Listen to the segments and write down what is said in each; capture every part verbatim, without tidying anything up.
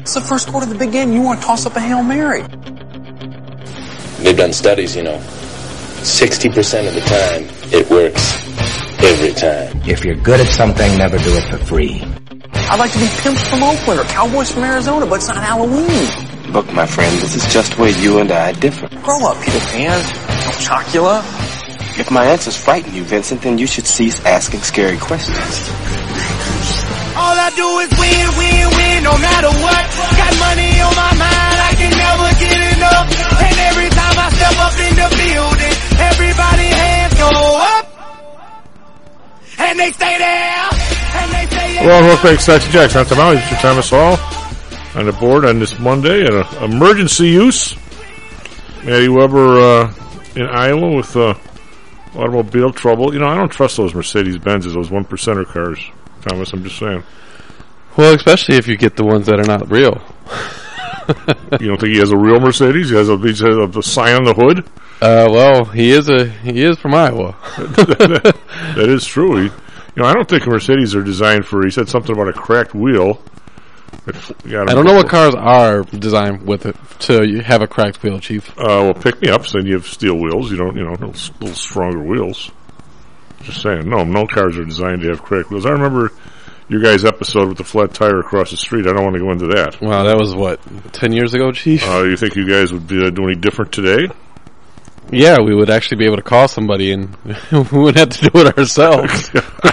It's the first quarter of the big game. You want to toss up a Hail Mary. They've done studies, you know. sixty percent of the time, it works. Every time. If you're good at something, never do it for free. I'd like to be pimps from Oakland or cowboys from Arizona, but it's not Halloween. Look, my friend, this is just where you and I differ. Grow up, Peter Pan. Don't Chocula. If my answers frighten you, Vincent, then you should cease asking scary questions. All I do is win, win, win, no matter what. Got money on my mind, I can never get enough. And every time I step up in the building, everybody hands go up. And they stay there. And they stay there. Well, welcome back to Stacks and Jacks. I'm Tom Alley, Mister Thomas Hall on the board on this Monday. And uh, emergency use. Maddie Weber uh, in Iowa with uh, automobile trouble. You know, I don't trust those Mercedes-Benzes, those one percenter cars, Thomas. I'm just saying. Well, especially if you get the ones that are not real. You don't think he has a real Mercedes? He has a, he has a, a sign on the hood? Uh, well, he is a he is from Iowa. that, that is true. He, you know, I don't think Mercedes are designed for. He said something about a cracked wheel. I don't know what cars are designed with it to have a cracked wheel, Chief. Uh, well, pick me up. So then you have steel wheels. You don't, you know, little, little stronger wheels. Just saying. No, no cars are designed to have cracked wheels. I remember your guys' episode with the flat tire across the street. I don't want to go into that. Wow, that was what, ten years ago, Chief? Uh, you think you guys would be, uh, do any different today? Yeah, we would actually be able to call somebody and we wouldn't have to do it ourselves.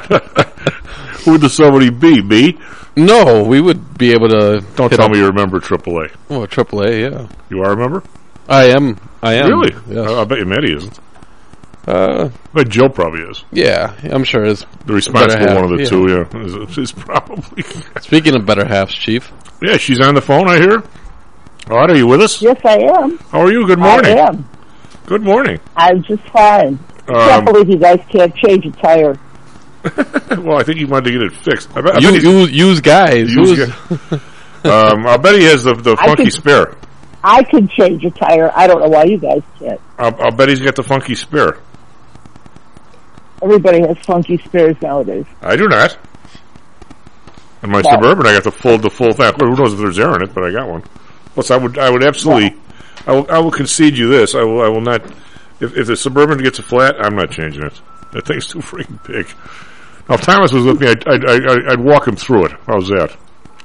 Who would the somebody be? Me? No, we would be able to. Don't tell me you remember triple A. Oh, triple A, yeah. You are a member? I am. I am. Really? Yes. I, I bet you Maddie isn't. Uh, but Joe probably is. Yeah, I'm sure is the responsible half, one of the yeah. two. Yeah, is, is probably. Speaking of better halves, Chief. Yeah, she's on the phone. I hear. Odd, are you with us? Yes, I am. How are you? Good morning. I am. Good morning. I'm just fine. Um, I can't believe you guys can't change a tire. Well, I think he wanted to get it fixed. I bet, I you, bet use, use guys. Use use. guys. um, I bet he has the, the funky could, spare. I could change a tire. I don't know why you guys can't. I'll, I'll bet he's got the funky spare. Everybody has funky spares nowadays. I do not. In my no. Suburban, I got the full the full thing. Who knows if there's air in it, but I got one. Plus, I would I would absolutely, no. I will I will concede you this. I will I will not. If if the Suburban gets a flat, I'm not changing it. That thing's too freaking big. Now, if Thomas was with me, I'd, I'd, I'd, I'd walk him through it. How's that?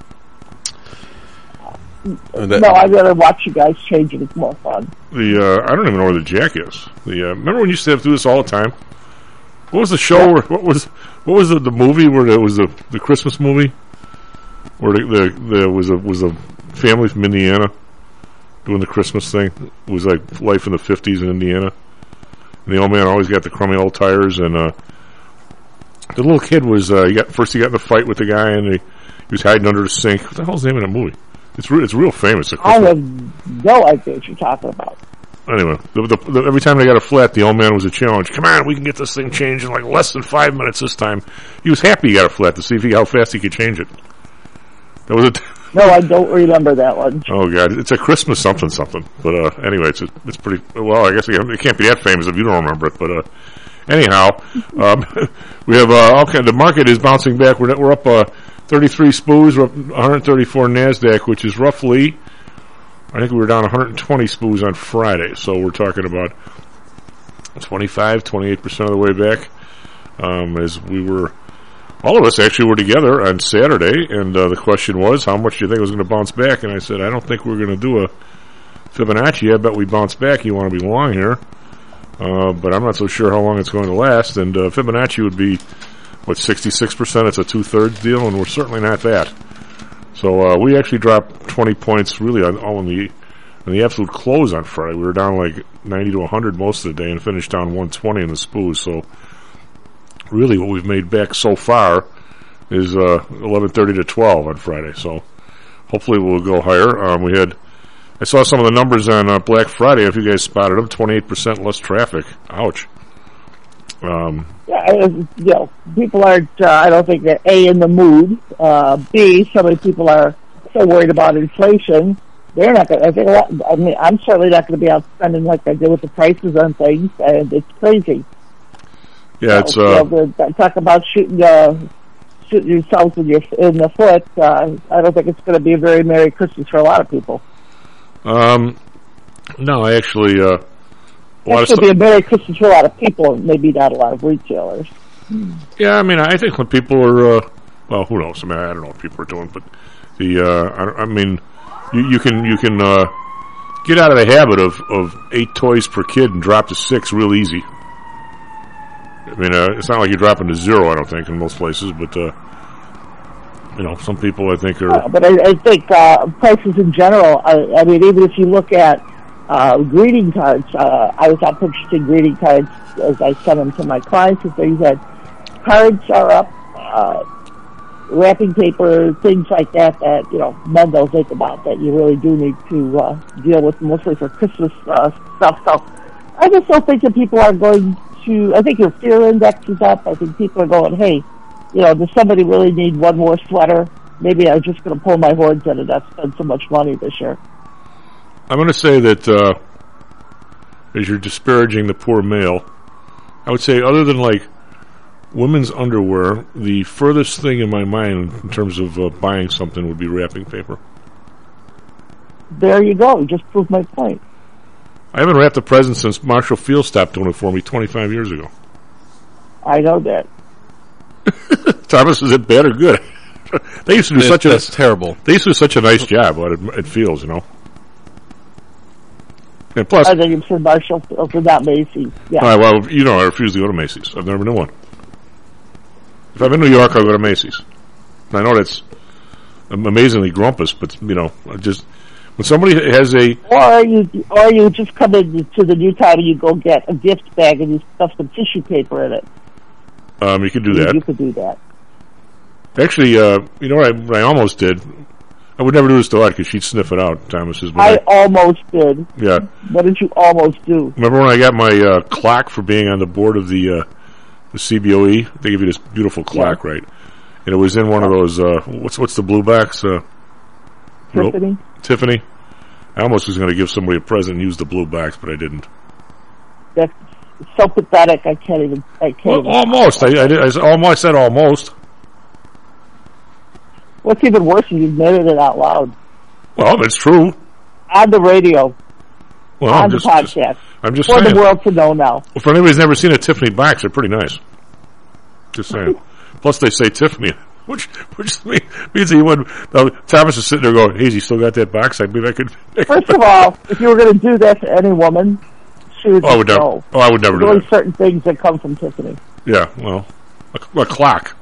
No, I'd rather watch you guys change it. It's more fun. The uh, I don't even know where the jack is. The uh, remember when you used to have to do this all the time? What was the show? Yeah. Where, what was what was the, the movie where it was the the Christmas movie where the, the, the was a was a family from Indiana doing the Christmas thing? It was like life in the fifties in Indiana. And the old man always got the crummy old tires, and uh, the little kid was uh, he got first he got in a fight with the guy, and he, he was hiding under the sink. What the hell's the name of that movie? It's re- it's real famous. I have no idea what you're talking about. Anyway, the, the, the, every time they got a flat, the old man was a challenge. Come on, we can get this thing changed in like less than five minutes this time. He was happy he got a flat to see if he, how fast he could change it. That was it. No, I don't remember that one. Oh God, it's a Christmas something something. But uh, anyway, it's a, it's pretty well. I guess it can't be that famous if you don't remember it. But uh, anyhow, um, we have uh, okay. The market is bouncing back. We're we're up uh, thirty-three S P Ys, we're up one hundred thirty-four Nasdaq, which is roughly. I think we were down one hundred twenty S P Ys on Friday, so we're talking about twenty-five, twenty-eight percent of the way back. Um, as we were. All of us actually were together on Saturday, and uh, the question was, how much do you think it was going to bounce back? And I said, I don't think we're going to do a Fibonacci. I bet we bounce back. You want to be long here. Uh, but I'm not so sure how long it's going to last. And uh, Fibonacci would be, what, sixty-six percent? It's a two-thirds deal, and we're certainly not that. So uh, we actually dropped twenty points really on, all in the, in the absolute close on Friday. We were down like ninety to one hundred most of the day and finished down one twenty in the S P Ys. So really what we've made back so far is uh, eleven thirty to twelve on Friday. So hopefully we'll go higher. Um, we had, I saw some of the numbers on uh, Black Friday. If you guys spotted them, twenty-eight percent less traffic. Ouch. Um, yeah, you know, people aren't, uh, I don't think they're A, in the mood. Uh, B, so many people are so worried about inflation. They're not going to, I mean, I'm certainly not going to be out spending like I did with the prices on things, and it's crazy. Yeah, it's, uh... You know, talk about shooting, uh, shoot yourselves in, your, in the foot, uh, I don't think it's going to be a very Merry Christmas for a lot of people. Um, no, I actually... Uh, It's going to be a Merry Christmas for a lot of people, and maybe not a lot of retailers. Yeah, I mean, I think when people are... Uh, well, who knows? I mean, I don't know what people are doing, but the... Uh, I, I mean, you, you can... You can uh, get out of the habit of, of eight toys per kid and drop to six real easy. I mean, uh, it's not like you're dropping to zero, I don't think, in most places, but, uh, you know, some people, I think, are... Uh, but I, I think uh, prices in general, I, I mean, even if you look at uh, greeting cards, uh, I was out purchasing greeting cards as I sent them to my clients and things, that cards are up, uh, wrapping paper, things like that, that, you know, men don't think about, that you really do need to uh, deal with, mostly for Christmas uh, stuff. So I just don't think that people are going to, I think your fear index is up. I think people are going, hey, you know, does somebody really need one more sweater? Maybe I'm just going to pull my horns in and not spend so much money this year. I'm going to say that uh, as you're disparaging the poor male, I would say other than, like, women's underwear, the furthest thing in my mind in terms of uh, buying something would be wrapping paper. There you go. You just proved my point. I haven't wrapped a present since Marshall Field stopped doing it for me twenty-five years ago. I know that. Thomas, is it bad or good? They used to do It, such a that's terrible. They used to do such a nice job out at, at Fields, you know. And plus, I think it's for Marshall Field, for not Macy's. Yeah. all right, well, you know, I refuse to go to Macy's. I've never been to one. If I'm in New York, I'll go to Macy's. And I know that's amazingly grumpus, but, you know, I just when somebody has a... Or you or you just come in to the new town and you go get a gift bag and you stuff some tissue paper in it. Um, you could do You, that. you could do that. Actually, uh, you know what I, what I almost did? I would never do this to her because she'd sniff it out, Thomas's. But I, I, almost did. yeah. What did you almost do? Remember when I got my uh, clock for being on the board of the... Uh, the C B O E, they give you this beautiful clock, yeah. right? And it was in one of those, uh, what's what's the blue box? Uh, Tiffany? Tiffany. I almost was going to give somebody a present and use the blue box, but I didn't. That's so pathetic, I can't even, I can't Well, even. almost. I, I, did, I, almost, I said almost. What's even worse is you admitted it out loud. Well, it's true. On the radio. Well, on I'm the just, podcast. just, I'm just For saying. the world to know now. Well, for anybody who's never seen a Tiffany box, they're pretty nice. Just saying. Plus, they say Tiffany, which which means that you would. Uh, Thomas is sitting there going, "Hey, he still got that box? I believe I could." First of all, if you were going to do that to any woman, she would Oh, I would just never. know. Oh, I would never There's do only that. certain things that come from Tiffany. Yeah, well, a, a clock.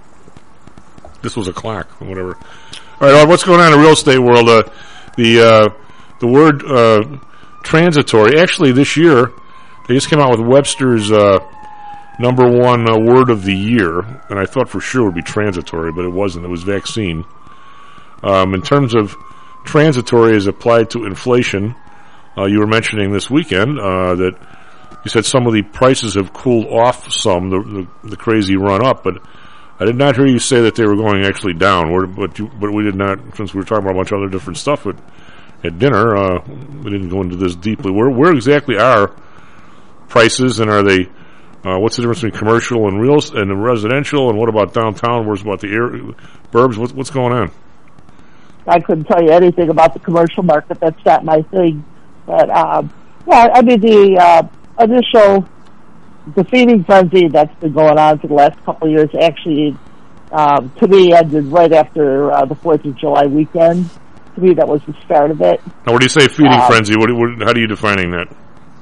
This was a clock, or whatever. All right, what's going on in the real estate world? Uh, the uh, the word uh, transitory. Actually, this year they just came out with Webster's uh, number one uh, word of the year, and I thought for sure it would be transitory, but it wasn't. It was vaccine. Um, in terms of transitory as applied to inflation, uh, you were mentioning this weekend uh, that you said some of the prices have cooled off some, the, the, the crazy run up, but I did not hear you say that they were going actually down. We're, but, you, but we did not, since we were talking about a bunch of other different stuff at, at dinner, uh, we didn't go into this deeply. Where, where exactly are prices, and are they, uh, what's the difference between commercial and real and residential, and what about downtown? Where's about the air, burbs? What's, what's going on? I couldn't tell you anything about the commercial market. That's not my thing. But, um, yeah, I mean, the uh, initial defeating frenzy that's been going on for the last couple of years actually, um, to me, ended right after uh, the fourth of July weekend. To me, that was the start of it. Now, what do you say feeding um, frenzy? What, what, how are you defining that?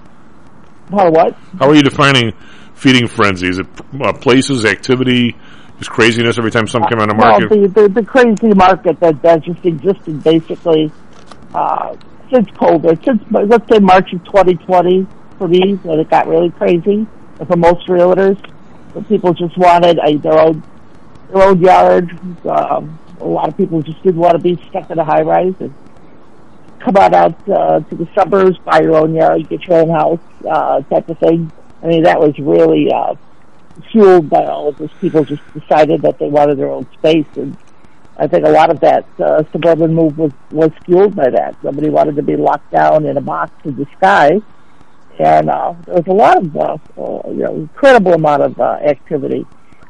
How what? How are you defining feeding frenzy? Is it uh, places, activity, just craziness every time something came on the market? Well, the, the, the crazy market that, that just existed basically uh, since COVID, since, let's say, March of twenty twenty for me, when it got really crazy, and for most realtors, when people just wanted a, their own their own yard. Um, a lot of people just didn't want to be stuck in a high-rise and come on out uh, to the suburbs, buy your own yard, get your own house, uh, type of thing. I mean, that was really uh, fueled by all of this. People just decided that they wanted their own space, and I think a lot of that uh, suburban move was, was fueled by that. Somebody wanted to be locked down in a box in the sky, and uh, there was a lot of, uh, uh, you know, incredible amount of uh, activity.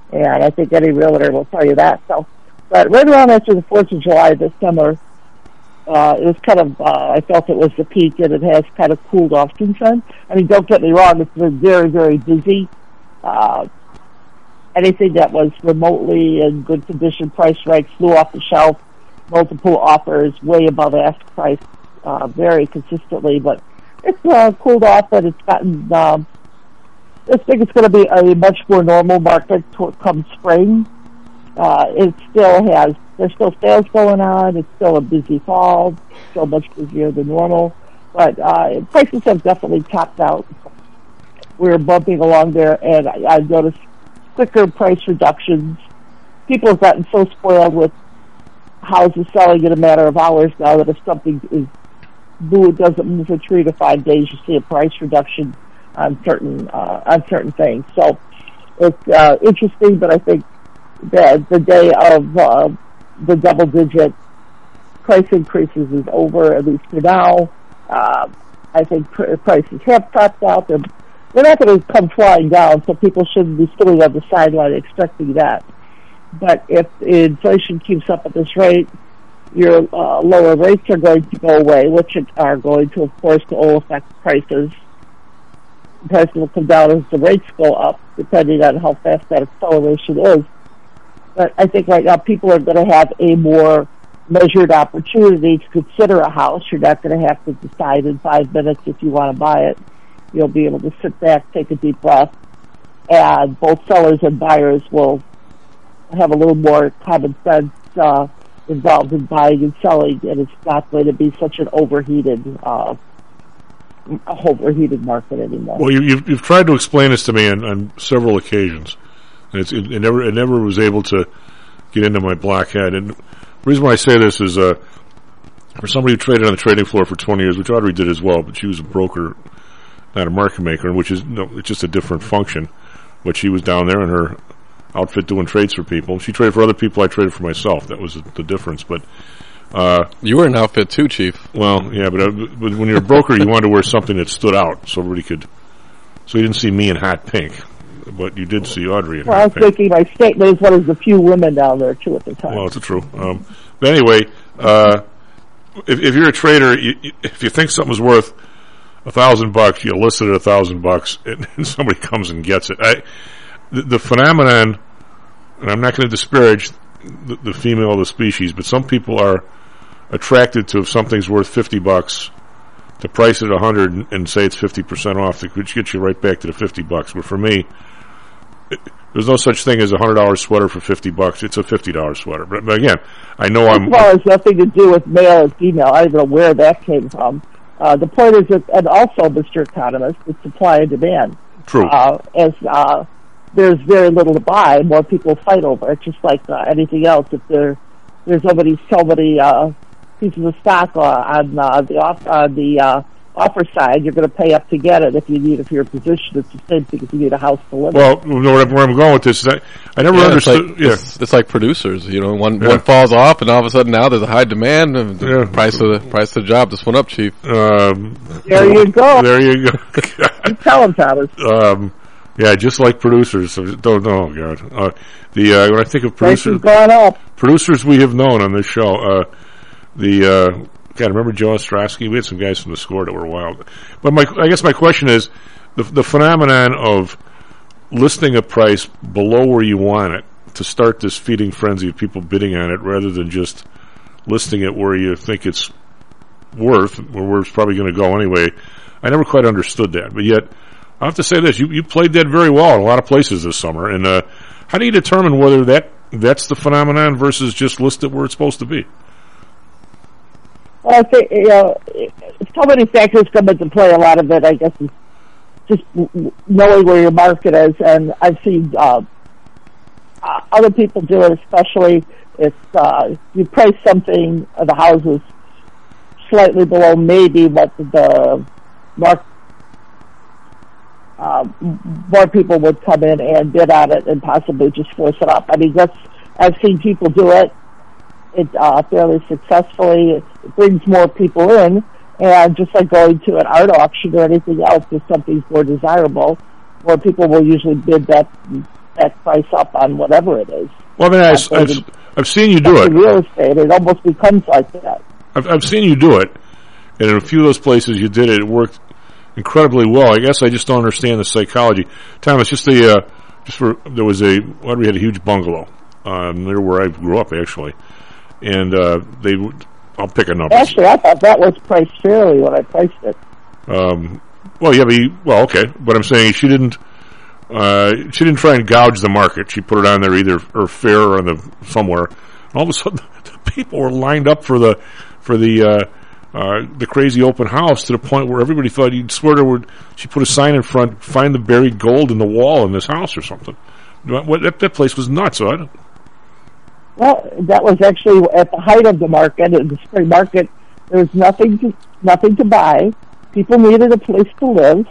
And I think any realtor will tell you that. So, but right around after the fourth of July this summer, uh, it was kind of, uh, I felt it was the peak, and it has kind of cooled off since then. I mean, don't get me wrong, it's been very, very busy. Uh, anything that was remotely in good condition, price right, flew off the shelf, multiple offers, way above ask price, uh, very consistently, but it's uh, cooled off, and it's gotten, um, I think it's going to be a much more normal market to, come spring. Uh, it still has, there's still sales going on, it's still a busy fall, still much busier than normal, but uh, prices have definitely topped out. We're bumping along there, and I, I've noticed quicker price reductions. People have gotten so spoiled with houses selling in a matter of hours now that if something is new, it doesn't move for three to five days, you see a price reduction on certain uh, on certain things. So it's uh, interesting, but I think that the day of uh, the double-digit price increases is over, at least for now. Uh, I think pr- prices have topped out. They're, they're not going to come flying down, so people shouldn't be sitting on the sideline expecting that. But if inflation keeps up at this rate, your uh, lower rates are going to go away, which are going to, of course, all affect prices. Prices will come down as the rates go up, depending on how fast that acceleration is. But I think right now people are going to have a more measured opportunity to consider a house. You're not going to have to decide in five minutes if you want to buy it. You'll be able to sit back, take a deep breath, and both sellers and buyers will have a little more common sense uh, involved in buying and selling, and it's not going to be such an overheated uh, overheated market anymore. Well, you, you've, you've tried to explain this to me on, on several occasions, and it's, it, it never it never was able to get into my black head. And the reason why I say this is uh, for somebody who traded on the trading floor for twenty years, which Audrey did as well, but she was a broker, not a market maker, which is no, it's just a different function. But she was down there in her outfit doing trades for people. She traded for other people. I traded for myself. That was the difference. But uh, you were an outfit too, Chief. Well, yeah, but, uh, but when you're a broker, you wanted to wear something that stood out, so everybody could. So you didn't see me in hot pink, but you did see Audrey in well, hot I was pink. thinking my statement is one of the few women down there too at the time. Well, it's true. Um, but anyway, uh, if, if you're a trader, you, you, if you think something's worth a thousand bucks, you list it at a thousand bucks, and, and somebody comes and gets it. I, the, the phenomenon, and I'm not going to disparage the, the female of the species, but some people are attracted to if something's worth fifty bucks to price it at a hundred and, and say it's fifty percent off, which gets you right back to the fifty bucks. But for me, it, there's no such thing as a hundred dollar sweater for fifty bucks. It's a fifty dollar sweater. But, but again, I know I'm. Well, it has nothing to do with male and female. I don't know where that came from. Uh, the point is that, and also, Mister Economist, it's supply and demand. True. Uh, as uh, there's very little to buy, more people fight over it. Just like uh, anything else, if there there's so many so many uh, pieces of stock uh, on uh, the off on the uh, offer side, you're going to pay up to get it. If you need it for your position, it's the same thing if you need a house to live in. Well, where I'm, where I'm going with this is I, I never Yeah, understood. It's like, yeah, it's, it's like producers. You know, one Yeah. one falls off, and all of a sudden now there's a high demand. And the Yeah. price of the price of the job just went up, Chief. um, There you go. there you go. You tell them, Thomas. um, yeah, just like producers. So don't know. Oh God, uh, the uh, when I think of Price producers, has gone up. producers we have known on this show. Uh, the uh, God, remember Joe Ostrowski? We had some guys from the score that were wild. But my, I guess my question is the the phenomenon of listing a price below where you want it to start this feeding frenzy of people bidding on it, rather than just listing it where you think it's worth, or where it's probably going to go anyway. I never quite understood that, but yet I have to say this: you you played that very well in a lot of places this summer. And uh, how do you determine whether that that's the phenomenon versus just list it where it's supposed to be? Well, I think, you know, so many factors come into play. A lot of it, I guess, is just knowing where your market is. And I've seen uh, uh, other people do it, especially if uh, you price something, uh, the house is slightly below maybe what the market, uh, more people would come in and bid on it and possibly just force it up. I mean, that's, I've seen people do it. It uh, fairly successfully. It brings more people in, and just like going to an art auction or anything else, if something's more desirable, more people will usually bid that that price up on whatever it is. Well, I mean, I, I've, I've seen you do it. In real estate, it almost becomes like that. I've, I've seen you do it, and in a few of those places you did it, it worked incredibly well. I guess I just don't understand the psychology. Thomas, just the uh, just for there was a well, we had a huge bungalow um, near where I grew up actually, and uh, they would. I'll pick a number. Actually, I thought that was priced fairly when I priced it. Um, well, yeah, but you, well, okay, but I'm saying she didn't. Uh, she didn't try and gouge the market. She put it on there either or fair or on the somewhere. And all of a sudden, the people were lined up for the for the uh, uh, the crazy open house to the point where everybody thought you'd swear to her. She put a sign in front, "Find the buried gold in the wall in this house" or something. What, that, that place was nuts. So I don't. Well, that was actually at the height of the market, in the spring market. There was nothing to nothing to buy. People needed a place to live.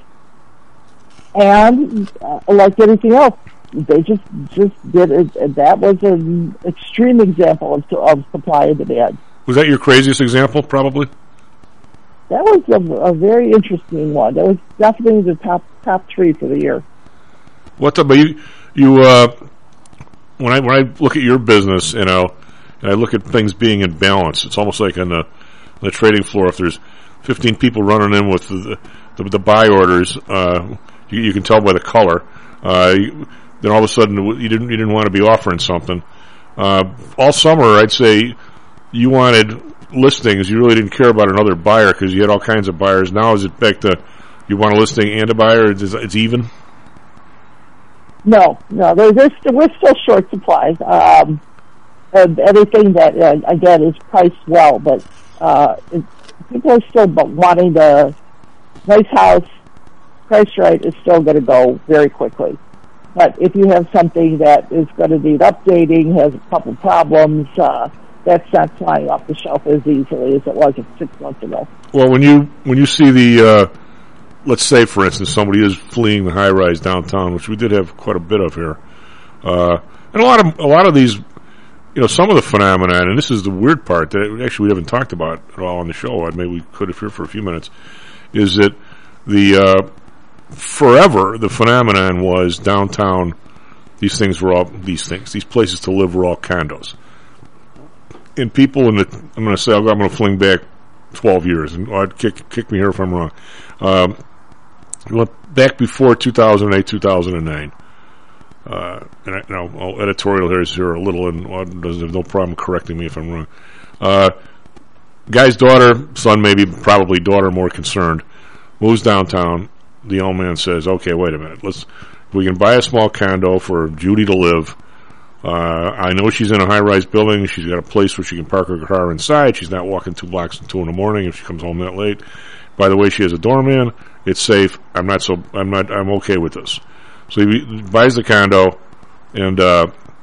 And uh, like anything else, they just just did it. And that was an extreme example of, of supply and demand. Was that your craziest example? Probably. That was a, a very interesting one. That was definitely the top top three for the year. What the? But you you uh, when I when I look at your business, you know, and I look at things being in balance, it's almost like on the, on the trading floor. If there's fifteen people running in with the the, the buy orders. Uh, You, you can tell by the color. Uh, you, then all of a sudden, you didn't you didn't want to be offering something. Uh, all summer, I'd say you wanted listings. You really didn't care about another buyer because you had all kinds of buyers. Now, is it back to you want a listing and a buyer? It's, it's even. No, no, there's there's still, we're still short supply. Um, and anything that uh, again is priced well, but uh, it, people are still wanting the nice house. Price right is still going to go very quickly. But if you have something that is going to need updating, has a couple problems, uh, that's not flying off the shelf as easily as it was six months ago. Well, when you when you see the, uh, let's say, for instance, somebody is fleeing the high rise downtown, which we did have quite a bit of here, uh, and a lot of a lot of these, you know, some of the phenomenon, and this is the weird part that actually we haven't talked about at all on the show. Maybe we could have here for a few minutes. Is that the uh, forever the phenomenon was downtown, these things were all these things these places to live were all condos, and people in the I'm going to say I'm going to fling back twelve years, and I'd kick kick me here if I'm wrong. Um, went back before two thousand eight, two thousand nine, uh, and I, now I'll editorial here is here a little, and well, there's no problem correcting me if I'm wrong. Uh, guy's daughter, son, maybe probably daughter, more concerned, moves downtown. The old man says, okay, wait a minute. Let's, we can buy a small condo for Judy to live. Uh, I know she's in a high-rise building. She's got a place where she can park her car inside. She's not walking two blocks at two in the morning if she comes home that late. By the way, she has a doorman. It's safe. I'm not so, I'm not, I'm okay with this. So he buys the condo, and, uh,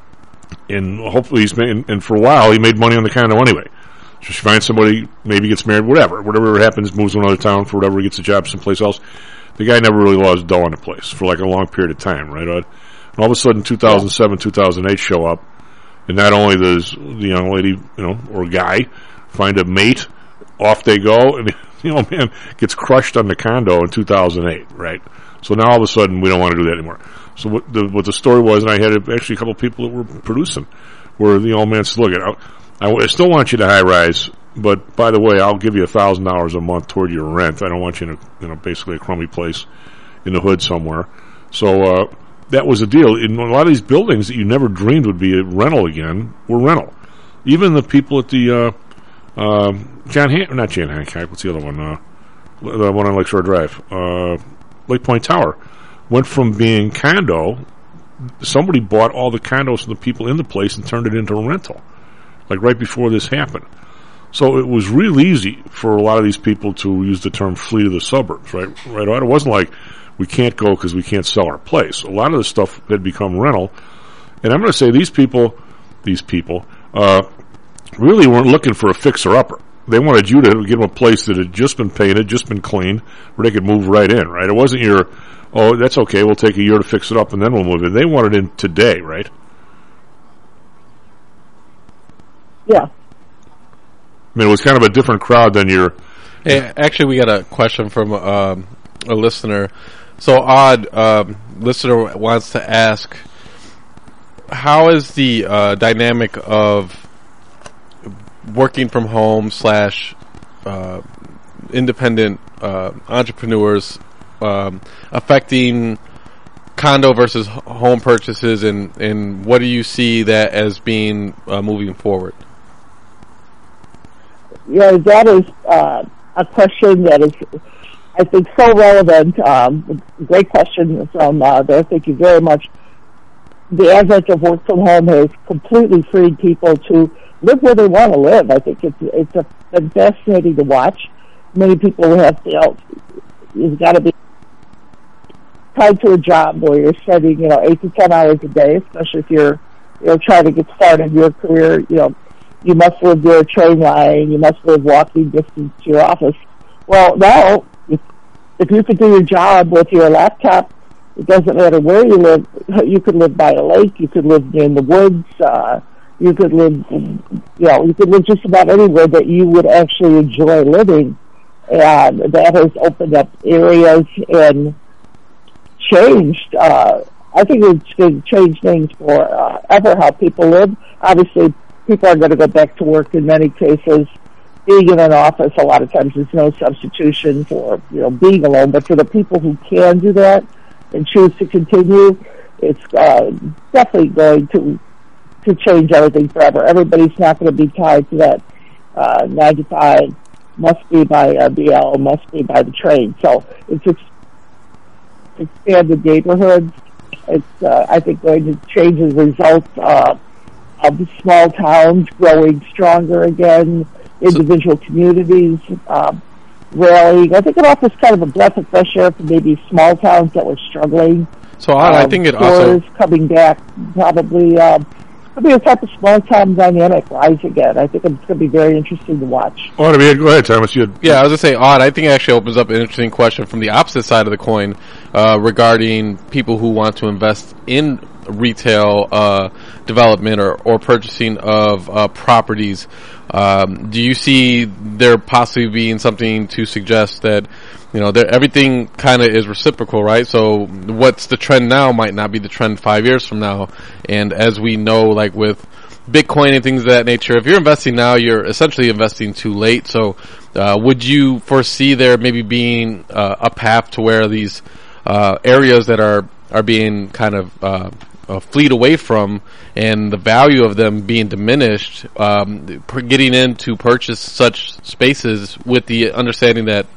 and hopefully he's made, and, and for a while he made money on the condo anyway. So she finds somebody, maybe gets married, whatever. Whatever happens, moves to another town for whatever, he gets a job someplace else. The guy never really lost dough on the place for like a long period of time, right? And all of a sudden, two thousand seven, two thousand eight show up, and not only does the young lady, you know, or guy find a mate, off they go, and the old man gets crushed on the condo in two thousand eight, right? So now all of a sudden, we don't want to do that anymore. So what the what the story was, and I had actually a couple of people that were producing, where the old man said, "Look, I, I still want you to high rise. But by the way, I'll give you a thousand dollars a month toward your rent. I don't want you in a, you know, basically a crummy place in the hood somewhere." So uh, that was a deal. In a lot of these buildings that you never dreamed would be a rental again were rental. Even the people at the uh, uh, John Han- not John Hancock. What's the other one? Uh, the one on Lakeshore Drive, uh, Lake Point Tower, went from being condo. Somebody bought all the condos from the people in the place and turned it into a rental, like right before this happened. So it was real easy for a lot of these people to use the term flee to the suburbs, right? Right. It wasn't like we can't go because we can't sell our place. A lot of the stuff had become rental. And I'm going to say these people, these people, uh, really weren't looking for a fixer-upper. They wanted you to give them a place that had just been painted, just been cleaned, where they could move right in, right? It wasn't your, oh, that's okay, we'll take a year to fix it up and then we'll move in. They wanted in today, right? Yeah. I mean, it was kind of a different crowd than your... Hey, actually, we got a question from um, a listener. So, Odd, um, listener wants to ask, how is the uh, dynamic of working from home slash uh, independent uh, entrepreneurs um, affecting condo versus home purchases, and, and what do you see that as being uh, moving forward? Yeah, that is uh, a question that is, I think, so relevant. Um, great question from uh, there. Thank you very much. The advent of work from home has completely freed people to live where they want to live. I think it's it's a, been fascinating to watch. Many people have, you know, you've got to be tied to a job where you're spending, you know, eight to ten hours a day, especially if you're, you know, trying to get started in your career. You know, you must live near a train line. You must live walking distance to your office. Well, now, if, if you could do your job with your laptop, it doesn't matter where you live. You could live by a lake. You could live in the woods. Uh, you could live, you know, you could live just about anywhere that you would actually enjoy living. And that has opened up areas and changed. Uh, I think it's going to change things for uh, ever how people live. Obviously, people are going to go back to work in many cases. Being in an office a lot of times is no substitution for, you know, being alone. But for the people who can do that and choose to continue, it's uh, definitely going to to change everything forever. Everybody's not going to be tied to that uh, nine to five, must be by uh, B L, must be by the train. So it's ex- expanded neighborhoods. It's, uh, I think, going to change as a result uh, of the small towns growing stronger again, individual communities um, rallying. I think it offers kind of a breath of fresh air for maybe small towns that were struggling. So um, I think it also coming back probably. Um, It'll be a type of small town dynamic rise again. I think it's going to be very interesting to watch. Oh, go ahead, Thomas. You had... Yeah, I was going to say, Odd, I think it actually opens up an interesting question from the opposite side of the coin uh, regarding people who want to invest in retail uh, development or, or purchasing of uh, properties. Um, do you see there possibly being something to suggest that, you know, there, everything kind of is reciprocal, right? So what's the trend now might not be the trend five years from now. And as we know, like with Bitcoin and things of that nature, if you're investing now, you're essentially investing too late. So uh, would you foresee there maybe being uh, a path to where these uh, areas that are, are being kind of uh, uh, fleet away from and the value of them being diminished, um, getting in to purchase such spaces with the understanding that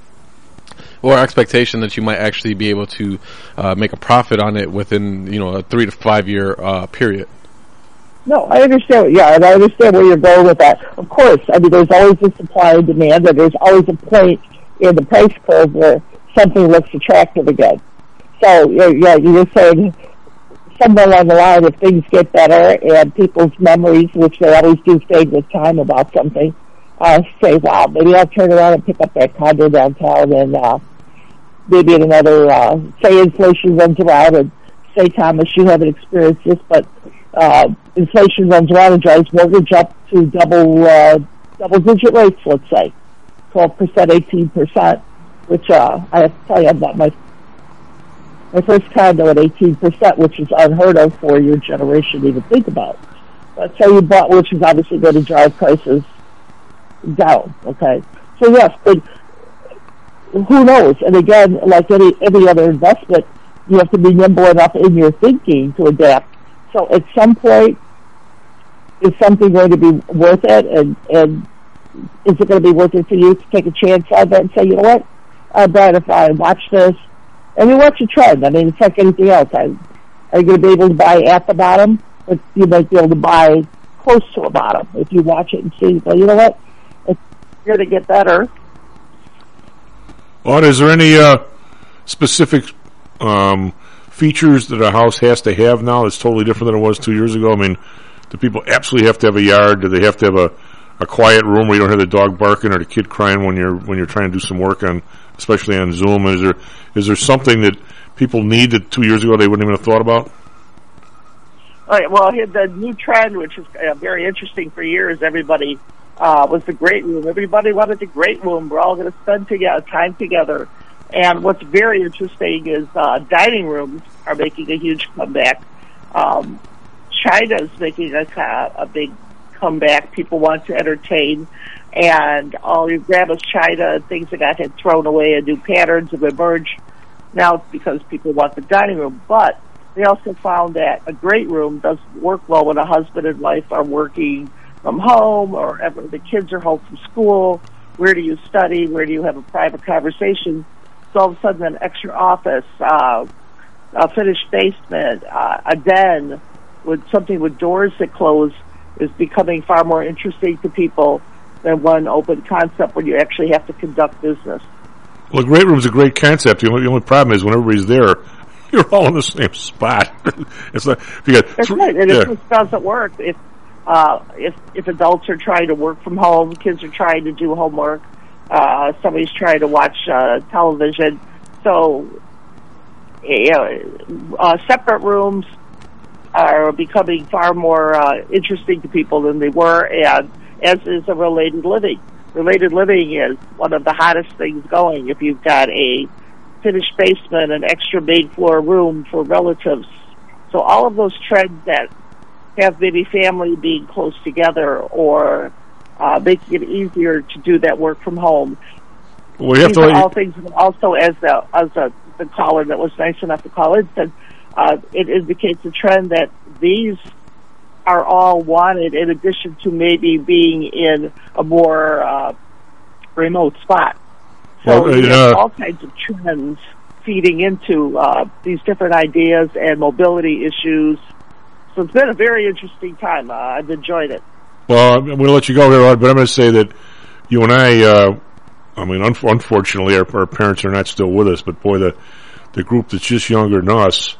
or expectation that you might actually be able to uh, make a profit on it within, you know, a three to five year uh, period? No, I understand. Yeah, and I understand where you're going with that. Of course, I mean, there's always a supply and demand, and there's always a point in the price curve where something looks attractive again. So, yeah, yeah you're saying somewhere along the line, if things get better and people's memories, which they always do fade with time about something, uh, say, wow, maybe I'll turn around and pick up that condo downtown and uh, maybe in another, uh, say inflation runs around and say, Thomas, you haven't experienced this, but uh, inflation runs around and drives mortgage up to double, uh, double digit rates, let's say, twelve percent, eighteen percent, which, uh, I have to tell you, I bought my, my first condo at eighteen percent, which is unheard of for your generation to even think about. But say you bought, which is obviously going to drive prices down, okay? So yes, but who knows? And again, like any any other investment, you have to be nimble enough in your thinking to adapt. So at some point, is something going to be worth it? And, and is it going to be worth it for you to take a chance on that and say, you know what, I bet if I watch this, and you watch a trend. I mean, it's like anything else. I, are you going to be able to buy at the bottom? But you might be able to buy close to a bottom if you watch it and see, well, you know what, it's here to get better. Well, is there any uh, specific um, features that a house has to have now that's totally different than it was two years ago? I mean, do people absolutely have to have a yard? Do they have to have a, a quiet room where you don't have the dog barking or the kid crying when you're when you're trying to do some work on, especially on Zoom? Is there is there something that people need that two years ago they wouldn't even have thought about? All right, well, the new trend, which is uh, very interesting for years, everybody uh, was the great room. Everybody wanted the great room. We're all going to spend together, time together. And what's very interesting is uh, dining rooms are making a huge comeback. Um, China is making a, a big comeback. People want to entertain, and all your grandma's China and things that got had thrown away and new patterns have emerged now because people want the dining room. But they also found that a great room doesn't work well when a husband and wife are working from home or ever the kids are home from school. Where do you study? Where do you have a private conversation? So all of a sudden an extra office, uh, a finished basement, uh, a den with something with doors that close is becoming far more interesting to people than one open concept where you actually have to conduct business. Well, a great room's a great concept. The only, the only problem is when everybody's there, you're all in the same spot. It's like, if you got That's three, right, and yeah. it just doesn't work. If, uh, if, if adults are trying to work from home, kids are trying to do homework, uh, somebody's trying to watch uh, television. So, you know, uh, separate rooms are becoming far more uh, interesting to people than they were, and as is a related living. Related living is one of the hottest things going. If you've got a finished basement, an extra main floor room for relatives. So all of those trends that have maybe family being close together or uh, making it easier to do that work from home. Well, you have These to are let you- all things that also, as the as the, the caller that was nice enough to call in said, uh, it indicates a trend that these are all wanted in addition to maybe being in a more uh, remote spot. So Well, you uh, have all kinds of trends feeding into uh, these different ideas and mobility issues. So it's been a very interesting time. Uh, I've enjoyed it. Well, I'm going to let you go here, Rod, but I'm going to say that you and I, uh, I mean, un- unfortunately, our, our parents are not still with us, but boy, the the group that's just younger than us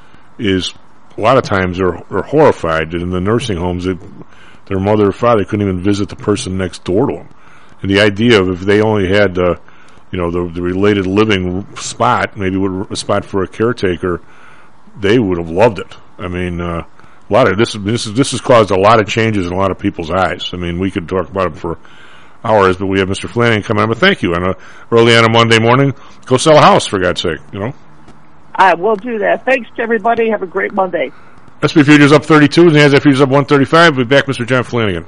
is a lot of times are, are horrified that in the nursing homes that their mother or father couldn't even visit the person next door to them. And the idea of if they only had, uh, you know, the, the related living spot, maybe a spot for a caretaker, they would have loved it. I mean, uh, a lot of this, this, this has caused a lot of changes in a lot of people's eyes. I mean, we could talk about it for hours, but we have Mister Flanagan coming on. But thank you. On a, early on a Monday morning, go sell a house, for God's sake, you know. I will do that. Thanks to everybody. Have a great Monday. S and P futures up thirty-two, and the NASDAQ futures up one thirty-five. We'll be back, Mister John Flanagan.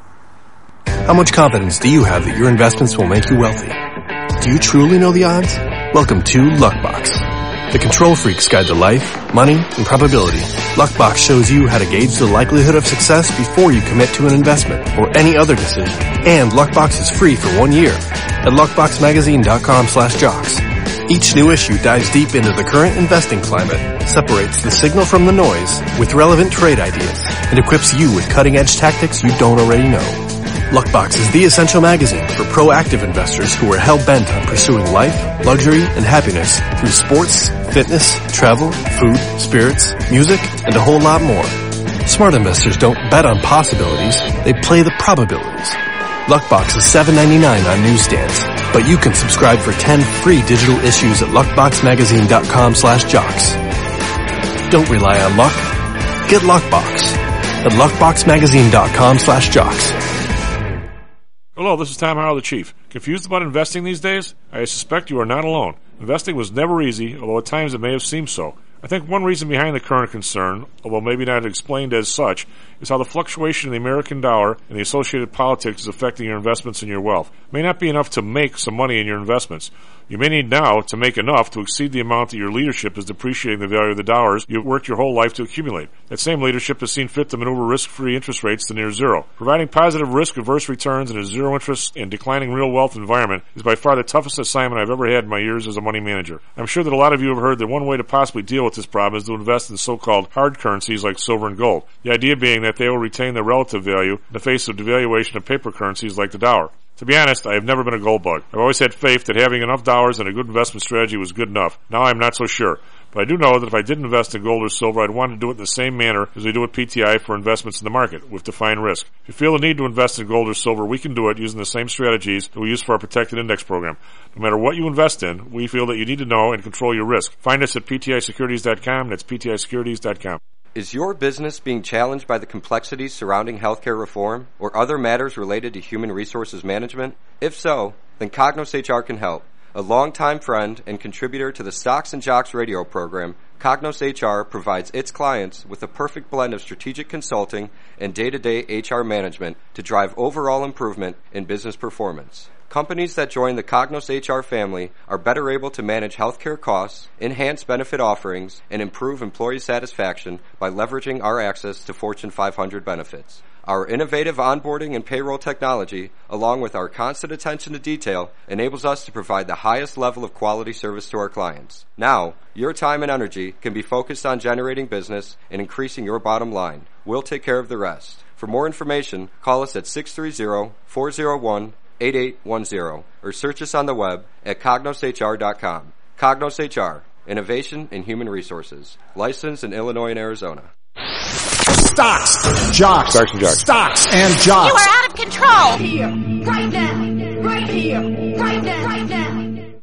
How much confidence do you have that your investments will make you wealthy? Do you truly know the odds? Welcome to Luckbox, the control freak's guide to life, money, and probability. Luckbox shows you how to gauge the likelihood of success before you commit to an investment or any other decision. And Luckbox is free for one year at luckboxmagazine.com slash jocks. Each new issue dives deep into the current investing climate, separates the signal from the noise with relevant trade ideas, and equips you with cutting-edge tactics you don't already know. Luckbox is the essential magazine for proactive investors who are hell-bent on pursuing life, luxury, and happiness through sports, fitness, travel, food, spirits, music, and a whole lot more. Smart investors don't bet on possibilities, they play the probabilities. Luckbox is seven ninety-nine on newsstands, but you can subscribe for ten free digital issues at luckboxmagazine.com slash jocks. Don't rely on luck. Get Luckbox at luckboxmagazine.com slash jocks. Hello, this is Tom Howell, the Chief. Confused about investing these days? I suspect you are not alone. Investing was never easy, although at times it may have seemed so. I think one reason behind the current concern, although maybe not explained as such, is how the fluctuation in the American dollar and the associated politics is affecting your investments and your wealth. It may not be enough to make some money in your investments. You may need now to make enough to exceed the amount that your leadership is depreciating the value of the dollars you've worked your whole life to accumulate. That same leadership has seen fit to maneuver risk-free interest rates to near zero. Providing positive risk-averse returns in a zero-interest and declining real wealth environment is by far the toughest assignment I've ever had in my years as a money manager. I'm sure that a lot of you have heard that one way to possibly deal with this problem is to invest in so-called hard currencies like silver and gold. The idea being that they will retain their relative value in the face of devaluation of paper currencies like the dollar. To be honest, I have never been a gold bug. I've always had faith that having enough dollars and a good investment strategy was good enough. Now I'm not so sure. But I do know that if I did invest in gold or silver, I'd want to do it in the same manner as we do with P T I for investments in the market, with defined risk. If you feel the need to invest in gold or silver, we can do it using the same strategies that we use for our protected index program. No matter what you invest in, we feel that you need to know and control your risk. Find us at P T I securities dot com. That's P T I securities dot com. Is your business being challenged by the complexities surrounding healthcare reform or other matters related to human resources management? If so, then Cognos H R can help. A longtime friend and contributor to the Stocks and Jocks radio program, Cognos H R provides its clients with a perfect blend of strategic consulting and day-to-day H R management to drive overall improvement in business performance. Companies that join the Cognos H R family are better able to manage healthcare costs, enhance benefit offerings, and improve employee satisfaction by leveraging our access to Fortune five hundred benefits. Our innovative onboarding and payroll technology, along with our constant attention to detail, enables us to provide the highest level of quality service to our clients. Now, your time and energy can be focused on generating business and increasing your bottom line. We'll take care of the rest. For more information, call us at six three zero, four zero one, eight eight one zero or search us on the web at cognos h r dot com. Cognos H R, innovation in human resources. Licensed in Illinois and Arizona. Stocks, jocks, Stocks and jocks. Stocks and jocks. You are out of control. Here, right now, right here, right now, right now.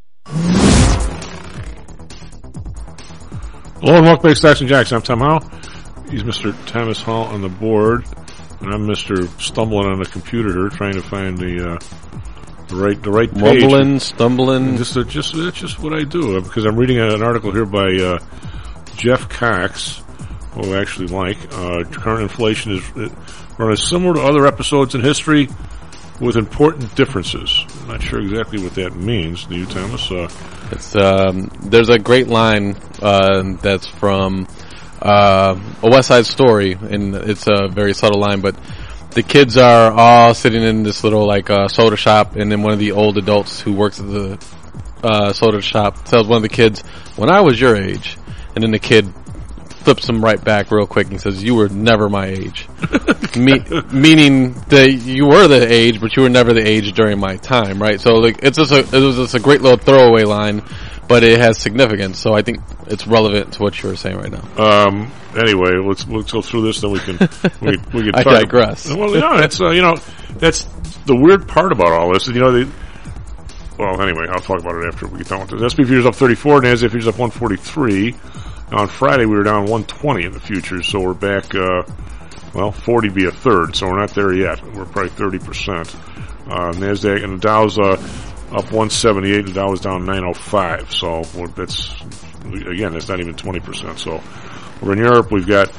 Hello and welcome back to Stocks and Jocks. I'm Tom Howell. He's Mister Thomas Hall on the board, and I'm Mister Stumbling on the computer here, trying to find the uh, the right the right page. Mumbling, stumbling. Just uh, just that's just what I do, because I'm reading an article here by uh, Jeff Cox. Who I actually like. Uh, current inflation is uh, running similar to other episodes in history with important differences. I'm not sure exactly what that means. Do you, Thomas? Uh, it's um, there's a great line uh, that's from uh, A West Side Story, and it's a very subtle line, but the kids are all sitting in this little like uh, soda shop, and then one of the old adults who works at the uh, soda shop tells one of the kids, "When I was your age," and then the kid flips him right back real quick and says, "You were never my age." Me- meaning that you were the age, but you were never the age during my time, right? So like, it's just a, it was just a great little throwaway line, but it has significance. So I think it's relevant to what you were saying right now. Um. Anyway, let's let's go through this, then we can we we can. I talk. digress. Well, you know, that's uh, you know that's the weird part about all this. You know, they, well, anyway, I'll talk about it after we get done with this. S and P futures up thirty-four, NASDAQ futures up one forty-three. Now, on Friday, we were down one twenty in the futures, so we're back, uh, well, forty be a third, so we're not there yet. We're probably thirty percent. Uh, NASDAQ and the Dow's uh, up one seventy-eight, the Dow was down nine oh five, so that's, again, that's not even twenty percent. So we're in Europe, we've got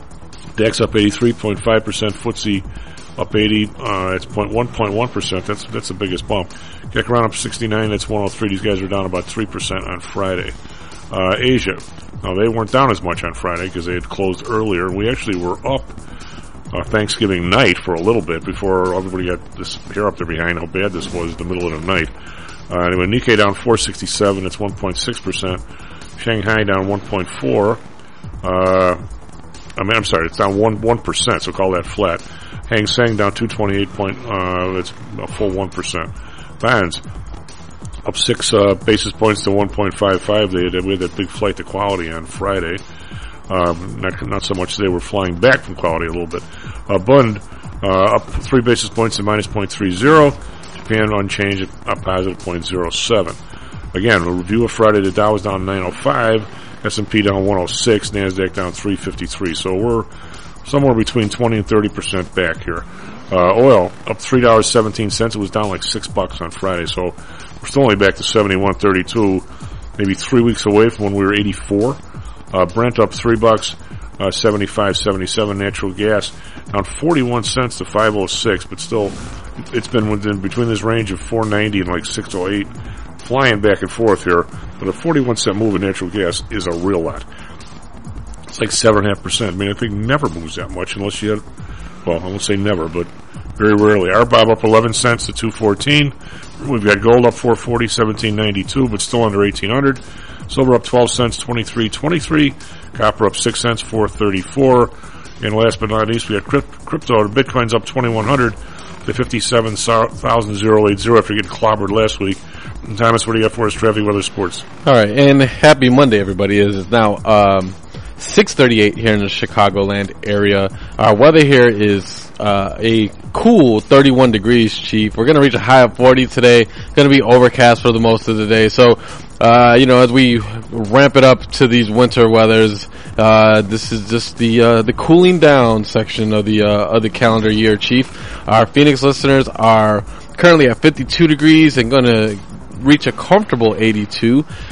DAX up eighty-three point five percent, F T S E up eighty, uh, it's one point one percent, that's that's the biggest bump. C A C around up sixty-nine, that's one oh three, these guys are down about three percent on Friday. Uh, Asia. Now, they weren't down as much on Friday because they had closed earlier. We actually were up uh, Thanksgiving night for a little bit before everybody got this hair up there behind how bad this was in the middle of the night. Uh, anyway, Nikkei down four sixty-seven, it's one point six percent. Shanghai down one point four. Uh, I mean, I'm sorry, it's down one, one percent, so call that flat. Hang Seng down two twenty-eight point, uh, it's a full one percent. Bonds up six uh, basis points to one point five five. They had, we had that big flight to quality on Friday. Um, not, not so much they were flying back from quality a little bit. Uh, Bund uh, up three basis points to minus zero point three zero. Japan unchanged at up positive zero point zero seven. Again, a review of Friday, the Dow was down nine oh five, S and P down one oh six, NASDAQ down three fifty-three. So we're somewhere between twenty and thirty percent back here. Uh, oil up three dollars and seventeen cents. It was down like six bucks on Friday, so we're still only back to seventy-one thirty-two, maybe three weeks away from when we were eighty-four. Uh, Brent up three bucks, uh, seventy-five seventy-seven. Natural gas down forty-one cents to five oh six, but still, it's been within between this range of four ninety and like six oh eight, flying back and forth here. But a forty-one cent move in natural gas is a real lot. It's like seven and a half percent. I mean, I think never moves that much unless you had, well, I won't say never, but very rarely. R B O B up eleven cents to two fourteen. We've got gold up four forty, seventeen ninety-two, but still under eighteen hundred. Silver up twelve cents, twenty-three twenty-three. Copper up six cents, four thirty-four. And last but not least, we got crypto. Bitcoin's up twenty-one hundred to fifty-seven thousand eighty after getting clobbered last week. And Thomas, what do you got for us? Traffic, weather, sports. All right, and happy Monday, everybody. It is now um, six thirty-eight here in the Chicagoland area. Our weather here is uh, a cool thirty-one degrees, Chief. We're going to reach a high of forty today. Going to be overcast for the most of the day. So, uh, you know, as we ramp it up to these winter weathers, uh, this is just the uh, the cooling down section of the uh, of the calendar year, Chief. Our Phoenix listeners are currently at fifty-two degrees and going to reach a comfortable eighty-two.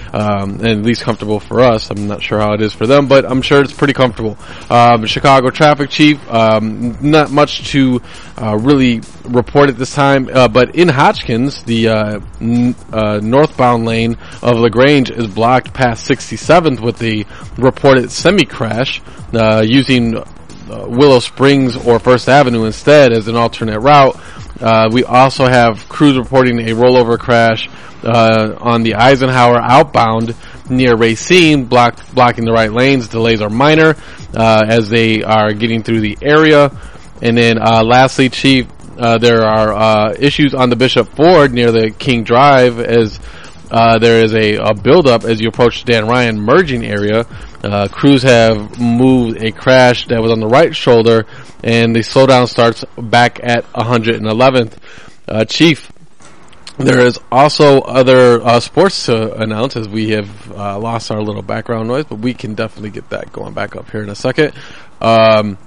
um, and at least comfortable for us. I'm not sure how it is for them, but I'm sure it's pretty comfortable. Um, Chicago traffic chief, um, not much to uh, really report at this time, uh, but in Hotchkiss, the uh, n- uh, northbound lane of LaGrange is blocked past sixty-seventh with the reported semi-crash, uh, using uh, Willow Springs or First Avenue instead as an alternate route. Uh, we also have crews reporting a rollover crash uh, on the Eisenhower outbound near Racine, block, blocking the right lanes. Delays are minor uh, as they are getting through the area. And then uh, lastly, Chief, uh, there are uh, issues on the Bishop Ford near the King Drive as uh, there is a, a buildup as you approach the Dan Ryan merging area. Uh, crews have moved a crash that was on the right shoulder, and the slowdown starts back at one hundred eleventh. Uh, Chief, there is also other uh, sports to announce as we have uh, lost our little background noise, but we can definitely get that going back up here in a second. Um,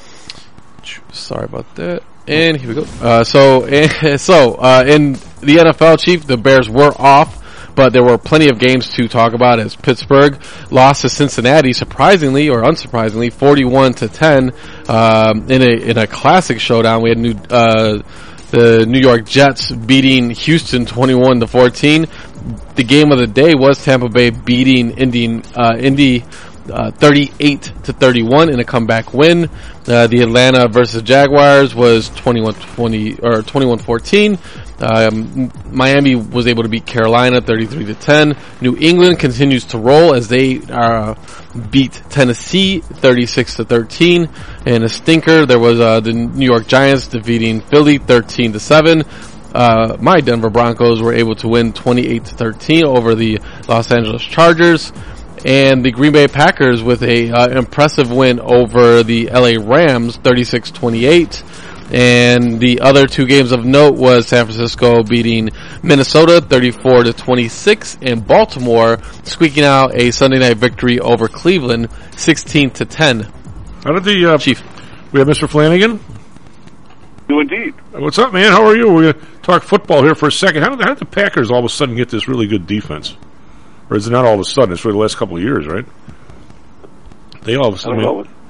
sorry about that. And here we go. Uh, so, and, so uh, in the N F L, Chief, the Bears were off, but there were plenty of games to talk about as Pittsburgh lost to Cincinnati, surprisingly or unsurprisingly, forty-one to ten, um, in a in a classic showdown. We had new, uh, the New York Jets beating Houston twenty-one to fourteen. The game of the day was Tampa Bay beating Indy, uh, Indy uh, thirty-eight to thirty-one in a comeback win. Uh, the Atlanta versus Jaguars was twenty-one twenty or twenty-one fourteen. Um, Miami was able to beat Carolina thirty-three to ten. New England continues to roll as they uh, beat Tennessee thirty-six to thirteen. And a stinker, there was uh, the New York Giants defeating Philly thirteen to seven. Uh, my Denver Broncos were able to win twenty-eight to thirteen over the Los Angeles Chargers. And the Green Bay Packers with a uh, impressive win over the L A Rams thirty-six twenty-eight. And the other two games of note was San Francisco beating Minnesota thirty-four to twenty-six, and Baltimore squeaking out a Sunday night victory over Cleveland sixteen to ten. How did the uh, Chief? We have Mister Flanagan. Do indeed. What's up, man? How are you? We're going to talk football here for a second. How did, how did the Packers all of a sudden get this really good defense? Or is it not all of a sudden? It's for the last couple of years, right? They all of a sudden. I don't know.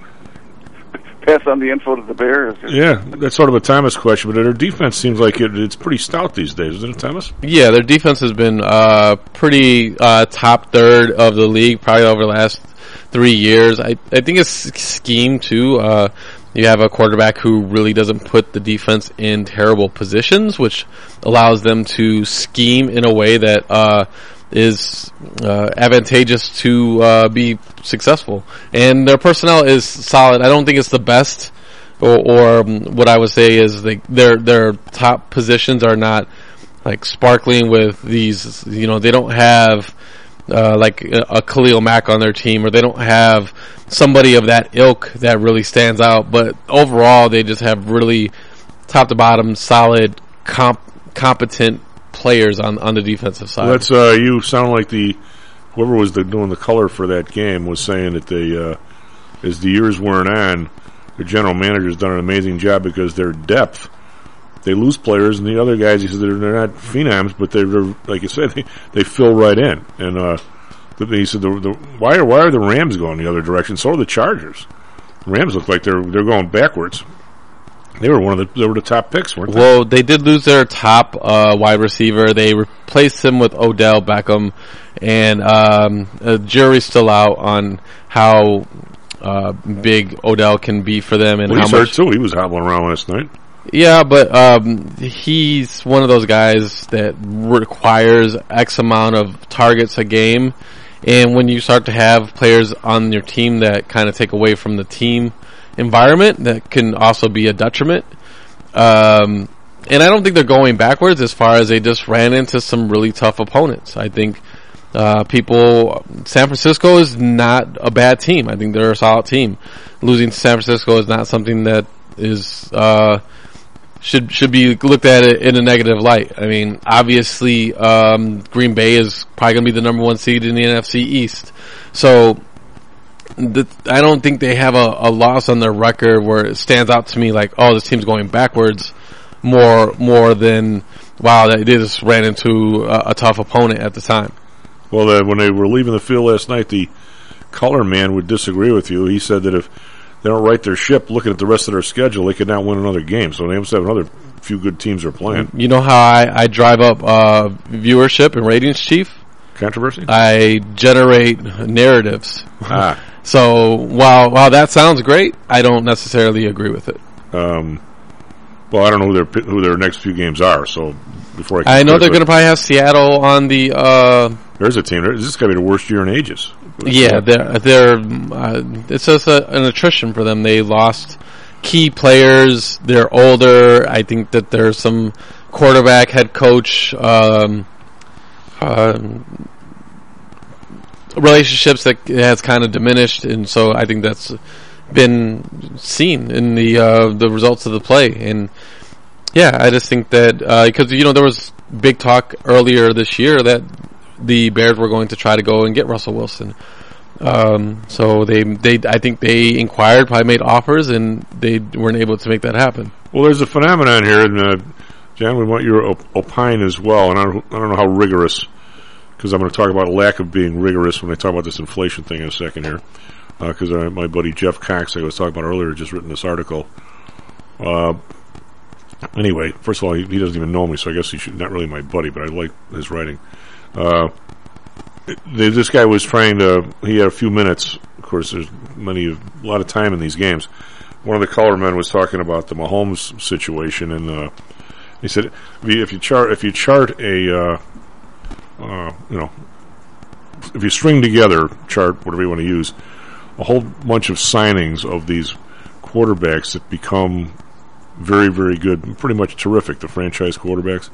Pass on the info to the Bears. Yeah, that's sort of a Thomas question, but their defense seems like it, it's pretty stout these days, isn't it, Thomas? Yeah, their defense has been uh, pretty uh, top third of the league probably over the last three years. I, I think it's scheme, too. Uh, you have a quarterback who really doesn't put the defense in terrible positions, which allows them to scheme in a way that uh, is uh, advantageous to uh, be successful. And their personnel is solid. I don't think it's the best, or, or um, what I would say is they, their their top positions are not like sparkling with these. You know, they don't have uh, like a, a Khalil Mack on their team, or they don't have somebody of that ilk that really stands out. But overall, they just have really top to bottom solid, comp, competent players on on the defensive side. Well, that's uh, you sound like the whoever was the, doing the color for that game was saying that they, uh, as the years wearing on, the general manager's done an amazing job because their depth. They lose players, and the other guys, he said, they're, they're not phenoms, but they're, like you said, they, they fill right in. And uh, he said, the, the, why are why are the Rams going the other direction? So are the Chargers. The Rams look like they're they're going backwards. They were one of the they were the top picks, weren't they? Well, they did lose their top uh, wide receiver. They replaced him with Odell Beckham, and um, the jury's still out on how uh, big Odell can be for them and well, how he's much. hurt too. He was hobbling around last night. Yeah, but um, he's one of those guys that requires X amount of targets a game, and when you start to have players on your team that kind of take away from the team environment, that can also be a detriment. Um, and I don't think they're going backwards as far as they just ran into some really tough opponents. I think uh, people, San Francisco is not a bad team. I think they're a solid team. Losing to San Francisco is not something that is uh, should should be looked at in a negative light. I mean, obviously, um, Green Bay is probably going to be the number one seed in the N F C East. So The, I don't think they have a, a loss on their record where it stands out to me like, oh, this team's going backwards more more than, wow, they just ran into a, a tough opponent at the time. Well, uh, when they were leaving the field last night, the color man would disagree with you. He said that if they don't right their ship looking at the rest of their schedule, they could not win another game. So they must have another few good teams they're playing. You know how I, I drive up uh, viewership and ratings, Chief? Controversy? I generate narratives. Ah. So while while that sounds great, I don't necessarily agree with it. Um, well, I don't know who their who their next few games are. So before I, can I know quit, they're going to probably have Seattle on the. Uh, There's a team. This is going to be the worst year in ages. Yeah, they're they're. Uh, it's just a, an attrition for them. They lost key players. They're older. I think that there's some quarterback, head coach. Um, um, relationships that has kind of diminished, and so I think that's been seen in the uh, the results of the play. And yeah, I just think that because uh, you know there was big talk earlier this year that the Bears were going to try to go and get Russell Wilson. Um, so they they I think they inquired, probably made offers, and they weren't able to make that happen. Well, there's a phenomenon here, and uh, John, we want your op- opine as well. And I don't, I don't know how rigorous, because I'm going to talk about lack of being rigorous when I talk about this inflation thing in a second here. Because uh, my buddy Jeff Cox, I was talking about earlier, just written this article. Uh, anyway, first of all, he, he doesn't even know me, so I guess he's not really my buddy, but I like his writing. Uh, they, this guy was trying to, he had a few minutes, of course there's many, a lot of time in these games. One of the color men was talking about the Mahomes situation, and uh, he said, if you, if you chart, if you chart a, uh, uh, you know, if you string together, chart, whatever you want to use, a whole bunch of signings of these quarterbacks that become very, very good, pretty much terrific, the franchise quarterbacks.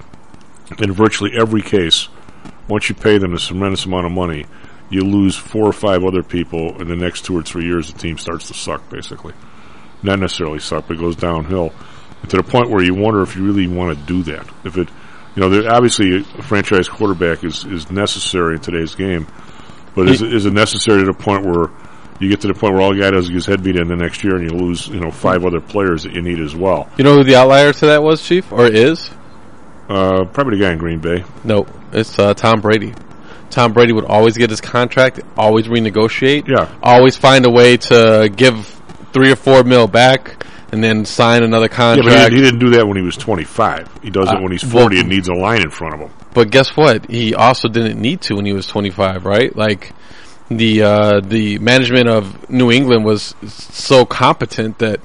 In virtually every case, once you pay them a tremendous amount of money, you lose four or five other people. In the next two or three years, the team starts to suck, basically. Not necessarily suck, but it goes downhill. And to the point where you wonder if you really want to do that. If it, you know, there, obviously a franchise quarterback is, is necessary in today's game, but is, it, is it necessary to the point where you get to the point where all the guy does is get his head beat in the next year, and you lose, you know, five other players that you need as well? You know who the outlier to that was, Chief, or is? Uh, probably the guy in Green Bay. No, it's uh, Tom Brady. Tom Brady would always get his contract, always renegotiate, yeah, always find a way to give three or four mil back, and then sign another contract. Yeah, but he, he didn't do that when he was twenty-five. He does it uh, when he's forty well, and needs a line in front of him. But guess what? He also didn't need to when he was twenty-five, right? Like, the uh, the management of New England was so competent that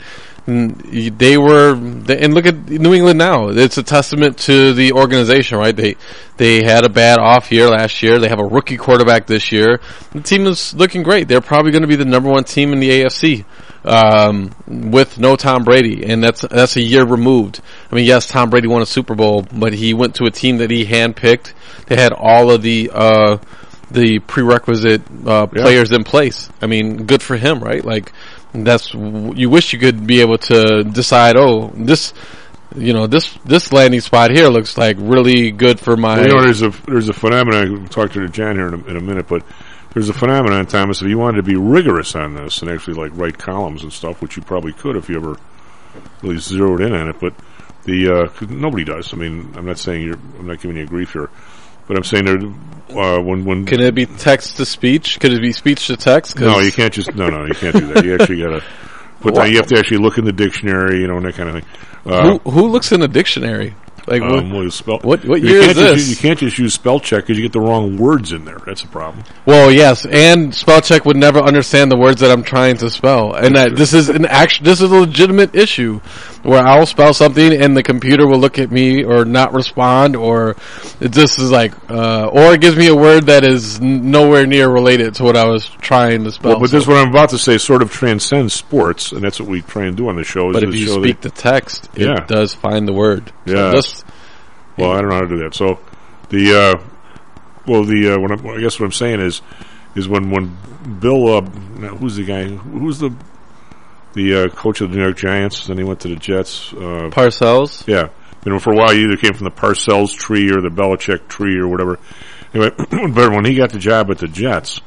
they were, and look at New England now. It's a testament to the organization, right? They they had a bad off year last year. They have a rookie quarterback this year. The team is looking great. They're probably going to be the number one team in the A F C um, with no Tom Brady, and that's that's a year removed. I mean, yes, Tom Brady won a Super Bowl, but he went to a team that he handpicked. They had all of the uh, the prerequisite uh, players yeah. in place. I mean, good for him, right? Like, that's, you wish you could be able to decide, oh, this, you know, this this landing spot here looks like really good for my. Well, you know, there's a there's a phenomenon. I'll talk to John here in a, in a minute, but there's a phenomenon, Thomas. If you wanted to be rigorous on this and actually like write columns and stuff, which you probably could if you ever really zeroed in on it, but the uh, 'cause nobody does. I mean, I'm not saying you're. I'm not giving you grief here. But I'm saying there, uh, when when can it be text to speech? Could it be speech to text? Cause no, you can't just no no you can't do that. You actually got to put that. You have to actually look in the dictionary, you know, and that kind of thing. Uh, who who looks in the dictionary? Like um, what, well, spell, what? What you year can't is this? Just, you can't just use spell check because you get the wrong words in there. That's a problem. Well, yes, and spell check would never understand the words that I'm trying to spell, and that this is an act. This is a legitimate issue where I'll spell something and the computer will look at me or not respond, or it just is like, uh, or it gives me a word that is n- nowhere near related to what I was trying to spell. Well, but so. This what I'm about to say sort of transcends sports, and that's what we try and do on the show. Is but if you speak the text, it yeah. does find the word. So yeah. Just, well, I don't know how to do that. So the uh, well, the uh, what I'm, I guess what I'm saying is is when when Bill, uh, who's the guy? Who's the the uh, coach of the New York Giants? Then he went to the Jets. Uh, Parcells. Yeah, you know, for a while he either came from the Parcells tree or the Belichick tree or whatever. Anyway, but when he got the job at the Jets,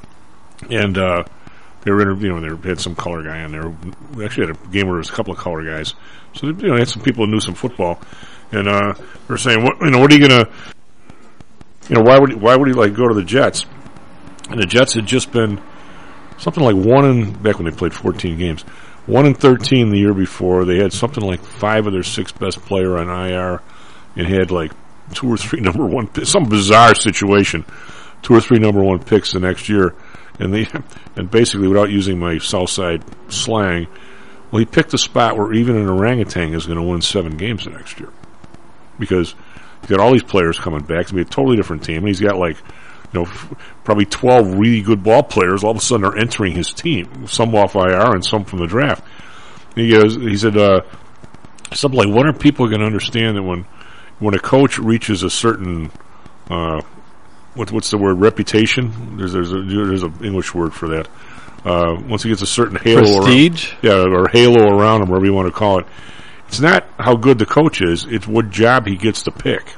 and uh, they were, you know, they had some color guy in there. We actually had a game where there was a couple of color guys, so they, you know, they had some people who knew some football. And uh, they're saying, "What you know? What are you gonna? you know, why would he, why would he like go to the Jets? And the Jets had just been something like one in back when they played fourteen games, one in thirteen the year before. They had something like five of their six best player on I R, and had like two or three number one, some bizarre situation, two or three number one picks the next year, and they and basically without using my Southside slang, well, he picked a spot where even an orangutan is going to win seven games the next year because he's got all these players coming back. It's going to be a totally different team, and he's got like, you know, f- probably twelve really good ball players all of a sudden are entering his team, some off I R and some from the draft. He goes, he said, uh, something like, when are people going to understand that when when a coach reaches a certain, uh, what, what's the word, reputation? There's there's a there's an English word for that. Uh, once he gets a certain halo, prestige, around, yeah, or halo around him, whatever you want to call it. It's not how good the coach is; it's what job he gets to pick.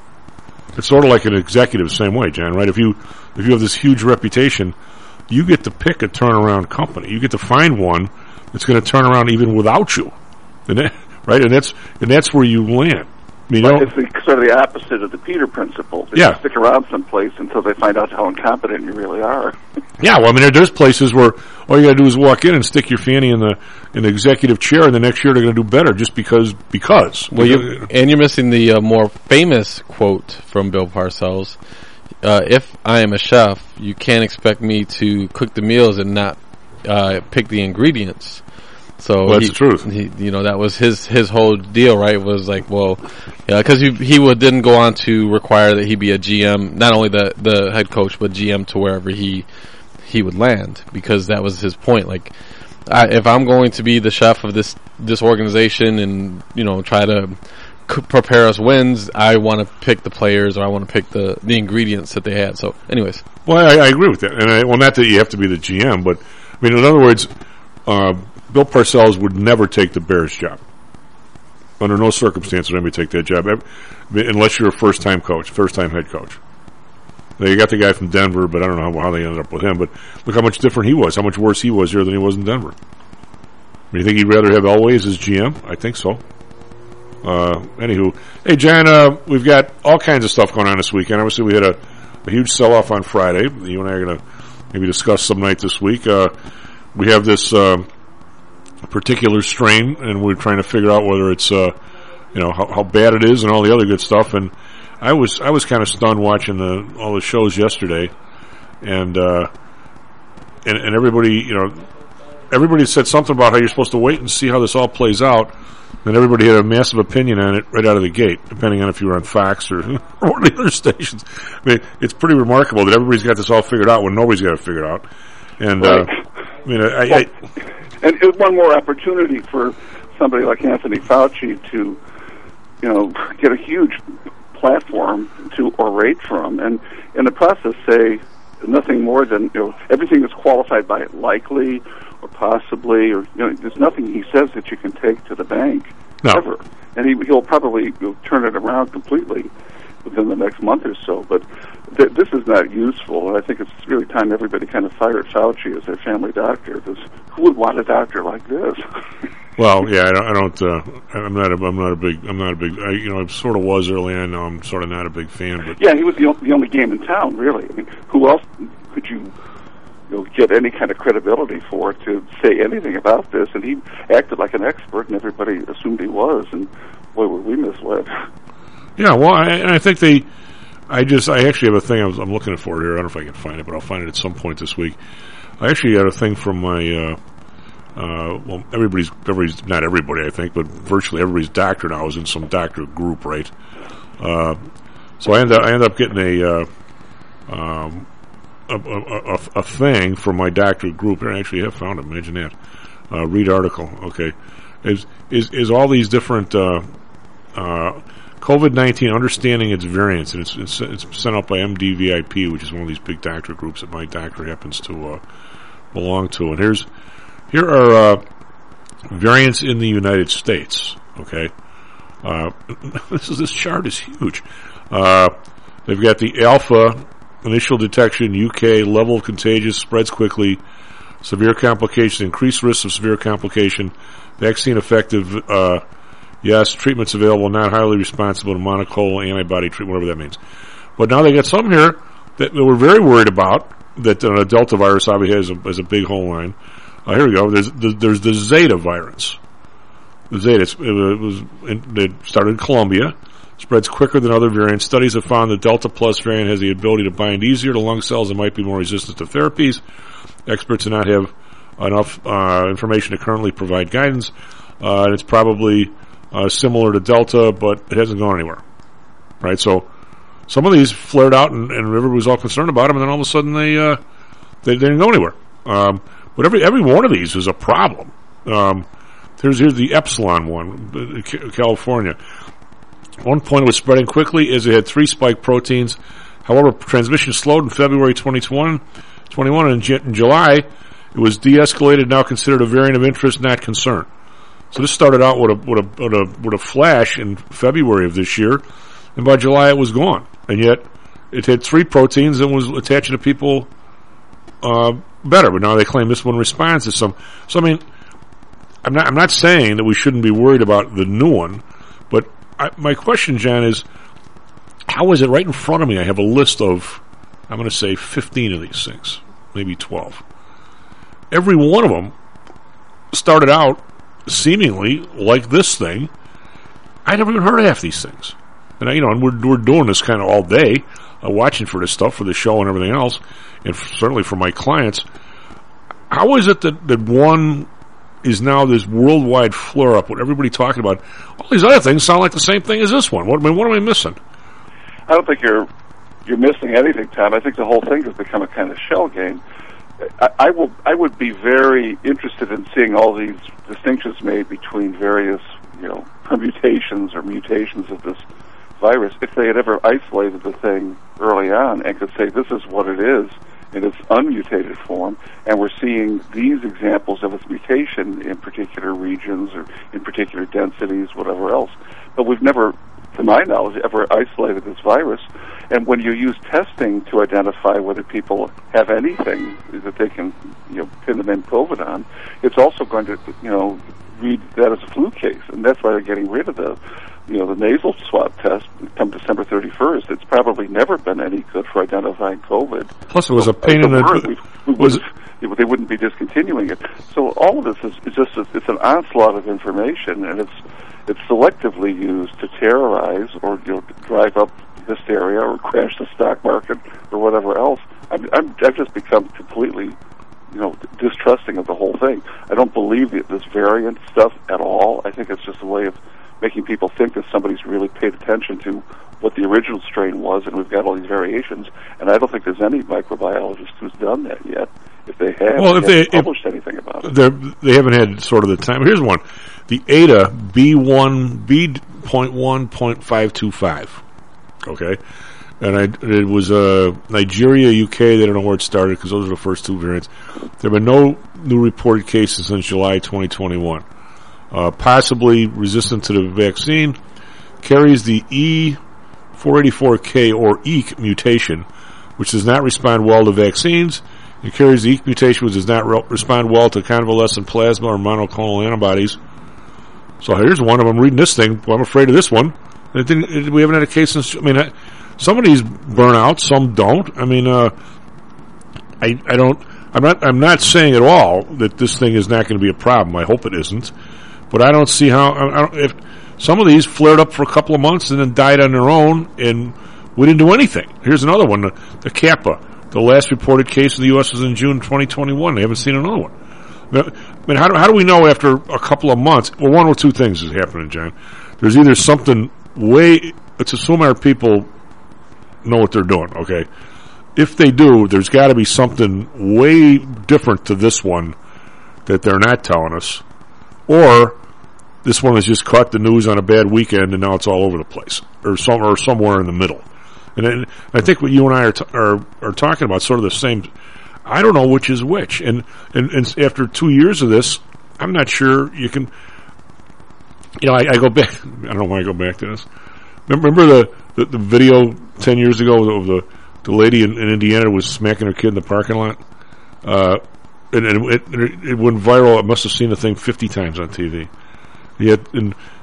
It's sort of like an executive, same way, John. Right? If you if you have this huge reputation, you get to pick a turnaround company. You get to find one that's going to turn around even without you, and that, right? And that's and that's where you land. I mean, you know, it's the, sort of the opposite of the Peter principle. They yeah. stick around someplace until they find out how incompetent you really are. Yeah, well, I mean, there, there's places where all you got to do is walk in and stick your fanny in the in the executive chair, and the next year they're going to do better just because because. Well, you and you're missing the uh, more famous quote from Bill Parcells. Uh, if I am a chef, you can't expect me to cook the meals and not uh, pick the ingredients. So well, that's he, the truth. He, you know, that was his his whole deal, right? Was like, well, yeah, because he he would didn't go on to require that he be a G M, not only the the head coach, but G M to wherever he he would land, because that was his point. Like, I, if I'm going to be the chef of this this organization and, you know, try to c- prepare us wins, I want to pick the players, or I want to pick the the ingredients that they had. So, anyways, well, I, I agree with that, and I, well, not that you have to be the G M, but I mean, in other words, uh, Bill Parcells would never take the Bears job. Under no circumstances would anybody take that job, unless you're a first-time coach, first-time head coach. Now, you got the guy from Denver, but I don't know how, how they ended up with him. But look how much different he was, how much worse he was here than he was in Denver. I mean, you think he'd rather have Elway as his G M? I think so. Uh, anywho, hey, John, uh, we've got all kinds of stuff going on this weekend. Obviously, we had a, a huge sell-off on Friday. You and I are going to maybe discuss some night this week. Uh, we have this uh, particular strain, and we're trying to figure out whether it's, uh, you know, how, how bad it is and all the other good stuff. And I was I was kind of stunned watching the all the shows yesterday, and uh, and and everybody, you know, everybody said something about how you're supposed to wait and see how this all plays out. And everybody had a massive opinion on it right out of the gate, depending on if you were on Fox or, or one of the other stations. I mean, it's pretty remarkable that everybody's got this all figured out when nobody's got it figured out. And right. uh, I mean, I, well, I, and it was one more opportunity for somebody like Anthony Fauci to, you know, get a huge platform to orate from, and in the process say nothing more than, you know, everything is qualified by likely or possibly, or, you know, there's nothing he says that you can take to the bank no. ever, and he, he'll probably you know, turn it around completely within the next month or so. But th- this is not useful, and I think it's really time everybody kind of fired Fauci as their family doctor, because who would want a doctor like this? Well, yeah, I don't. I don't uh, I'm not. A, I'm not a big. I'm not a big. I, you know, I sort of was early on. Now I'm sort of not a big fan. But yeah, he was the, o- the only game in town, really. I mean, who else could you, you know, get any kind of credibility for to say anything about this? And he acted like an expert, and everybody assumed he was. And boy, were we misled. Yeah, well, I, and I think they. I just. I actually have a thing. I was, I'm looking for it here. I don't know if I can find it, but I'll find it at some point this week. I actually had a thing from my. Uh, Uh, well, everybody's, everybody's, not everybody, I think, but virtually everybody's doctor now is in some doctor group, right? Uh, so I end up, I end up getting a, uh, um, a, a, a, a thing from my doctor group. And I actually have found it, imagine that. Uh, read article, okay. Is, is, is all these different, uh, uh, COVID nineteen understanding its variants, and it's, it's, it's sent out by M D V I P, which is one of these big doctor groups that my doctor happens to, uh, belong to. And here's, Here are uh, variants in the United States. Okay, uh, this is this chart is huge. Uh, they've got the alpha initial detection, U K level of contagious, spreads quickly, severe complications, increased risk of severe complication, vaccine effective. Uh, yes, treatments available, not highly responsible to monoclonal antibody treatment, whatever that means. But now they got some here that we're very worried about, that uh, Delta virus obviously has a, has a big hole line. Uh, here we go. There's the, there's the Zeta virus. The Zeta, it was in, it started in Colombia, spreads quicker than other variants. Studies have found the Delta Plus variant has the ability to bind easier to lung cells and might be more resistant to therapies. Experts do not have enough uh, information to currently provide guidance, uh, and it's probably uh, similar to Delta, but it hasn't gone anywhere. Right, so some of these flared out, and, and everybody was all concerned about them, and then all of a sudden they uh, they, they didn't go anywhere. Um, but every every one of these is a problem. Um, here's here's the Epsilon one, California. At one point, it was spreading quickly as it had three spike proteins. However, transmission slowed in February twenty twenty-one, and in, in July, it was de-escalated, now considered a variant of interest, not concern. So this started out with a with a with a, with a flash in February of this year, and by July it was gone. And yet, it had three proteins and was attaching to people uh, better. But now they claim this one responds to some. So I mean, I'm not I'm not saying that we shouldn't be worried about the new one, but I, my question, John, is how is it right in front of me? I have a list of, I'm going to say fifteen of these things, maybe twelve. Every one of them started out seemingly like this thing. I never even heard of half these things. And, I, you know, and we're, we're doing this kind of all day, uh, watching for this stuff for the show and everything else, and f- certainly for my clients. How is it that, that one is now this worldwide flare-up, what everybody talking about? All these other things sound like the same thing as this one. What, I mean, what am I missing? I don't think you're you're missing anything, Tom. I think the whole thing has become a kind of shell game. I, I will. I would be very interested in seeing all these distinctions made between various, you know, permutations or mutations of this virus. If they had ever isolated the thing early on and could say this is what it is in its unmutated form, and we're seeing these examples of its mutation in particular regions or in particular densities, whatever else. But we've never, to my knowledge, ever isolated this virus. And when you use testing to identify whether people have anything that they can, you know, pin them in COVID on, it's also going to, you know, read that as a flu case. And that's why they're getting rid of the, you know, the nasal swab test come December thirty-first. It's probably never been any good for identifying COVID. Plus, it was so, a pain in the... Word, we, we was it, they wouldn't be discontinuing it. So all of this is, is just, a, it's an onslaught of information, and it's it's selectively used to terrorize or, you know, drive up hysteria or crash the stock market or whatever else. I'm, I'm, I've just become completely, you know, distrusting of the whole thing. I don't believe that this variant stuff at all. I think it's just a way of making people think that somebody's really paid attention to what the original strain was, and we've got all these variations. And I don't think there's any microbiologist who's done that yet. If they have, well, if they, they haven't published if anything about it. They haven't had sort of the time. Here's one. The Eta B one B point one point five two five. Okay, and I, it was uh, Nigeria, U K. They don't know where it started because those are the first two variants. There have been no new reported cases since July twenty twenty-one. Uh, possibly resistant to the vaccine, carries the E four eighty-four K or E C mutation, which does not respond well to vaccines. It carries the E C mutation, which does not re- respond well to convalescent plasma or monoclonal antibodies. So here's one of them. Reading this thing, well, I'm afraid of this one. It didn't, it, we haven't had a case since. I mean, I, some of these burn out, some don't. I mean, uh, I I don't. I'm not. I'm not saying at all that this thing is not going to be a problem. I hope it isn't, but I don't see how. I, I don't, if some of these flared up for a couple of months and then died on their own, and we didn't do anything. Here's another one: the, the Kappa. The last reported case in the U S was in June twenty twenty-one. They haven't seen another one. I mean, how do, how do we know after a couple of months? Well, one or two things is happening, John. There's either something way, let's assume our people know what they're doing, okay? If they do, there's got to be something way different to this one that they're not telling us. Or this one has just caught the news on a bad weekend and now it's all over the place. Or, some, or somewhere in the middle. And then, I think what you and I are, t- are, are talking about sort of the same. I don't know which is which. And, and, and after two years of this, I'm not sure you can, you know, I, I go back, I don't know why I go back to this. Remember the, the, the video ten years ago of the, the lady in, in Indiana was smacking her kid in the parking lot? Uh, and, and it, it, it went viral. I must have seen the thing fifty times on T V. Yet, and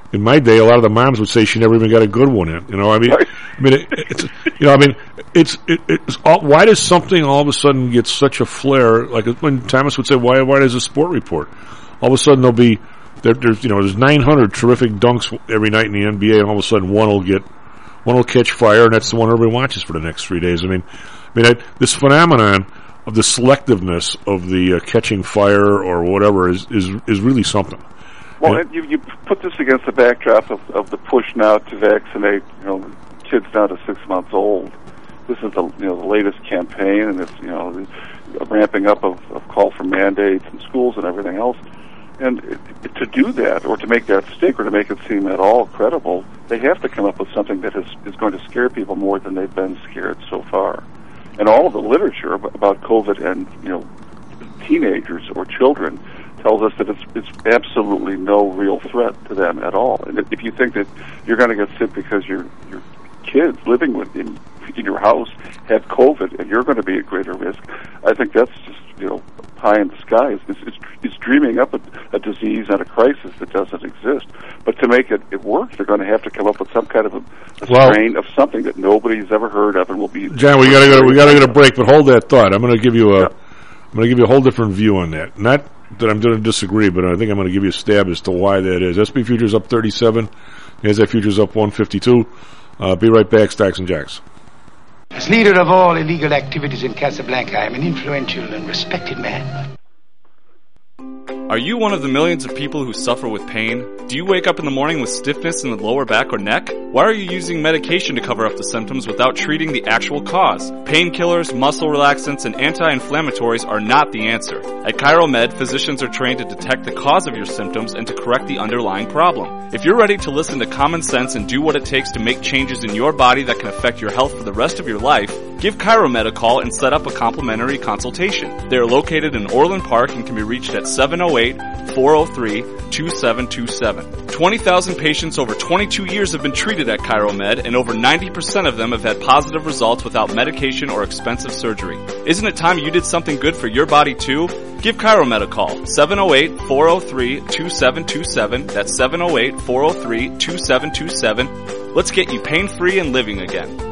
in my day, a lot of the moms would say she never even got a good one in. You know, I mean, I mean, it, it's you know, I mean, it's it, it's all, why does something all of a sudden get such a flare? Like when Thomas would say, why why does a sport report? All of a sudden there'll be there, there's you know there's nine hundred terrific dunks every night in the N B A, and all of a sudden one will get one will catch fire, and that's the one everybody watches for the next three days. I mean, I mean I, this phenomenon of the selectiveness of the uh, catching fire or whatever is is is really something. Well, and you, you put this against the backdrop of, of the push now to vaccinate, you know, kids down to six months old. This is the you know the latest campaign, and it's you know the ramping up of, of call for mandates in schools and everything else. And it, it, to do that, or to make that stick, or to make it seem at all credible, they have to come up with something that is is going to scare people more than they've been scared so far. And all of the literature about COVID and you know teenagers or children tells us that it's, it's absolutely no real threat to them at all. And if you think that you're going to get sick because your your kids living within in your house have COVID and you're going to be at greater risk, I think that's just you know pie in the sky. It's, it's, it's dreaming up a, a disease and a crisis that doesn't exist. But to make it, it work, they're going to have to come up with some kind of a, a well, strain of something that nobody's ever heard of and will be. John, we got to go. We got to get a break, but hold that thought. I'm going to give you a. Yeah. I'm going to give you a whole different view on that. Not that I'm going to disagree, but I think I'm going to give you a stab as to why that is. S and P futures up thirty-seven. N A S D A Q futures up one fifty-two. Uh, be right back, Stocks and Jocks. As leader of all illegal activities in Casablanca, I am an influential and respected man. Are you one of the millions of people who suffer with pain? Do you wake up in the morning with stiffness in the lower back or neck? Why are you using medication to cover up the symptoms without treating the actual cause? Painkillers, muscle relaxants, and anti-inflammatories are not the answer. At ChiroMed, physicians are trained to detect the cause of your symptoms and to correct the underlying problem. If you're ready to listen to common sense and do what it takes to make changes in your body that can affect your health for the rest of your life, give ChiroMed a call and set up a complimentary consultation. They are located in Orland Park and can be reached at seven oh eight, four oh three, two seven two seven. twenty thousand patients over twenty-two years have been treated at ChiroMed, and over ninety percent of them have had positive results without medication or expensive surgery. Isn't it time you did something good for your body too? Give ChiroMed a call, seven oh eight, four oh three, two seven two seven. That's seven oh eight, four oh three, two seven two seven. Let's get you pain-free and living again.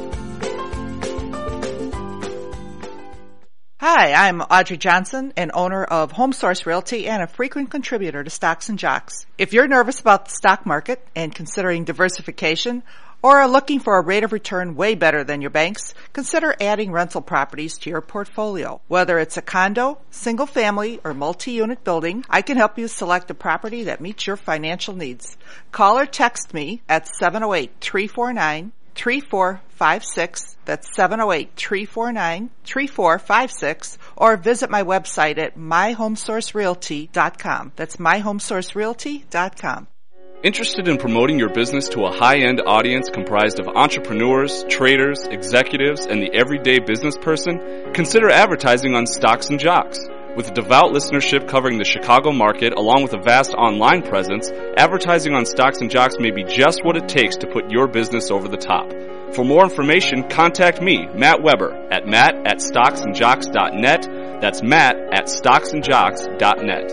Hi, I'm Audrey Johnson, an owner of Home Source Realty and a frequent contributor to Stocks and Jocks. If you're nervous about the stock market and considering diversification, or are looking for a rate of return way better than your banks, consider adding rental properties to your portfolio. Whether it's a condo, single family, or multi-unit building, I can help you select a property that meets your financial needs. Call or text me at seven oh eight, three four nine, three four five six. That's seven oh eight, three four nine, three four five six, or visit my website at my home source realty dot com. That's my home source realty dot com. Interested in promoting your business to a high-end audience comprised of entrepreneurs, traders, executives, and the everyday business person? Consider advertising on Stocks and Jocks. With a devout listenership covering the Chicago market, along with a vast online presence, advertising on Stocks and Jocks may be just what it takes to put your business over the top. For more information, contact me, Matt Weber, at matt at stocks and jocks dot net. That's matt at stocks and jocks dot net.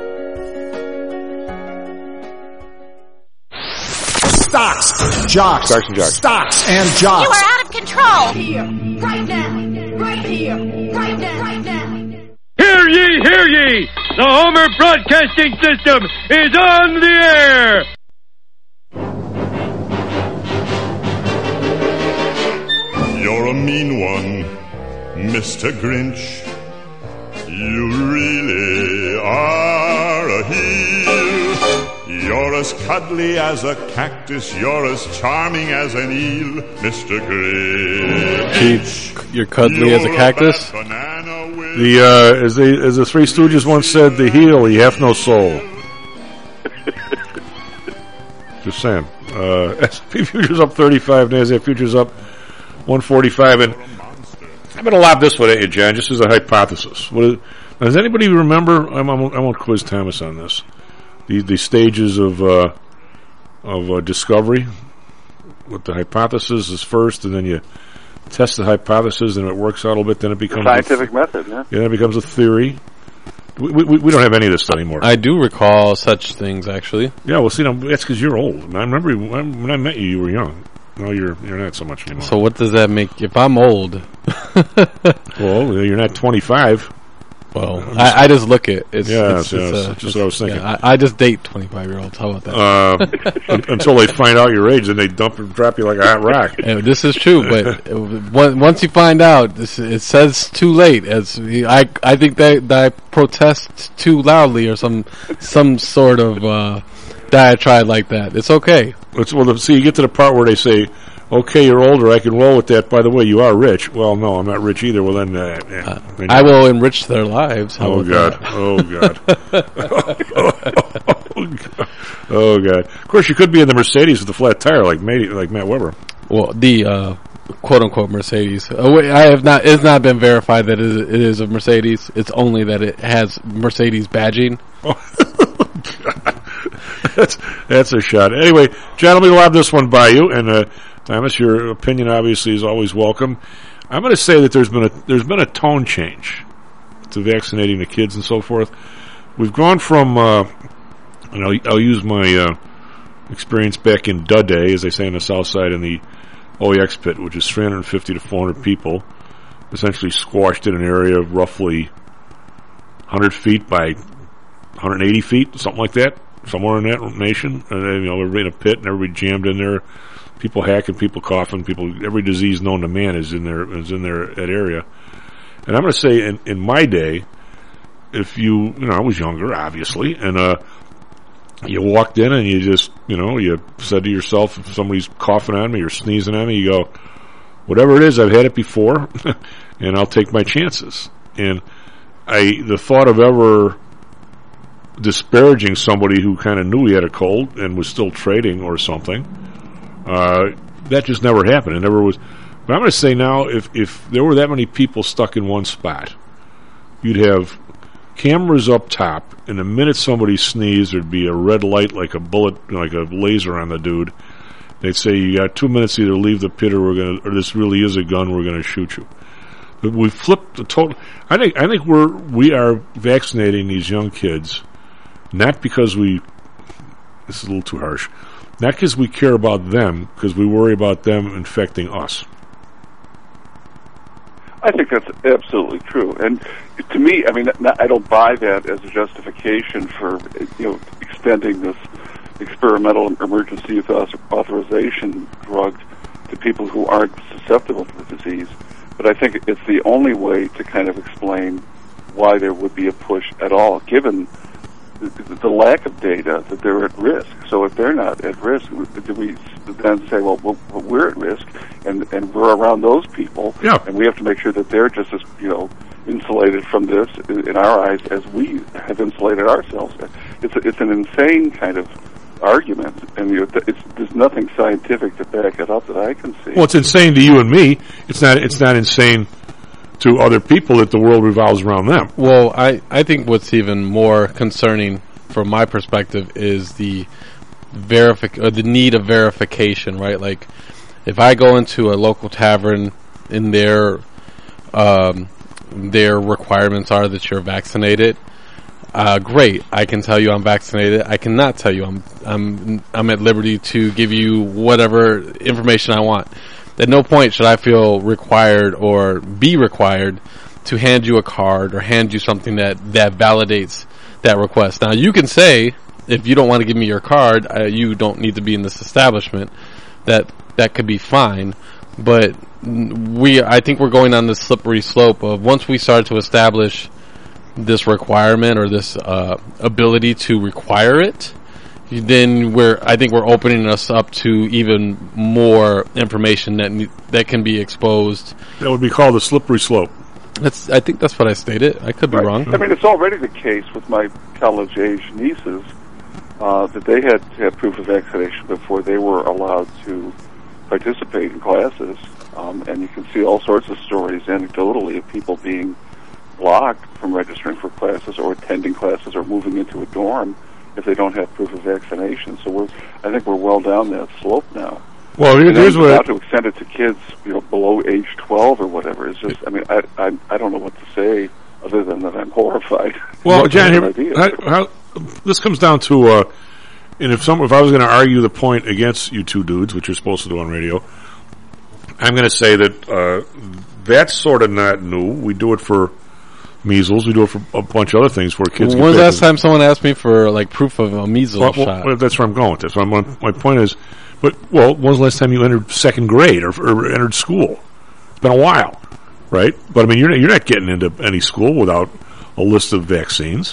Stocks, jocks, Stocks and Jocks. Stocks and Jocks. You are out of control. Here, right now, right here, right now, right now. Hear ye, hear ye! The Homer Broadcasting System is on the air! You're a mean one, Mister Grinch. You really are a heel. You're as cuddly as a cactus. You're as charming as an eel, Mister Grinch. Keith, you're cuddly as a cactus? The uh, as they as the Three Stooges once said, the heel, he hath no soul. Just saying. Uh, S and P futures up thirty-five, NASDAQ futures up one forty-five, and I'm going to lob this one at you, John, just as a hypothesis. What is, does anybody remember? I'm, I'm, I won't quiz Thomas on this. The the stages of uh, of uh, discovery. What the hypothesis is first, and then you test the hypothesis, and it works out a little bit. Then it becomes the scientific a th- method. Yeah. Yeah, then it becomes a theory. We, we we don't have any of this anymore. I do recall such things, actually. Yeah, well, see, now, that's because you're old. And I remember when when I met you, you were young. No, you're you're not so much anymore. So what does that make? If I'm old, well, you're not twenty-five. Well, I, I just look at it's, yeah, it's, yeah, it's, that's uh, just what I was thinking. Yeah, I, I just date twenty-five-year-olds. How about that? Uh, until they find out your age, then they dump and drop you like a hot rock. Yeah, this is true, but once you find out, this, it says too late. As I, I think that, that I protest too loudly or some some sort of uh, diatribe like that. It's okay. It's, well, see, you get to the part where they say, okay, you're older, I can roll with that. By the way, you are rich. Well, no, I'm not rich either. Well, then... Uh, yeah, uh, then I will enrich their lives. How oh, God. oh, God. oh, God. Oh, God. Of course, you could be in the Mercedes with the flat tire like Matt, like Matt Weber. Well, the uh, quote-unquote Mercedes. Uh, wait, I have not... It's not been verified that it is, it is a Mercedes. It's only that it has Mercedes badging. Oh, God. That's, that's a shot. Anyway, gentlemen, we'll have this one by you, and... Uh, Thomas, your opinion obviously is always welcome. I'm going to say that there's been a there's been a tone change to vaccinating the kids and so forth. We've gone from, uh, and I'll, I'll use my uh, experience back in D U Day, as they say on the south side, in the O E X pit, which is three hundred fifty to four hundred people, essentially squashed in an area of roughly one hundred feet by one hundred eighty feet, something like that, somewhere in that nation. And then, you know, everybody in a pit and everybody jammed in there. People hacking, people coughing, people. Every disease known to man is in there. Is in there that area. And I'm going to say, in, in my day, if you, you know, I was younger, obviously, and uh, you walked in and you just, you know, you said to yourself, if somebody's coughing on me or sneezing on me, you go, whatever it is, I've had it before, and I'll take my chances. And I, the thought of ever disparaging somebody who kind of knew he had a cold and was still trading or something. Uh, that just never happened. It never was. But I'm going to say now, if, if there were that many people stuck in one spot, you'd have cameras up top, and the minute somebody sneezed, there'd be a red light like a bullet, like a laser on the dude. They'd say, you got two minutes to either leave the pit or we're going to, or this really is a gun, we're going to shoot you. But we flipped the total. I think, I think we're, we are vaccinating these young kids, not because we, this is a little too harsh, not because we care about them, because we worry about them infecting us. I think that's absolutely true. And to me, I mean, I don't buy that as a justification for, you know, extending this experimental emergency use authorization drug to people who aren't susceptible to the disease. But I think it's the only way to kind of explain why there would be a push at all, given the lack of data that they're at risk. So if they're not at risk, do we then say, well, well we're at risk, and and we're around those people, yeah. and we have to make sure that they're just as, you know, insulated from this in our eyes as we have insulated ourselves. It's a, it's an insane kind of argument, and you know, it's, there's nothing scientific to back it up that I can see. Well, it's insane to you and me. It's not. It's not insane to other people that the world revolves around them. Well, I, I think what's even more concerning from my perspective is the verific or the need of verification, right? Like, if I go into a local tavern and their um, their requirements are that you're vaccinated, uh, great. I can tell you I'm vaccinated. I cannot tell you I'm I'm I'm at liberty to give you whatever information I want. At no point should I feel required or be required to hand you a card or hand you something that, that validates that request. Now, you can say, if you don't want to give me your card, uh, you don't need to be in this establishment. That that could be fine. But we, I think we're going on this slippery slope of once we start to establish this requirement or this uh, ability to require it, then we're, I think we're opening us up to even more information that that can be exposed. That would be called a slippery slope. That's, I think that's what I stated. I could be right. wrong. I mean, it's already the case with my college-age nieces uh, that they had to have proof of vaccination before they were allowed to participate in classes. Um, and you can see all sorts of stories anecdotally of people being blocked from registering for classes or attending classes or moving into a dorm if they don't have proof of vaccination. So we're, I think we're well down that slope now. Well, here, here's what now to extend it to kids, you know, below age twelve or whatever is just. I mean, I, I I don't know what to say other than that I'm horrified. Well, What John, kind of here, idea? how, how, this comes down to, uh, and if some, if I was going to argue the point against you two dudes, which you're supposed to do on radio, I'm going to say that uh, that's sort of not new. We do it for measles. We do it for a bunch of other things where kids. When was the last time someone asked me for like proof of a measles well, shot? Well, that's where I'm going with this. My, my point is, but well, when was the last time you entered second grade or, or entered school? It's been a while, right? But I mean, you're not, you're not getting into any school without a list of vaccines.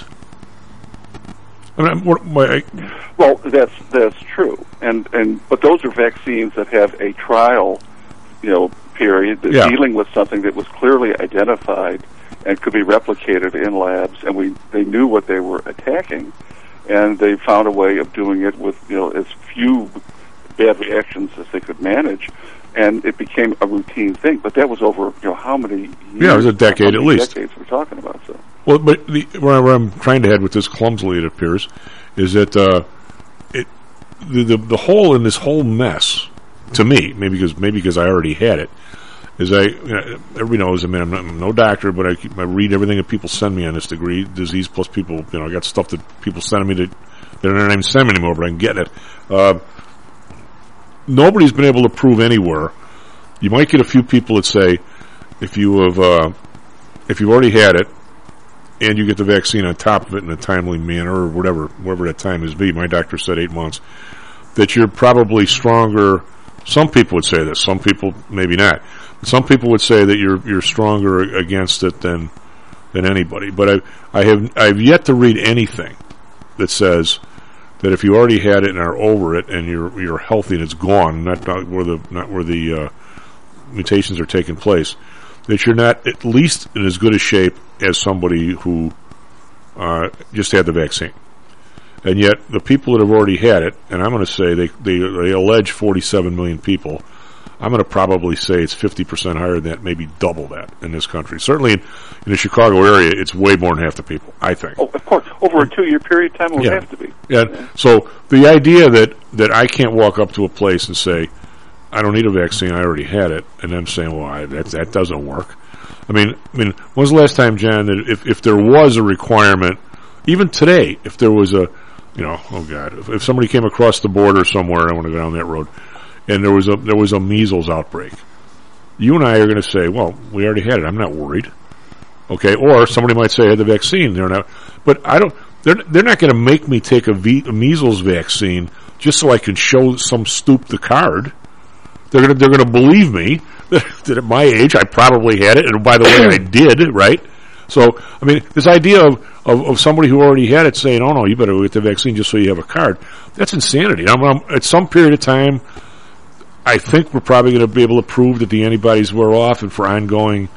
I mean, what, my, Well, that's that's true, and and but those are vaccines that have a trial, you know, period that's Yeah. dealing with something that was clearly identified and could be replicated in labs, and we they knew what they were attacking, and they found a way of doing it with you know as few bad reactions as they could manage, and it became a routine thing. But that was over you know how many years? Yeah, it was a decade how at many least. Decades we're talking about. So. well, but the, where, where I'm trying to head with this clumsily, it appears, is that uh, it the, the the hole in this whole mess, to me, maybe because maybe because I already had it, is I you know, everybody knows. I mean, I'm, not, I'm no doctor, but I, keep, I read everything that people send me on this degree disease. Plus, people, you know, I got stuff that people send me that they're not even sending me anymore, but I can get it. Uh, nobody's been able to prove anywhere. You might get a few people that say, if you have, uh, if you've already had it, and you get the vaccine on top of it in a timely manner, or whatever, whatever that time is be. My doctor said eight months. That you're probably stronger. Some people would say this. Some people maybe not. Some people would say that you're you're stronger against it than than anybody. But I I have I've yet to read anything that says that if you already had it and are over it and you're you're healthy and it's gone, not, not where the not where the uh, mutations are taking place, that you're not at least in as good a shape as somebody who uh, just had the vaccine. And yet, the people that have already had it, and I'm going to say they, they they allege forty-seven million people, I'm going to probably say it's fifty percent higher than that, maybe double that in this country. Certainly in, in the Chicago area, it's way more than half the people, I think. Oh, of course. Over a two-year period of time, it would Yeah. have to be. Yeah. yeah. So the idea that, that I can't walk up to a place and say, I don't need a vaccine, I already had it, and them saying, well, I, that, that doesn't work. I mean, I mean, when was the last time, John, that if, if there was a requirement, even today, if there was a, you know, oh God, if, if somebody came across the border somewhere, I want to go down that road, and there was a there was a measles outbreak, you and I are going to say, well, we already had it, I'm not worried, okay? Or somebody might say, I had the vaccine, they're not, but I don't. They're they're not going to make me take a, v, a measles vaccine just so I can show some stoop the card. They're going to they're going to believe me that, that at my age I probably had it, and by the way, I did, right? So, I mean, this idea of, of, of somebody who already had it saying, oh, no, you better go get the vaccine just so you have a card, that's insanity. I'm, I'm, at some period of time, I think we're probably going to be able to prove that the antibodies wear off, and for ongoing,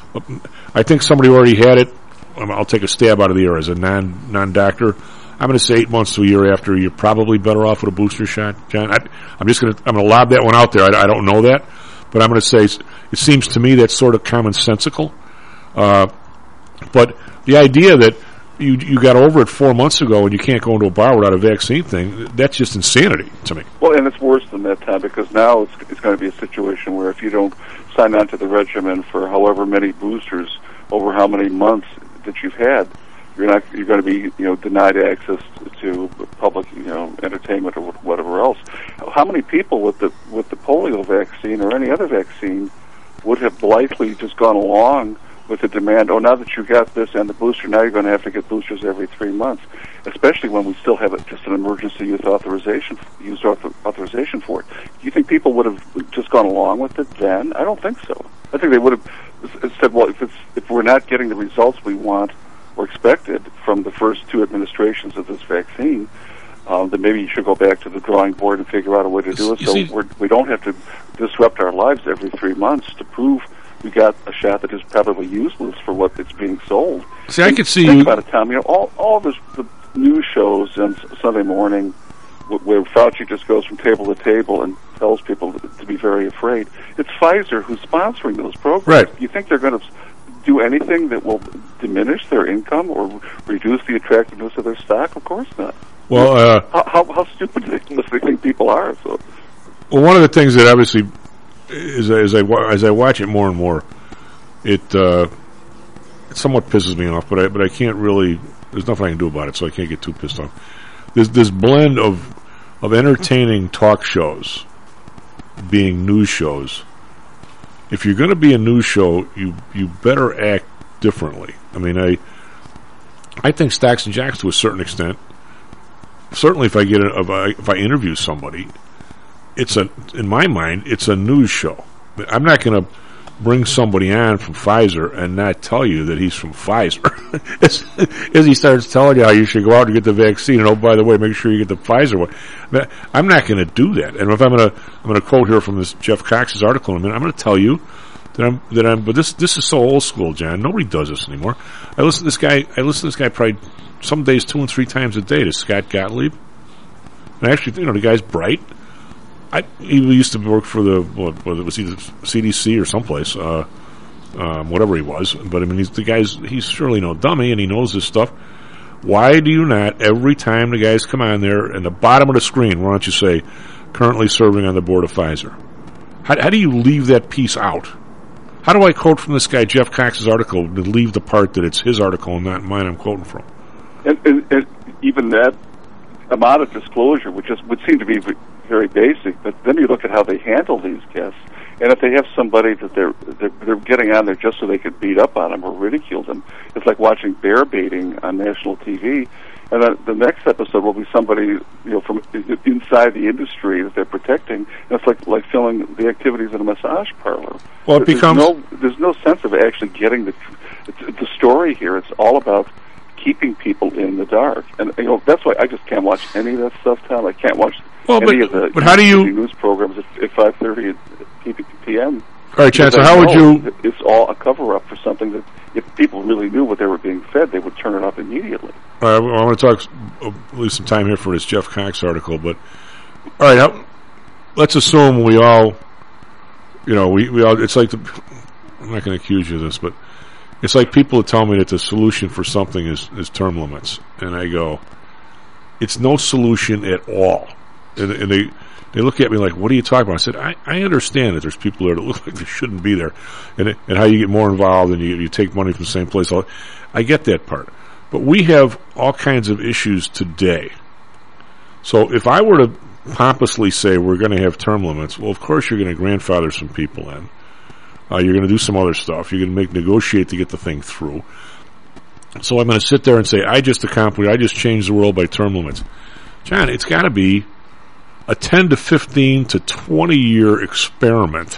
I think somebody who already had it, I'll take a stab out of the air as a non, non-doctor, I'm going to say eight months to a year after, you're probably better off with a booster shot, John. I, I'm just going to, I'm going to lob that one out there. I, I don't know that, but I'm going to say it seems to me that's sort of commonsensical. Uh, But the idea that you you got over it four months ago and you can't go into a bar without a vaccine thing, that's just insanity to me. Well, and it's worse than that, Tom, because now it's, it's going to be a situation where if you don't sign on to the regimen for however many boosters over how many months that you've had, you're not you're going to be you know denied access to public you know entertainment or whatever else. How many people with the with the polio vaccine or any other vaccine would have blithely just gone along with the demand, oh, now that you got this and the booster, now you're going to have to get boosters every three months, especially when we still have it, just an emergency use authorization, use author, authorization for it. Do you think people would have just gone along with it then? I don't think so. I think they would have said, well, if it's if we're not getting the results we want or expected from the first two administrations of this vaccine, um, then maybe you should go back to the drawing board and figure out a way to do it You so see- we're, we don't have to disrupt our lives every three months to prove we got a shot that is probably useless for what it's being sold. See, I could see Think you- about it, Tom. You know, all all this, the news shows on S- Sunday morning wh- where Fauci just goes from table to table and tells people to, to be very afraid. It's Pfizer who's sponsoring those programs. Right. You think they're going to do anything that will diminish their income or reduce the attractiveness of their stock? Of course not. Well, uh, how, how, how stupid do they must they think people are? So. Well, one of the things that obviously, as I, as I, wa- as I watch it more and more, it, uh, it somewhat pisses me off, but I, but I can't really There's nothing I can do about it, so I can't get too pissed off. There's this blend of of entertaining talk shows being news shows. If you're going to be a news show, you you better act differently. I mean, I I think Stocks and Jocks to a certain extent. Certainly, if I get a, if I if I interview somebody, it's a in my mind it's a news show. I'm not going to bring somebody on from Pfizer and not tell you that he's from Pfizer. as, as he starts telling you how you should go out and get the vaccine, and oh, by the way, make sure you get the Pfizer one. But I'm not going to do that. And if I'm going to, I'm going to quote here from this Jeff Cox's article in a minute. I'm going to tell you that I'm that I'm. But this this is so old school, John. Nobody does this anymore. I listen to this guy. I listen to this guy probably some days two and three times a day. To Scott Gottlieb, and actually, you know, the guy's bright. I, he used to work for the, what, what was he, the C D C or someplace, uh, um, whatever he was. But I mean, he's, the guy's, he's surely no dummy and he knows this stuff. Why do you not, every time the guys come on there, in the bottom of the screen, why don't you say, currently serving on the board of Pfizer? How, how do you leave that piece out? How do I quote from this guy, Jeff Cox's article, to leave the part that it's his article and not mine I'm quoting from? And, and, and even that amount of disclosure, which is, would seem to be very basic, but then you look at how they handle these guests, and if they have somebody that they're they're, they're getting on there just so they could beat up on them or ridicule them, it's like watching bear baiting on national T V. And then the next episode will be somebody, you know, from inside the industry that they're protecting. And it's like like filming the activities in a massage parlor. Well, it there's becomes no there's no sense of actually getting the it's, it's the story here. It's all about keeping people in the dark, and you know that's why I just can't watch any of that stuff, Tom. I can't watch well, any but, of the but how do you, news programs at, at five thirty p m. All right, Chad, so how would you... It's all a cover-up for something that if people really knew what they were being fed, they would turn it off immediately. All right, well, I want to talk, uh, leave some time here for this Jeff Cox article, but all right, how, let's assume we all, you know, we, we all, it's like, the, I'm not going to accuse you of this, but it's like people that tell me that the solution for something is, is term limits. And I go, it's no solution at all. And, and they they look at me like, what are you talking about? I said, I, I understand that there's people there that look like they shouldn't be there. And it, and how you get more involved and you, you take money from the same place. I get that part. But we have all kinds of issues today. So if I were to pompously say we're going to have term limits, well, of course you're going to grandfather some people in. Uh, you're going to do some other stuff. You're going to make negotiate to get the thing through. So I'm going to sit there and say, I just accomplished, I just changed the world by term limits. John, it's got to be a ten to fifteen to twenty year experiment.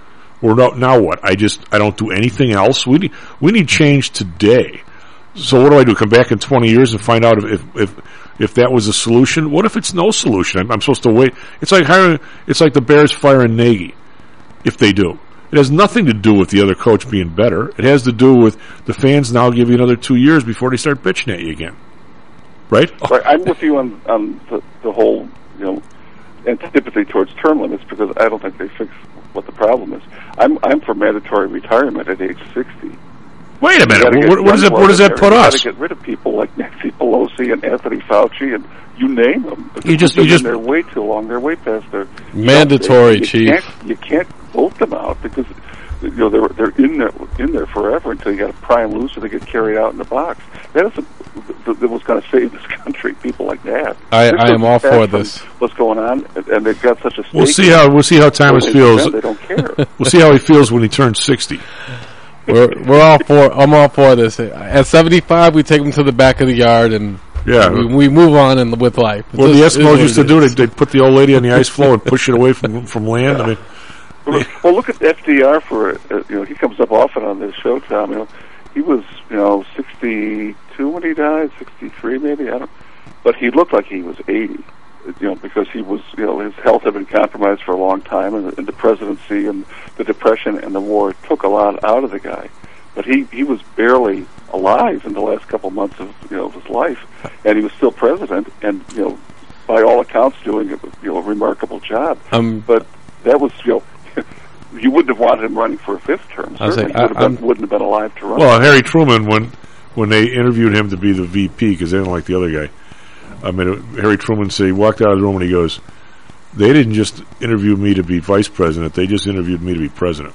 Or no, now what? I just, I don't do anything else. We need, we need change today. So what do I do? Come back in twenty years and find out if, if, if, if that was a solution? What if it's no solution? I'm, I'm supposed to wait. It's like hiring, it's like the Bears firing Nagy, if they do. It has nothing to do with the other coach being better. It has to do with the fans now give you another two years before they start bitching at you again. Right? Right. I'm with you on, on the, the whole, you know, antipathy towards term limits because I don't think they fix what the problem is. I'm I'm for mandatory retirement at age sixty. Wait a minute. What, what does that? What does that put us? You got to get rid of people like Nancy Pelosi and Anthony Fauci and you name them. You just you just they're way too long. They're way past their mandatory, you know, Chief. Can't, you can't vote them out because you know they're they're in there in there forever until you got to pry them loose or they get carried out in the box. That isn't that was going to save this country. People like that. I, I am all for this. What's going on? And they've got such a. We'll see how we'll see how Thomas feels. Spend, they don't care. We'll see how he feels when he turns sixty. We're we're all for. I'm all for this. At seventy-five, we take them to the back of the yard and yeah, we, we move on and with life. What the Eskimos used to do, they put the old lady on the ice floe and push it away from from land. Yeah. I mean, well, well, look at F D R for uh, you know he comes up often on this show, Tom. You know, he was you know sixty-two when he died, sixty-three maybe. I don't, but he looked like he was eighty. You know, because he was, you know, his health had been compromised for a long time, and, and the presidency and the depression and the war took a lot out of the guy. But he, he was barely alive in the last couple of months of you know of his life, and he was still president, and you know, by all accounts, doing a you know a remarkable job. Um, but that was you know. You wouldn't have wanted him running for a fifth term. Certainly, I, he would have been, wouldn't have been alive to run. Well, Harry Truman, when when they interviewed him to be the V P because they didn't like the other guy. I mean, Harry Truman said he walked out of the room and he goes, "They didn't just interview me to be vice president; they just interviewed me to be president."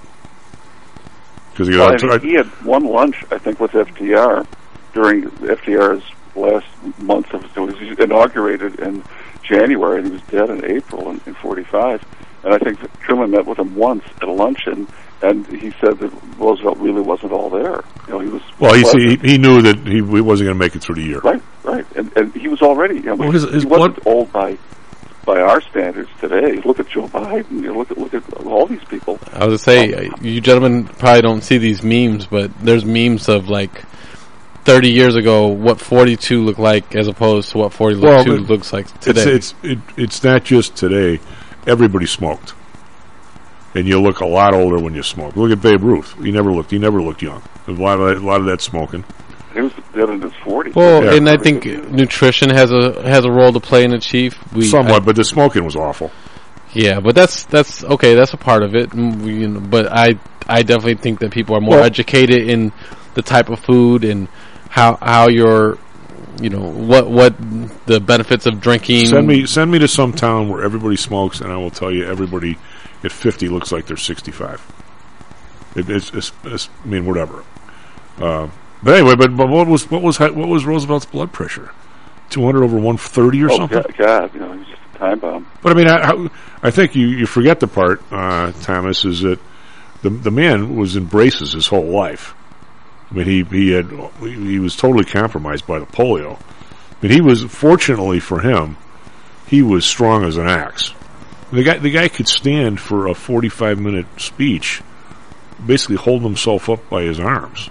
Because he, well, he had one lunch, I think, with F D R during F D R's last months of it was inaugurated in January, and he was dead in April in, in forty-five. And I think that Truman met with him once at a luncheon, and he said that Roosevelt really wasn't all there. You know, he was well. He he, he knew that he, he wasn't going to make it through the year. Right, right, and and he was already. You know, well, his, his he wasn't blood... old by by our standards today. Look at Joe Biden. You look at look at all these people. I was going to say, um, you gentlemen probably don't see these memes, but there's memes of like thirty years ago what forty-two looked like as opposed to what forty-two well, looks like today. It's it's, it, it's not just today. Everybody smoked, and you look a lot older when you smoke. Look at Babe Ruth. He never looked. He never looked young. A lot of that, a lot of that smoking. He was dead in his forties. Well, yeah. and I think nutrition has a has a role to play in it, Chief. We, Somewhat, I, but the smoking was awful. Yeah, but that's that's okay. That's a part of it. We, you know, but I I definitely think that people are more well, educated in the type of food and how how you're. You know what? What the benefits of drinking? Send me, send me to some town where everybody smokes, and I will tell you, everybody at fifty looks like they're sixty-five. It, it's, it's, it's, I mean, whatever. Uh, but anyway, but, but what was what was what was Roosevelt's blood pressure? Two hundred over one thirty or oh, something? God, God, you know, he was just a time bomb. But I mean, I, I think you, you forget the part, uh, Thomas, is that the the man was in braces his whole life. I mean, he he had he was totally compromised by the polio. But he was, fortunately for him, he was strong as an axe. The guy the guy could stand for a forty-five minute speech, basically holding himself up by his arms.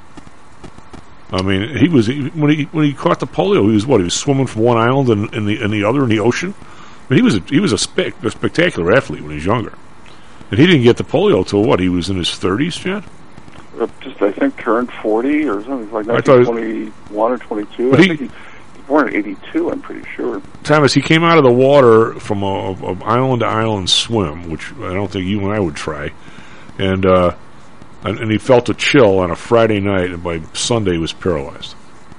I mean, he was when he when he caught the polio, he was what he was swimming from one island and, and the and the other in the ocean. But he was a, he was a, spec, a spectacular athlete when he was younger, and he didn't get the polio till what he was in his thirties, Chad. Uh, just I think turned forty or something like nineteen twenty-one or twenty-two. But I he, think he was born in eighty-two. I'm pretty sure. Thomas, he came out of the water from a, a, a island to island swim, which I don't think you and I would try, and uh, and, and he felt a chill on a Friday night, and by Sunday he was paralyzed.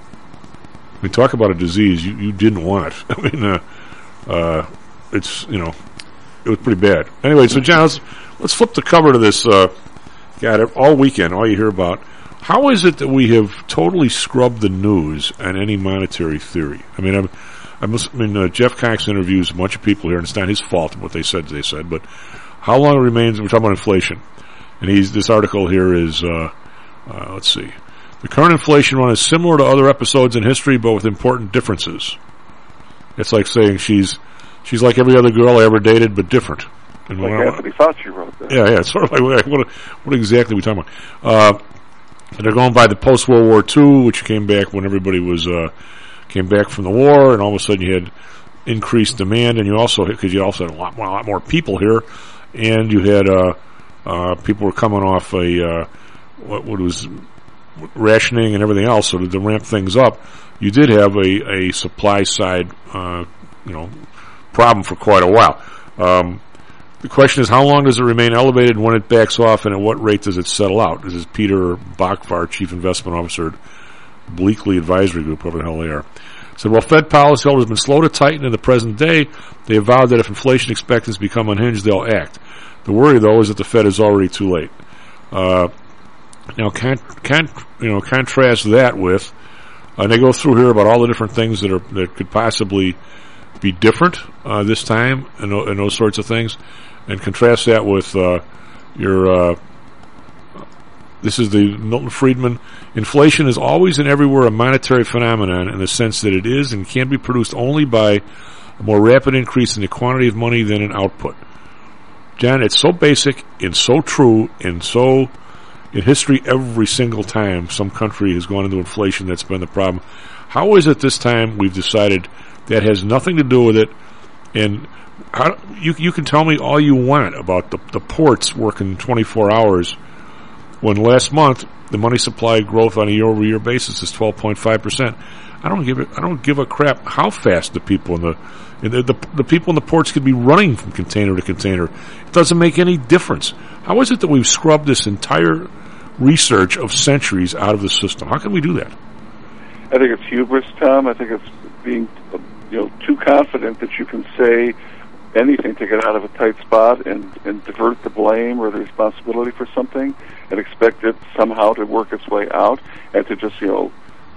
I mean, talk about a disease you, you didn't want it. I mean, uh, uh, it's you know, it was pretty bad. Anyway, so John, let's, let's flip the cover to this. Uh, God, all weekend, all you hear about, how is it that we have totally scrubbed the news on any monetary theory? I mean, I'm, I must, I mean, uh, Jeff Cox interviews a bunch of people here, and it's not his fault what they said, they said, but how long it remains, we're talking about inflation, and he's, this article here is, uh, uh, let's see, the current inflation run is similar to other episodes in history, but with important differences. It's like saying she's, she's like every other girl I ever dated, but different. And like Anthony Fauci wrote that. Yeah, yeah, it's sort of like what, what exactly are we talking about? Uh, they're going by the post-World War Two, which came back when everybody was uh, came back from the war, and all of a sudden you had increased demand, and you also because you also had a lot more, a lot more people here, and you had uh, uh, people were coming off a uh, what, what was rationing and everything else, so to, to ramp things up, you did have a, a supply side uh, you know problem for quite a while. Um, The question is, how long does it remain elevated when it backs off, and at what rate does it settle out? This is Peter Bachvar, Chief Investment Officer at Bleakley Advisory Group, whoever the hell they are. Said, while Fed policyholders have been slow to tighten in the present day, they have vowed that if inflation expectancies become unhinged, they'll act. The worry, though, is that the Fed is already too late. Uh, now, can't, can't, you know, contrast that with, and they go through here about all the different things that are that could possibly be different uh, this time, and, and those sorts of things. And contrast that with uh, your, uh, this is the Milton Friedman, inflation is always and everywhere a monetary phenomenon in the sense that it is and can be produced only by a more rapid increase in the quantity of money than in output. John, it's so basic and so true and so, in history, every single time some country has gone into inflation, that's been the problem. How is it this time we've decided that has nothing to do with it, and How, you you can tell me all you want about the, the ports working twenty-four hours when last month the money supply growth on a year-over-year basis is twelve point five percent. I don't give it. I don't give a crap how fast the people in the, in the, the the people in the ports could be running from container to container. It doesn't make any difference. How is it that we've scrubbed this entire research of centuries out of the system? How can we do that? I think it's hubris, Tom. I think it's being you know too confident that you can say anything to get out of a tight spot and, and divert the blame or the responsibility for something and expect it somehow to work its way out and to just, you know,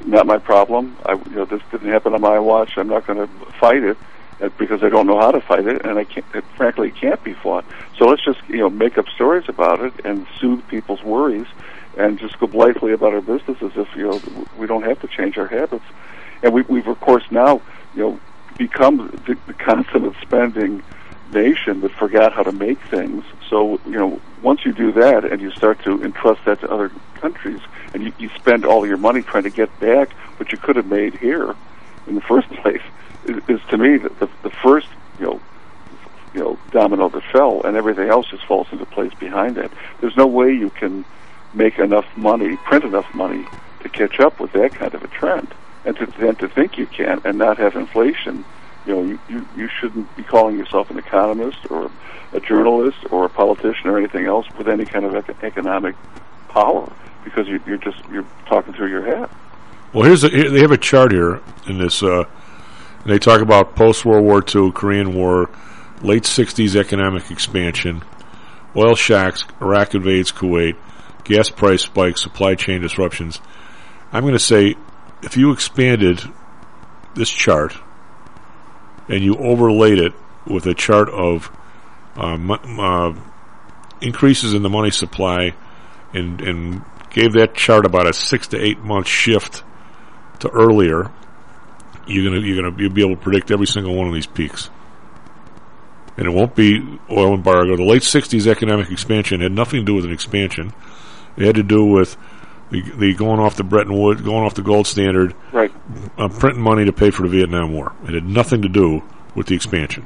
not my problem. I, you know, this didn't happen on my watch. I'm not going to fight it uh, because I don't know how to fight it, and I can't. It, frankly, it can't be fought. So let's just, you know, make up stories about it and soothe people's worries, and just go blithely about our business as if, you know, we don't have to change our habits. And we, we've of course now, you know, become the, the consummate spending nation that forgot how to make things. So, you know, once you do that and you start to entrust that to other countries, and you, you spend all your money trying to get back what you could have made here in the first place, is, is to me the, the, the first, you know, you know, domino that fell, and everything else just falls into place behind that. There's no way you can make enough money, print enough money to catch up with that kind of a trend. And to, and to think you can and not have inflation, you know, you, you, you shouldn't be calling yourself an economist or a journalist or a politician or anything else with any kind of ec- economic power, because you, you're just you're talking through your hat. Well, here's a, here, they have a chart here in this. Uh, and they talk about post World War Two, Korean War, late sixties economic expansion, oil shocks, Iraq invades Kuwait, gas price spikes, supply chain disruptions. I'm going to say, if you expanded this chart and you overlaid it with a chart of um, uh, increases in the money supply, and, and gave that chart about a six to eight month shift to earlier, you're gonna you're gonna you'll be able to predict every single one of these peaks. And it won't be oil embargo. The late sixties economic expansion had nothing to do with an expansion. It had to do with the, the going off the Bretton Woods, going off the gold standard, right? Uh, printing money to pay for the Vietnam War. It had nothing to do with the expansion.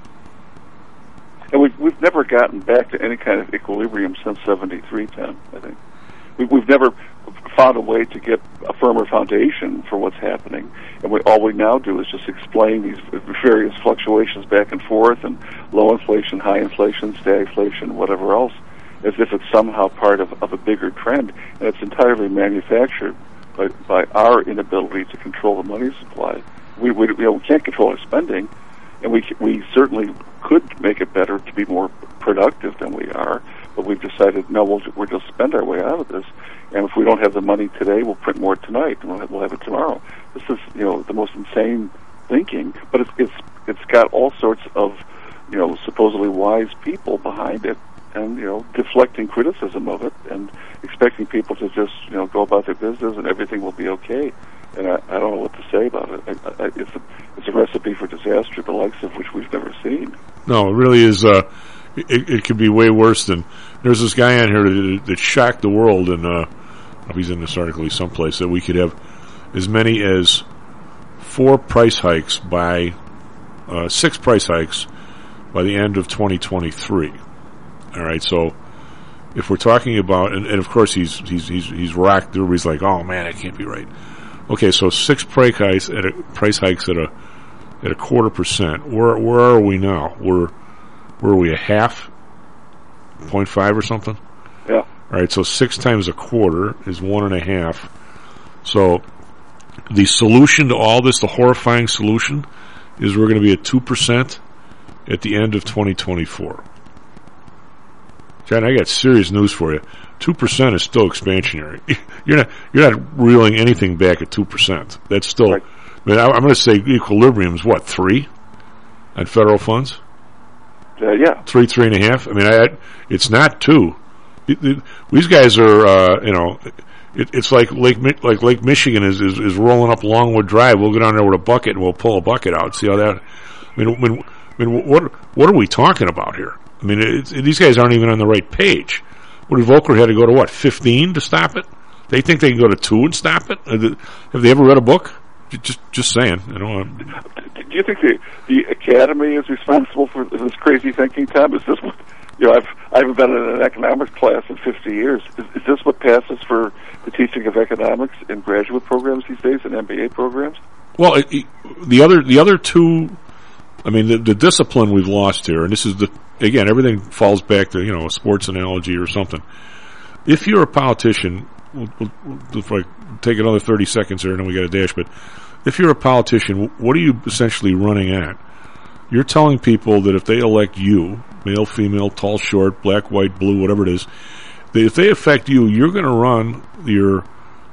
And we've we've never gotten back to any kind of equilibrium since seventy-three, Tim. I think we, we've never found a way to get a firmer foundation for what's happening. And we, all we now do is just explain these various fluctuations back and forth, and low inflation, high inflation, stagflation, whatever else, as if it's somehow part of, of a bigger trend, and it's entirely manufactured by, by our inability to control the money supply. We, we, you know, we can't control our spending, and we we certainly could make it better to be more productive than we are, but we've decided, no, we'll, we'll just spend our way out of this, and if we don't have the money today, we'll print more tonight, and we'll have, we'll have it tomorrow. This is, you know, the most insane thinking, but it's it's it's got all sorts of, you know, supposedly wise people behind it, and, you know, deflecting criticism of it and expecting people to just, you know, go about their business and everything will be okay. And I, I don't know what to say about it. I, I, it's a it's a recipe for disaster, the likes of which we've never seen. No, it really is. Uh, it, it could be way worse than. There's this guy on here that, that shocked the world, and uh, I don't know if he's in this article someplace, that we could have as many as four price hikes by uh, six price hikes by the end of twenty twenty-three. All right, so if we're talking about, and, and of course he's he's he's he's rocked. Everybody's like, oh man, that can't be right. Okay, so six price hikes at a price hikes at a at a quarter percent. Where where are we now? We're where are we, a half, point five or something? Yeah. All right, so six times a quarter is one and a half. So the solution to all this, the horrifying solution, is we're going to be at two percent at the end of twenty twenty-four. John, I got serious news for you. Two percent is still expansionary. You're not you're not reeling anything back at two percent. That's still. Right. I mean, I, I'm going to say equilibrium is what, three on federal funds? Uh, yeah, three, three and a half. I mean, I, it's not two. It, it, these guys are, uh, you know, it, it's like Lake like Lake Michigan is, is is rolling up Longwood Drive. We'll go down there with a bucket and we'll pull a bucket out. See how that? I mean, I mean, I mean what what are we talking about here? I mean, it's, it, these guys aren't even on the right page. What did Volcker had to go to, what, fifteen to stop it? They think they can go to two and stop it? Have they ever read a book? Just just saying. You know, do you think the the Academy is responsible for this crazy thinking, Tom? Is this what, you know, I've, I haven't been in an economics class in fifty years. Is, is this what passes for the teaching of economics in graduate programs these days, and M B A programs? Well, it, it, the other the other two, I mean, the, the discipline we've lost here, and this is the, again, everything falls back to, you know, a sports analogy or something. If you're a politician, we'll, we'll, we'll take another thirty seconds here, and then we got a dash, but if you're a politician, what are you essentially running at? You're telling people that if they elect you, male, female, tall, short, black, white, blue, whatever it is, that if they affect you, you're going to run your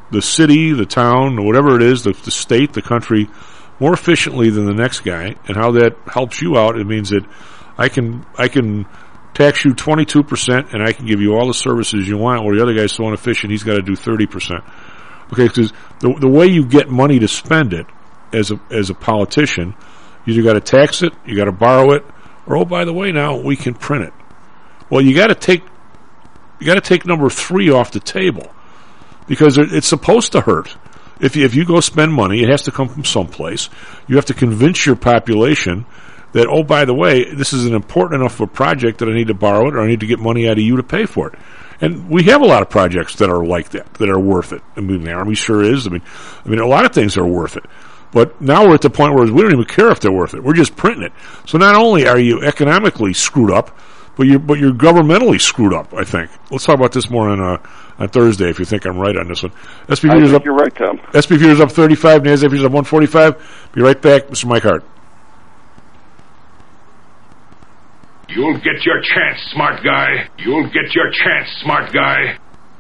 the city, the town, whatever it is, the, the state, the country, more efficiently than the next guy, and how that helps you out. It means that I can I can tax you twenty-two percent, and I can give you all the services you want, where the other guy's so inefficient, he's got to do thirty percent. Okay, because the, the way you get money to spend it as a as a politician, you either got to tax it, you got to borrow it, or, oh, by the way, now we can print it. Well, you got to take you got to take number three off the table, because it's supposed to hurt. If you, if you go spend money, it has to come from someplace. You have to convince your population that, oh, by the way, this is an important enough of a project that I need to borrow it, or I need to get money out of you to pay for it. And we have a lot of projects that are like that, that are worth it. I mean, the Army sure is. I mean, I mean, a lot of things are worth it. But now we're at the point where we don't even care if they're worth it. We're just printing it. So not only are you economically screwed up, but you're, but you're governmentally screwed up, I think. Let's talk about this more on, uh, on Thursday, if you think I'm right on this one. S P I Futures think up, you're right, Tom. S P Futures up thirty-five, NASDAQ Futures up one forty-five. Be right back, Mister Mike Hart. You'll get your chance, smart guy. You'll get your chance, smart guy.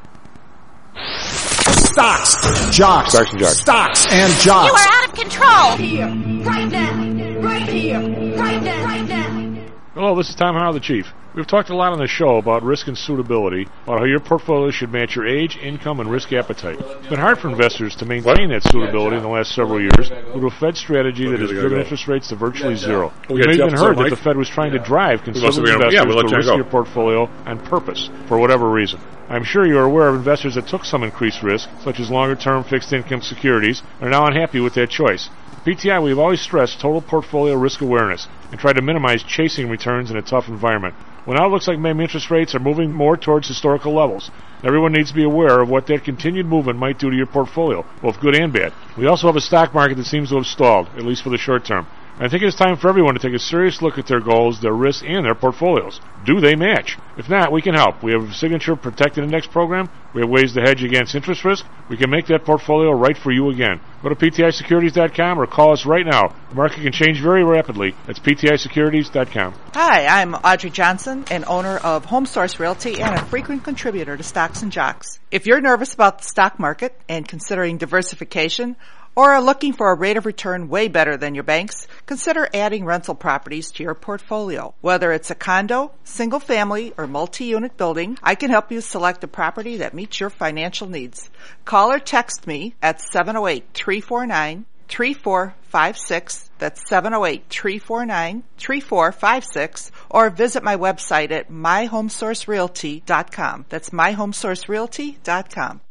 Stocks, jocks, Stocks and jocks. Stocks and jocks. You are out of control. Here, right now, right here, right now, right now. Hello, this is Tom Howell, the Chief. We've talked a lot on the show about risk and suitability, about how your portfolio should match your age, income, and risk appetite. It's been hard for investors to maintain that suitability in the last several years due to a Fed strategy that has driven interest rates to virtually zero. You may even heard that the Fed was trying to drive conservative investors to risk your portfolio on purpose, for whatever reason. I'm sure you're aware of investors that took some increased risk, such as longer-term fixed income securities, and are now unhappy with that choice. At P T I, we've always stressed total portfolio risk awareness and tried to minimize chasing returns in a tough environment. Well, now it looks like maybe interest rates are moving more towards historical levels. Everyone needs to be aware of what that continued movement might do to your portfolio, both good and bad. We also have a stock market that seems to have stalled, at least for the short term. I think it's time for everyone to take a serious look at their goals, their risks, and their portfolios. Do they match? If not, we can help. We have a Signature Protected Index program. We have ways to hedge against interest risk. We can make that portfolio right for you again. Go to P T I securities dot com or call us right now. The market can change very rapidly. That's P T I securities dot com. Hi, I'm Audrey Johnson, an owner of Home Source Realty and a frequent contributor to Stocks and Jocks. If you're nervous about the stock market and considering diversification, or are looking for a rate of return way better than your banks, consider adding rental properties to your portfolio. Whether it's a condo, single family, or multi-unit building, I can help you select a property that meets your financial needs. Call or text me at seven oh eight, three four nine, three four five six. That's seven oh eight, three four nine, three four five six. Or visit my website at my home source realty dot com. That's my home source realty dot com.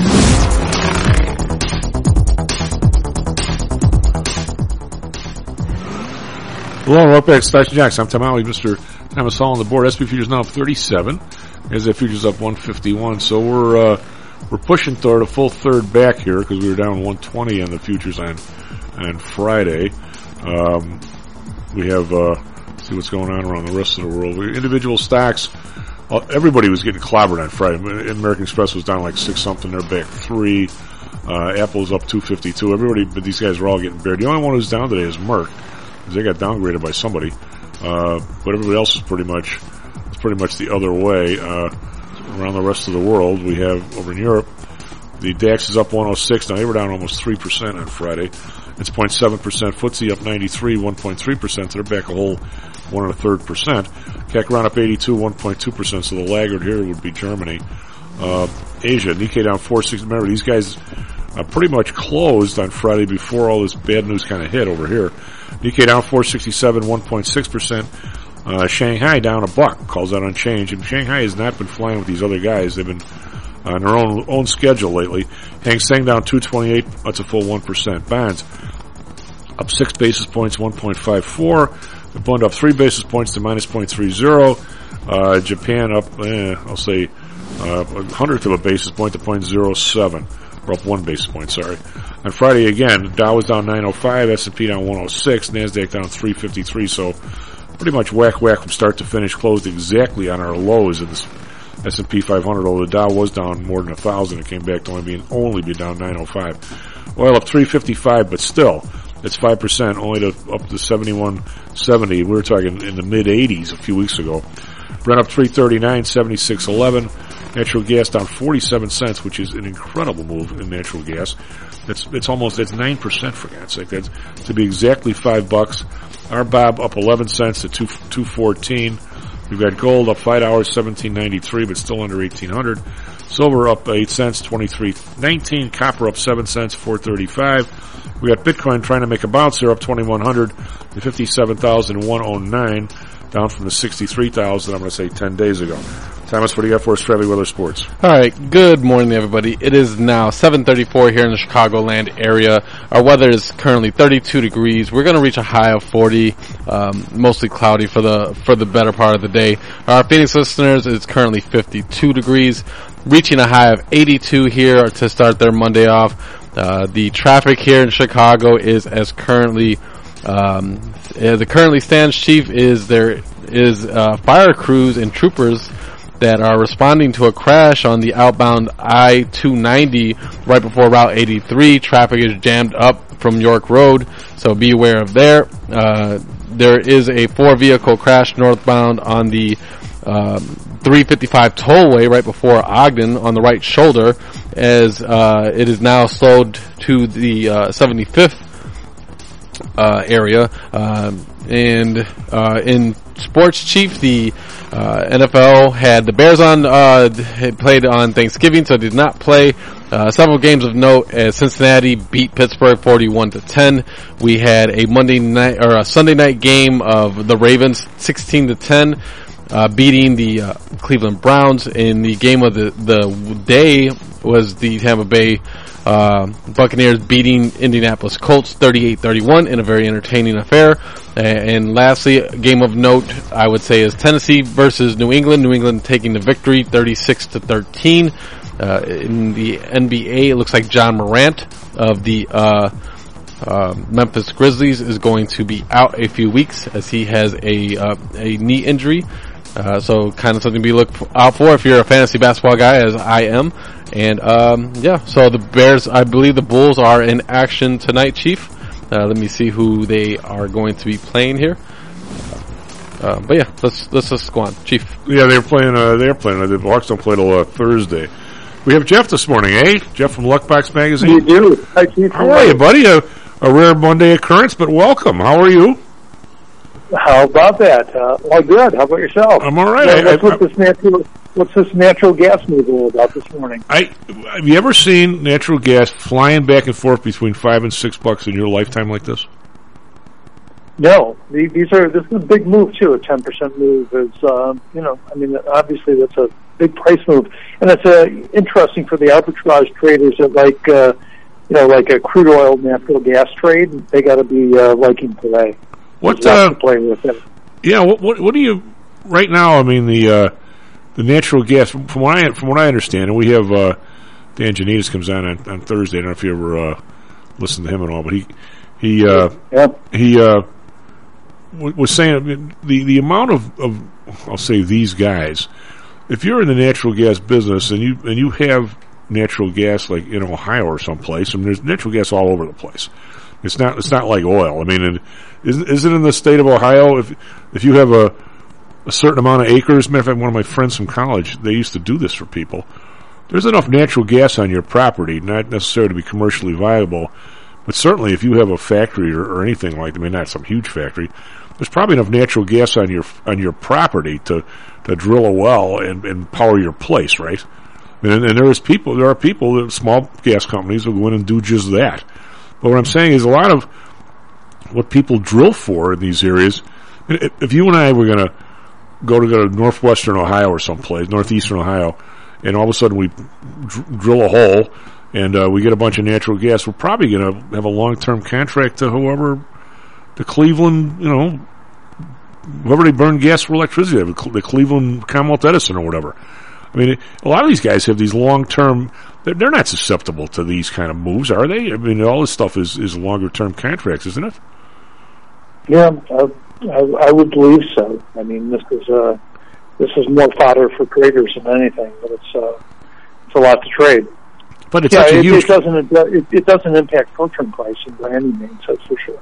Hello, and welcome back to Stocks and Jocks. I'm Tom Howell, Mister Thomas Hall on the board. S P Futures now up thirty-seven. As that Futures up one fifty-one. So we're uh, we're pushing toward a full third back here because we were down one twenty on the futures on on Friday. Um, we have uh, let's see what's going on around the rest of the world. We, individual stocks. Uh, everybody was getting clobbered on Friday. American Express was down like six something. They're back three. Uh, Apple's up two fifty-two. Everybody, but these guys were all getting buried. The only one who's down today is Merck. They got downgraded by somebody, uh, but everybody else is pretty much it's pretty much the other way. Uh, around the rest of the world, we have over in Europe, the DAX is up one oh six. Now they were down almost three percent on Friday. It's zero point seven percent. F T S E up ninety-three, one point three percent. So they're back a whole one and a third percent. C A C around up eighty-two, one point two percent. So the laggard here would be Germany. Uh, Asia, Nikkei down four sixty. Remember, these guys uh, pretty much closed on Friday before all this bad news kind of hit over here. Nikkei down four sixty-seven, one point six percent. Uh, Shanghai down a buck, calls out unchanged. And Shanghai has not been flying with these other guys. They've been on their own own schedule lately. Hang Seng down two twenty-eight, that's a full one percent. Bonds up six basis points, one point five four. The bond up three basis points to minus zero point three zero. Uh, Japan up, eh, I'll say, uh, a hundredth of a basis point to zero point zero seven. Or up one basis point, sorry. On Friday again, Dow was down nine oh five, S and P down one oh six, NASDAQ down three fifty-three, so pretty much whack whack from start to finish, closed exactly on our lows in this S and P five hundred, although the Dow was down more than a thousand. It came back to only being only be down nine oh five. Oil up three fifty-five, but still, it's five percent, only to up to seventy-one seventy. We were talking in the mid eighties a few weeks ago. Brent up three thirty-nine, seventy-six eleven. Natural gas down forty-seven cents, which is an incredible move in natural gas. It's it's almost that's nine percent for God's sake. That's to be exactly five bucks. R B O B up eleven cents to two two fourteen. We've got gold up five dollars, seventeen ninety three, but still under eighteen hundred. Silver up eight cents, twenty three nineteen. Copper up seven cents, four thirty five. We got Bitcoin trying to make a bounce here, up twenty one hundred to fifty seven thousand one oh nine, down from the sixty three thousand. I'm going to say ten days ago. Thomas, what do you got for us, Travis Weather Sports? All right, good morning, everybody. It is now seven thirty-four here in the Chicagoland area. Our weather is currently thirty-two degrees. We're going to reach a high of forty, um, mostly cloudy for the for the better part of the day. Our Phoenix listeners, it's currently fifty-two degrees, reaching a high of eighty-two here to start their Monday off. Uh, the traffic here in Chicago is as currently um, as it currently stands, Chief, is there is uh, fire crews and troopers that are responding to a crash on the outbound I two ninety right before Route eighty-three. Traffic is jammed up from York Road, so be aware of there. Uh, there is a four-vehicle crash northbound on the um, three fifty-five tollway right before Ogden on the right shoulder, as uh, it is now slowed to the uh, seventy-fifth uh, area. Um, and uh, in sports, Chief, the uh, N F L had the Bears on, uh, had played on Thanksgiving, so did not play. Uh, several games of note as Cincinnati beat Pittsburgh forty-one to ten. We had a Monday night, or a Sunday night game of the Ravens sixteen to ten, uh, beating the uh, Cleveland Browns. In the game of the, the day was the Tampa Bay uh, Buccaneers beating Indianapolis Colts thirty-eight thirty-one in a very entertaining affair. And lastly, a game of note, I would say, is Tennessee versus New England. New England taking the victory thirty-six to thirteen. Uh, in the N B A, it looks like John Morant of the uh, uh, Memphis Grizzlies is going to be out a few weeks as he has a uh, a knee injury. Uh, so kind of something to be look out for if you're a fantasy basketball guy, as I am. And um, yeah, so the Bears, I believe the Bulls are in action tonight, Chief. Uh, let me see who they are going to be playing here. Uh, but yeah, let's let's just go on, Chief. Yeah, they're playing. Uh, they're playing. Uh, the Hawks don't play till uh, Thursday. We have Jeff this morning, eh? Jeff from Luckbox Magazine. You do. Hi, Chief. How are you, buddy? A, a rare Monday occurrence, but welcome. How are you? How about that? Uh, well, good. How about yourself? I'm all right. Yeah, I, what's, I, what's, this natural, what's this natural gas move all about this morning? I have you ever seen natural gas flying back and forth between five and six bucks in your lifetime like this? No, these are. This is a big move too. A ten percent move is, um, you know, I mean, obviously that's a big price move, and it's uh, interesting for the arbitrage traders that like, uh, you know, like a crude oil natural gas trade. They got to be uh, liking today. What uh, play with it? Yeah, what, what what do you right now? I mean, the uh, the natural gas from, from what I from what I understand, and we have uh, Dan Janitas comes on, on on Thursday. I don't know if you ever uh, listen to him at all, but he he uh, yeah. he uh, w- was saying I mean, the the amount of, of I'll say these guys. If you're in the natural gas business and you and you have natural gas like in Ohio or someplace, I mean, there's natural gas all over the place. It's not it's not like oil. I mean, it, isn't is it in the state of Ohio? If if you have a a certain amount of acres, matter of fact, one of my friends from college, they used to do this for people. There's enough natural gas on your property, not necessarily to be commercially viable, but certainly if you have a factory or, or anything like, I mean, not some huge factory, there's probably enough natural gas on your on your property to, to drill a well and, and power your place, right? And, and there is people, there are people, small gas companies will go in and do just that. But what I'm saying is a lot of what people drill for in these areas. If you and I were going to go to go to northwestern Ohio or someplace, northeastern Ohio, and all of a sudden we dr- drill a hole and uh, we get a bunch of natural gas, we're probably going to have a long-term contract to whoever, to Cleveland, you know, whoever they burn gas for electricity, the Cleveland Commonwealth Edison or whatever. I mean, a lot of these guys have these long-term, they're, they're not susceptible to these kind of moves, are they? I mean, all this stuff is, is longer-term contracts, isn't it? Yeah, uh, I, I would believe so. I mean, this is uh, this is more fodder for traders than anything, but it's uh, it's a lot to trade. But it's yeah, such a it, huge... it doesn't it, it doesn't impact purchasing pricing by any means. That's for sure.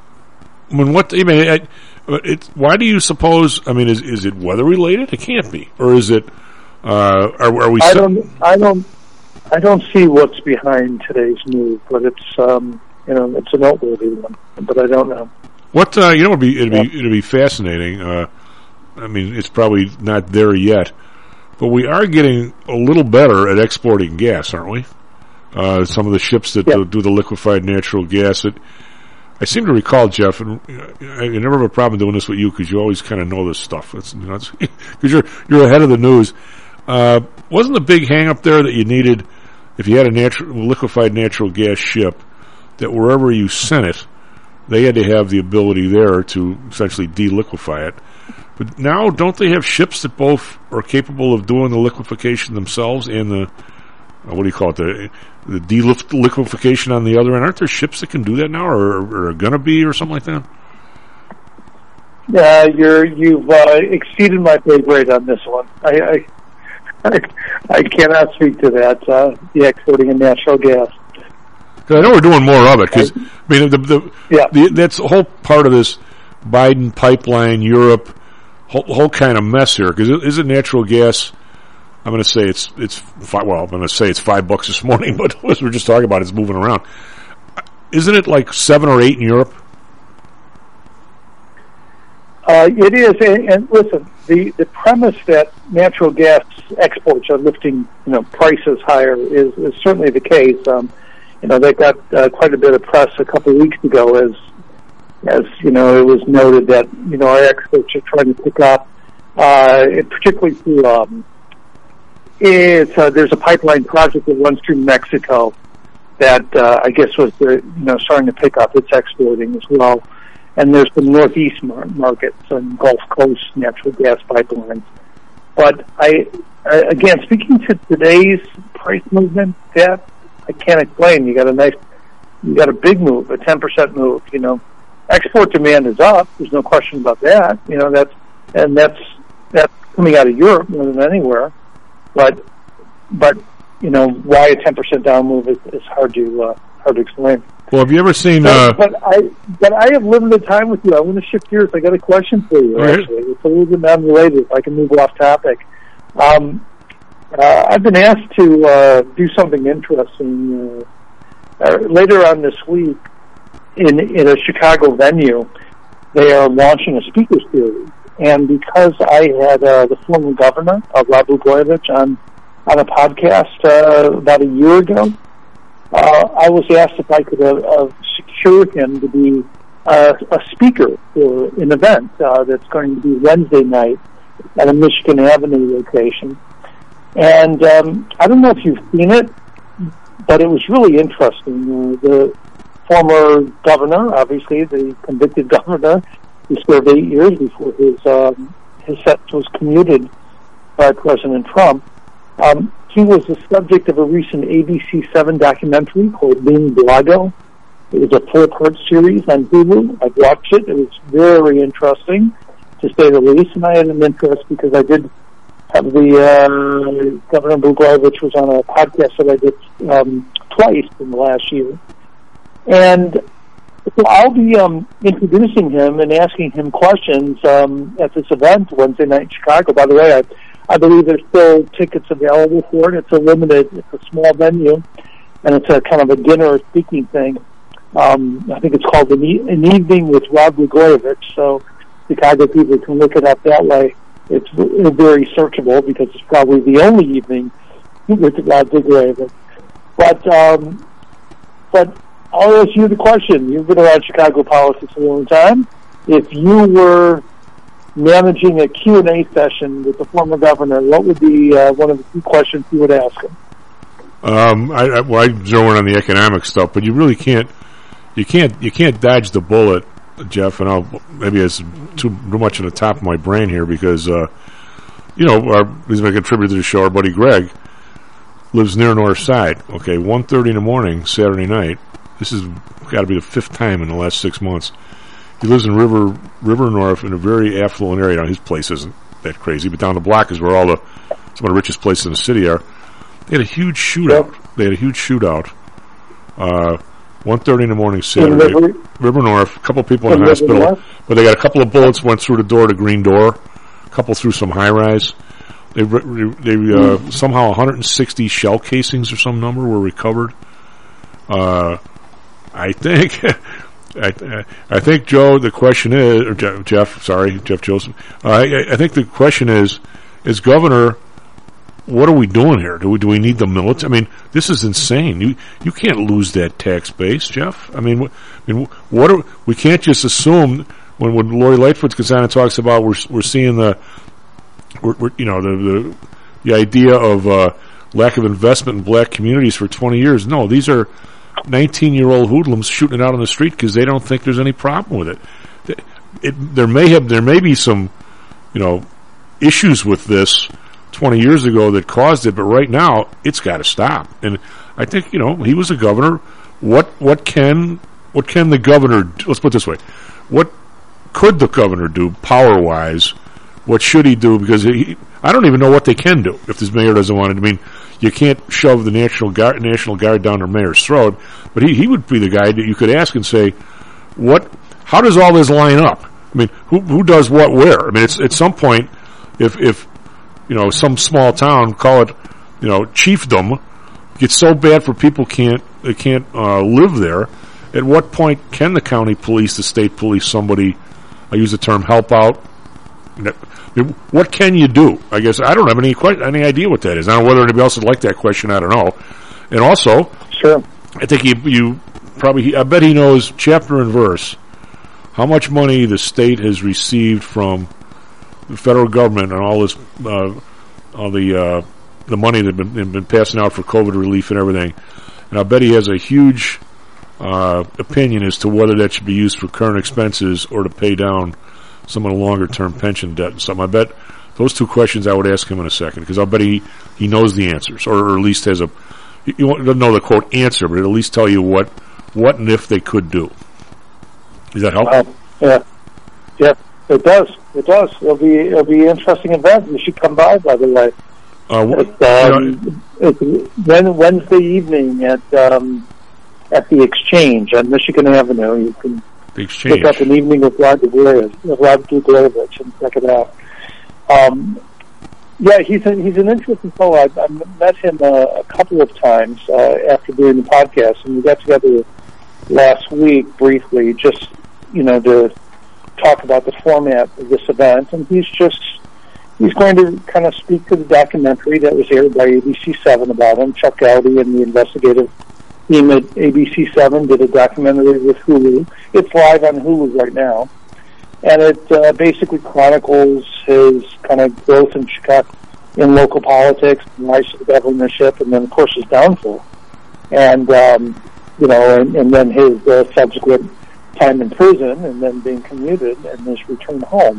I mean, what I mean, it, it, why do you suppose? I mean, is is it weather related? It can't be, or is it Uh, are, are we? I si- don't. I don't. I don't see what's behind today's move, but it's um, you know it's a noteworthy one. But I don't know. What uh, you know? It'd be it'd be it'd be fascinating. Uh, I mean, it's probably not there yet, but we are getting a little better at exporting gas, aren't we? Uh, some of the ships that Yeah. do, do the liquefied natural gas. It, I seem to recall, Jeff, and I, I never have a problem doing this with you because you always kind of know this stuff. It's, you know, it's, because you're you're ahead of the news. Uh, wasn't the big hang up there that you needed, if you had a natural, liquefied natural gas ship, that wherever you sent it, they had to have the ability there to essentially de-liquefy it. But now, don't they have ships that both are capable of doing the liquefaction themselves and the, uh, what do you call it, the, the de-liquefaction on the other end? Aren't there ships that can do that now, or, or are going to be, or something like that? Yeah, you're you've uh, exceeded my pay grade on this one. I I, I, I cannot speak to that. Uh, the exporting of natural gas. Cause I know we're doing more of it. Because I mean, the, the, yeah. the that's the whole part of this Biden pipeline, Europe, whole, whole kind of mess here. Because isn't natural gas? I'm going to say it's it's five, well, I'm going to say it's five bucks this morning, but as we're just talking about, it's moving around. Isn't it like seven or eight in Europe? Uh, it is, and, and listen, the, the premise that natural gas exports are lifting, you know, prices higher is, is certainly the case. Um, you know, they got uh, quite a bit of press a couple of weeks ago, as as you know, it was noted that you know our experts are trying to pick up, uh, it, particularly through. Um, it's uh, there's a pipeline project that runs through Mexico that uh, I guess was the, you know starting to pick up its exporting as well. And there's the Northeast mar- markets and Gulf Coast natural gas pipelines. But I, I, again, speaking to today's price movement, that I can't explain. You got a nice, you got a big move, a ten percent move. You know, export demand is up. There's no question about that. You know, that's and that's that's coming out of Europe more than anywhere. But but you know, why a ten percent down move is, is hard to uh, hard to explain. Well, have you ever seen? Uh, but, but I, but I have limited time with you. I want to shift gears. I got a question for you. Right. Actually, it's a little bit unrelated. If I can move off topic, um, uh, I've been asked to uh, do something interesting uh, uh, later on this week in in a Chicago venue. They are launching a speaker series, and because I had uh, the former governor, uh, Rod Blagojevich, on on a podcast uh, about a year ago. Uh, I was asked if I could uh, uh, secure him to be uh, a speaker for an event uh, that's going to be Wednesday night at a Michigan Avenue location. And um, I don't know if you've seen it, but it was really interesting. Uh, the former governor, obviously the convicted governor, who served eight years before his um, his sentence was commuted by President Trump. Um, He was the subject of a recent A B C seven documentary called Lean Blago. It was a four-part series on Hulu. I watched it. It was very interesting, to say the least, and I had an interest because I did have the uh, Governor Blagojevich was on a podcast that I did um, twice in the last year. And so I'll be um, introducing him and asking him questions um, at this event Wednesday night in Chicago. By the way, I I believe there's still tickets available for it. It's a limited, it's a small venue, and it's a kind of a dinner speaking thing. Um, I think it's called an, e- an Evening with Rod Blagojevich, so Chicago people can look it up that way. It's v- very searchable because it's probably the only evening with Rod Blagojevich. But, um, but I'll ask you the question. You've been around Chicago politics a long time. If you were managing a Q and A session with the former governor, what would be uh, one of the key questions you would ask him? Um, I, I, well, I zero in on the economic stuff, but you really can't, you can't, you can't dodge the bullet, Jeff. And I'll maybe it's too, too much on the top of my brain here because, uh, you know, our, he's been a contributor to the show. Our buddy Greg lives near North Side. Okay, one thirty in the morning, Saturday night. This has got to be the fifth time in the last six months. He lives in River River North in a very affluent area. Now, his place isn't that crazy, but down the block is where all the some of the richest places in the city are. They had a huge shootout. Yep. They had a huge shootout. Uh, one thirty in the morning Saturday. River, River North. A couple of people in the hospital, but they got a couple of bullets went through the door to Green Door. A couple through some high rise. they re- they uh, somehow one hundred sixty shell casings or some number were recovered. Uh, I think, I, I think Joe. The question is, or Jeff, Jeff sorry, Jeff Joseph. Uh, I, I think the question is, as governor, what are we doing here? Do we do we need the military? I mean, this is insane. You you can't lose that tax base, Jeff. I mean, wh- I mean, what are, we can't just assume when when Lori Lightfoot goes on and talks about we're we're seeing the we're, we're you know the the, the idea of uh, lack of investment in black communities for twenty years. No, these are nineteen-year-old hoodlums shooting it out on the street because they don't think there's any problem with it. It, it. There may have there may be some you know issues with this twenty years ago that caused it, but right now it's got to stop. And I think you know he was a governor. What what can what can the governor do? Let's put it this way: what could the governor do power wise? What should he do? Because he, I don't even know what they can do if this mayor doesn't want it. I mean, you can't shove the National Guard, National Guard down their mayor's throat, but he, he would be the guy that you could ask and say, what? How does all this line up? I mean, who who does what where? I mean, it's at some point, if if you know some small town, call it you know chiefdom, gets so bad for people can't they can't uh, live there. At what point can the county police, the state police, somebody, I use the term help out? What can you do? I guess I don't have any que- any idea what that is. I don't know whether anybody else would like that question. I don't know. And also, sure, I think you, you probably. I bet he knows chapter and verse how much money the state has received from the federal government and all this, uh, all the uh, the money that's been, been passing out for COVID relief and everything. And I bet he has a huge uh, opinion as to whether that should be used for current expenses or to pay down some of the longer-term pension debt and something. I bet those two questions I would ask him in a second, because I'll bet he, he knows the answers, or, or at least has a, he doesn't know the quote answer, but it'll at least tell you what, what and if they could do. Does that help? Uh, yeah, yeah, it does. It does. It'll be it'll be an interesting event. You should come by, by the way. Uh, what, it's, um, it's Wednesday evening at um, at the Exchange on Michigan Avenue. You can the Exchange. Pick up an evening with Rod Blagojevich and check it out. Um, yeah, he's a, he's an interesting fellow. I, I met him uh, a couple of times uh, after doing the podcast, and we got together last week briefly, just you know, to talk about the format of this event. And he's just he's going to kind of speak to the documentary that was aired by A B C seven about him. Chuck Gowdy and the investigative team at A B C seven did a documentary with Hulu. It's live on Hulu right now, and it uh, basically chronicles his kind of growth in Chicago, in local politics, rise to the governorship, and then of course his downfall, and um, you know, and, and then his uh, subsequent time in prison, and then being commuted, and his return home.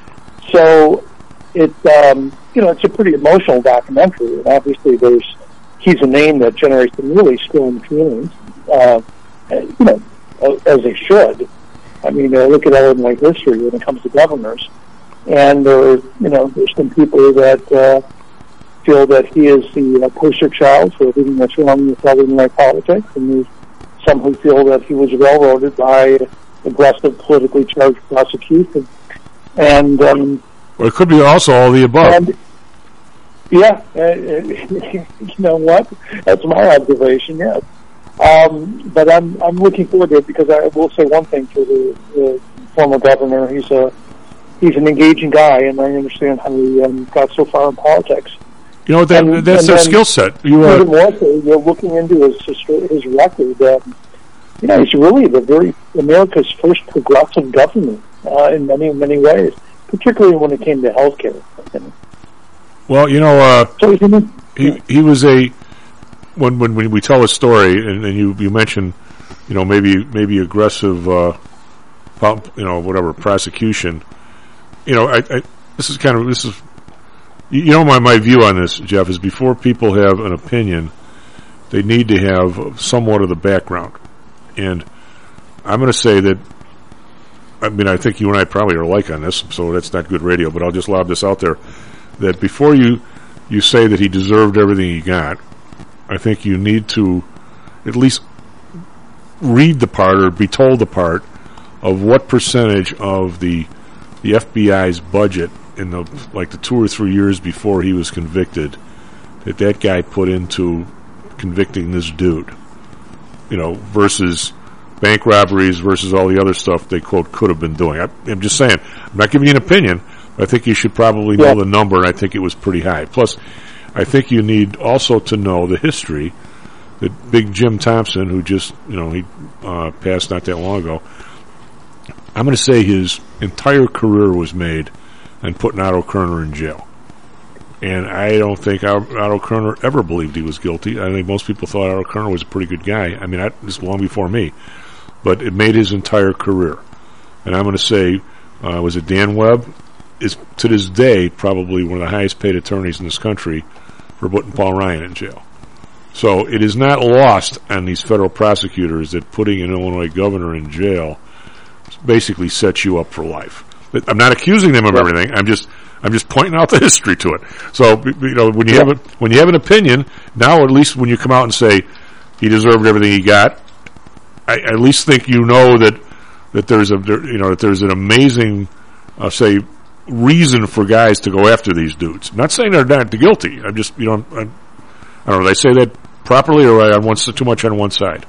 So it, um, you know, it's a pretty emotional documentary, and obviously there's he's a name that generates some really strong feelings, uh, you know, as they should. I mean, uh, look at Illinois history when it comes to governors. And there are, you know, there's some people that uh, feel that he is the uh, poster child for everything that's wrong with Illinois politics, and there's some who feel that he was railroaded by aggressive, politically charged prosecution. And um, well, it could be also all the above. And, yeah, uh, you know what? That's my observation. Yes, um, but I'm I'm looking forward to it because I will say one thing for the, the former governor. He's a he's an engaging guy, and I understand how he um, got so far in politics. You know that and, that's and their skill set. You uh, uh, more so, you're looking into his his record. Um, you know, he's really the very America's first progressive governor uh, in many many ways, particularly when it came to healthcare. And, Well, you know, uh, he he was a when when when we tell a story, and, and you you mentioned, you know, maybe maybe aggressive, uh, you know, whatever prosecution. You know, I, I this is kind of this is, you know, my my view on this, Jeff, is before people have an opinion, they need to have somewhat of the background, and I'm going to say that. I mean, I think you and I probably are alike on this, so that's not good radio. But I'll just lob this out there. That before you, you say that he deserved everything he got, I think you need to at least read the part or be told the part of what percentage of the the F B I's budget in the like the two or three years before he was convicted that that guy put into convicting this dude, you know, versus bank robberies versus all the other stuff they quote could have been doing. I, I'm just saying, I'm not giving you an opinion. I think you should probably know the number, and I think it was pretty high. Plus, I think you need also to know the history that Big Jim Thompson, who just, you know, he uh, passed not that long ago, I'm going to say his entire career was made on putting Otto Kerner in jail. And I don't think Otto Kerner ever believed he was guilty. I think most people thought Otto Kerner was a pretty good guy. I mean, I, this was long before me. But it made his entire career. And I'm going to say, uh, was it Dan Webb? Is to this day probably one of the highest paid attorneys in this country for putting Paul Ryan in jail. So it is not lost on these federal prosecutors that putting an Illinois governor in jail basically sets you up for life. I'm not accusing them of yeah. everything. I'm just I'm just pointing out the history to it. So you know when you yeah. have a, when you have an opinion, now at least when you come out and say he deserved everything he got, I at least think you know that that there's a you know that there's an amazing uh, say reason for guys to go after these dudes. I'm not saying they're not guilty. I'm just you know I'm, I'm, I don't know. Did I say that properly, or I on too much on one side?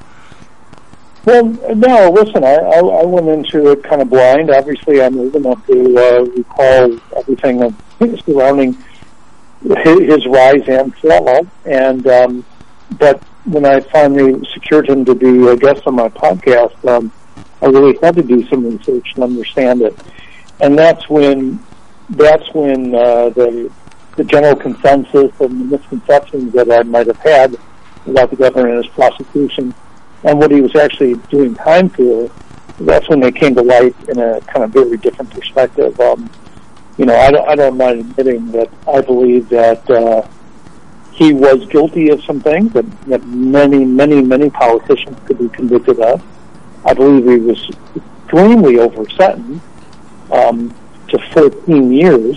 Well, no, listen, I, I, I went into it kind of blind. Obviously, I'm old enough to uh, recall everything surrounding his, his rise and fall. And, um, but when I finally secured him to be a guest on my podcast, um, I really had to do some research to understand it. And that's when, that's when, uh, the, the general consensus and the misconceptions that I might have had about the governor and his prosecution and what he was actually doing time for, that's when they came to light in a kind of very different perspective. Um, you know, I don't, I don't mind admitting that I believe that uh, he was guilty of some things that, that many, many, many politicians could be convicted of. I believe he was extremely over-sentenced um, to fourteen years.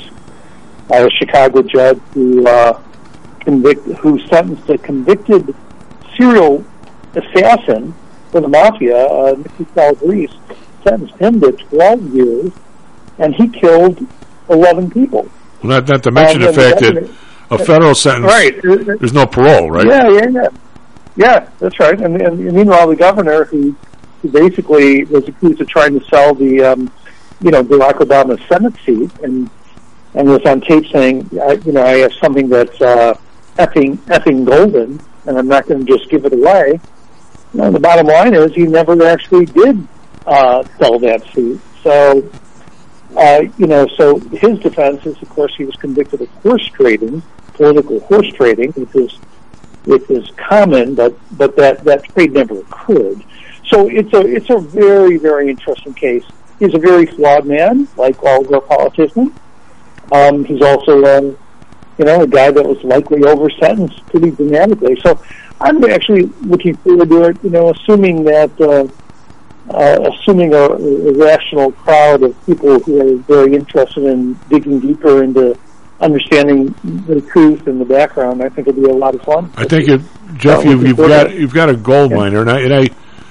A Chicago judge who uh, convict, who sentenced a convicted serial assassin for the mafia, uh, Nicky Calabrese, sentenced him to twelve years, and he killed eleven people. Well, not, not to mention um, the fact that a federal sentence, right. there's no parole, right? Yeah, yeah, yeah. Yeah, that's right. And, and meanwhile, the governor, who, who basically was accused of trying to sell the, um, you know, Barack Obama's Senate seat, and and was on tape saying, I, you know, I have something that's uh, effing effing golden, and I'm not going to just give it away. You know, the bottom line is he never actually did uh, sell that seat. So, uh, you know, so his defense is, of course, he was convicted of horse trading, political horse trading, which is which is common, but but that, that trade never occurred. So it's a it's a very very interesting case. He's a very flawed man, like all of our politicians. Um, he's also, um, you know, a guy that was likely over sentenced pretty dramatically. So I'm actually looking forward to it, you know, assuming that, uh, uh, assuming a, a rational crowd of people who are very interested in digging deeper into understanding the truth and the background. I think it'll be a lot of fun. I think, it, Jeff, you've, you've got you've got a gold yeah. miner, and I, and I,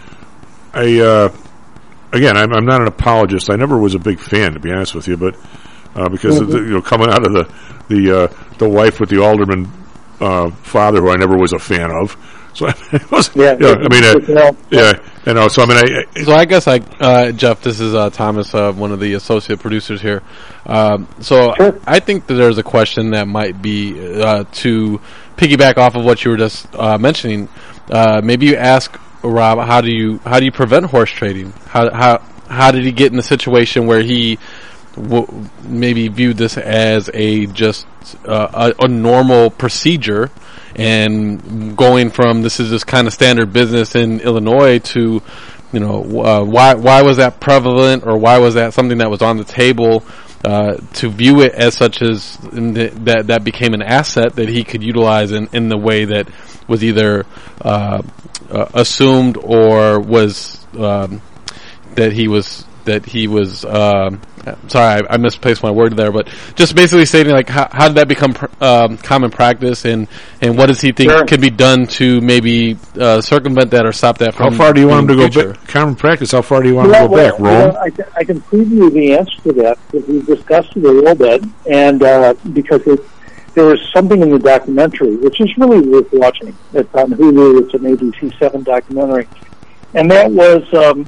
I uh, again, I'm, I'm not an apologist. I never was a big fan, to be honest with you, but uh, because mm-hmm. of the, you know, coming out of the the uh, the wife with the alderman uh, father, who I never was a fan of. So it was, yeah, yeah I mean, uh, yeah, you know. So I mean, I, I, so I guess I, uh, Jeff, this is uh, Thomas, uh, one of the associate producers here. Um, so sure. I think that there's a question that might be uh, to piggyback off of what you were just uh, mentioning. Uh, maybe you ask Rob, how do you how do you prevent horse trading? How how how did he get in a situation where he w- maybe viewed this as a just uh, a, a normal procedure? And going from this is just kind of standard business in Illinois to, you know, uh, why why was that prevalent, or why was that something that was on the table uh, to view it as such as the, that that became an asset that he could utilize in, in the way that was either uh, uh, assumed or was um, that he was that he was. Um, sorry, I, I misplaced my word there, but just basically stating like how, how did that become pr- um, common practice, and, and what does he think Sure. can be done to maybe uh, circumvent that or stop that How from? far do you want him to being go future? back? Common practice. How far do you want Well, him to go well, back? you Rome. know, I, can- I can preview the answer to that because we've discussed it a little bit, and uh, because it, there was something in the documentary which is really worth watching. It's on Hulu. It's an A B C seven documentary, and that was um,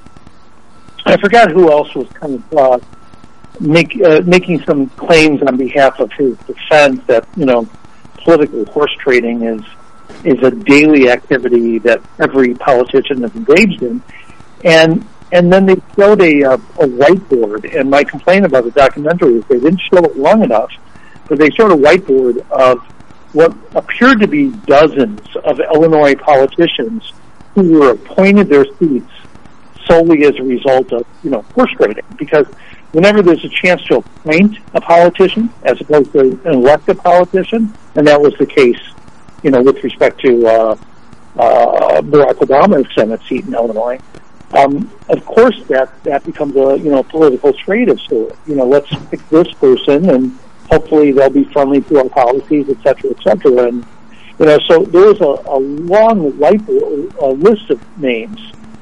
I forgot who else was kind of uh, make, uh, making some claims on behalf of his defense that you know political horse trading is is a daily activity that every politician is engaged in, and and then they showed a, a, a whiteboard. And my complaint about the documentary is they didn't show it long enough, but they showed a whiteboard of what appeared to be dozens of Illinois politicians who were appointed their seats solely as a result of, you know, horse trading. Because whenever there's a chance to appoint a politician as opposed to an elected politician, and that was the case, you know, with respect to uh, uh, Barack Obama's Senate seat in Illinois, um, of course that, that becomes a, you know, political trade of sort. You know, let's pick this person and hopefully they'll be friendly to our policies, et cetera, et cetera. And, you know, so there was a, a long life, a list of names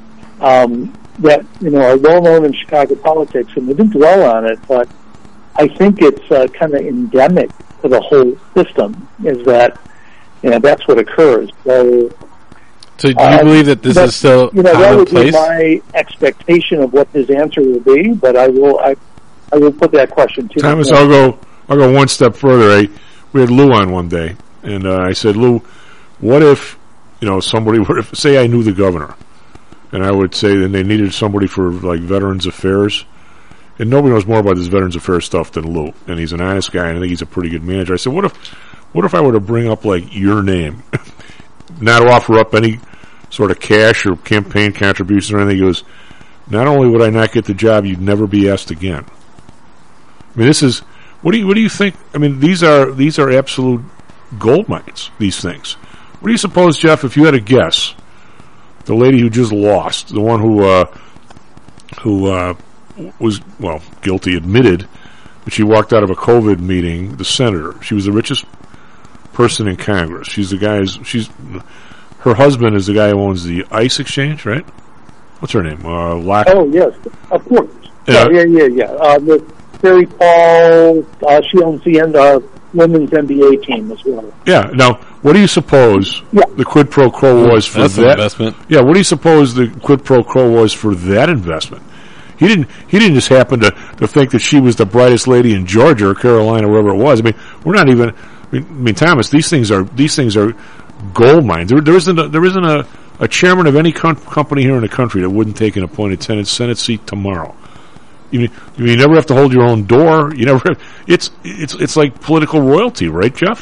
um, that, you know, are well known in Chicago politics, and we didn't dwell on it, but I think it's uh, kind of endemic to the whole system, is that, you know, that's what occurs. So, So do you um, believe that this but, is still you know, that would commonplace? be my expectation of what his answer will be, but I will, I, I will put that question to Thomas, him. I'll go. I'll go one step further. I, we had Lou on one day, and uh, I said, Lou, what if, you know, somebody were, if, say I knew the governor, and I would say, and they needed somebody for, like, Veterans Affairs, and nobody knows more about this Veterans Affairs stuff than Lou, and he's an honest guy, and I think he's a pretty good manager. I said, what if, what if I were to bring up, like, your name, not offer up any sort of cash or campaign contributions or anything? He goes, not only would I not get the job, you'd never be asked again. I mean, this is, what do you, what do you think? I mean, these are, these are absolute gold mines, these things. What do you suppose, Jeff, if you had a guess, the lady who just lost, the one who, uh, who, uh, was, well, guilty, admitted that she walked out of a COVID meeting, the senator, she was the richest person in Congress. She's the guy's, she's, her husband is the guy who owns the ICE exchange, right? What's her name? Uh, Lock. Oh, yes, of course. Yeah. Yeah, yeah, yeah, yeah. Uh, the Terry Paul, uh, she owns the end, uh, women's N B A team as well. Yeah. Now, what do you suppose yeah. the quid pro quo was for That's an that investment? Yeah. What do you suppose the quid pro quo was for that investment? He didn't. He didn't just happen to, to think that she was the brightest lady in Georgia or Carolina, wherever it was. I mean, we're not even. I mean, I mean Thomas. These things are. These things are gold mines. There, there isn't. A, there isn't a, a chairman of any com- company here in the country that wouldn't take an appointed Senate Senate seat tomorrow. You, you never have to hold your own door. You never. It's it's it's like political royalty, right, Jeff?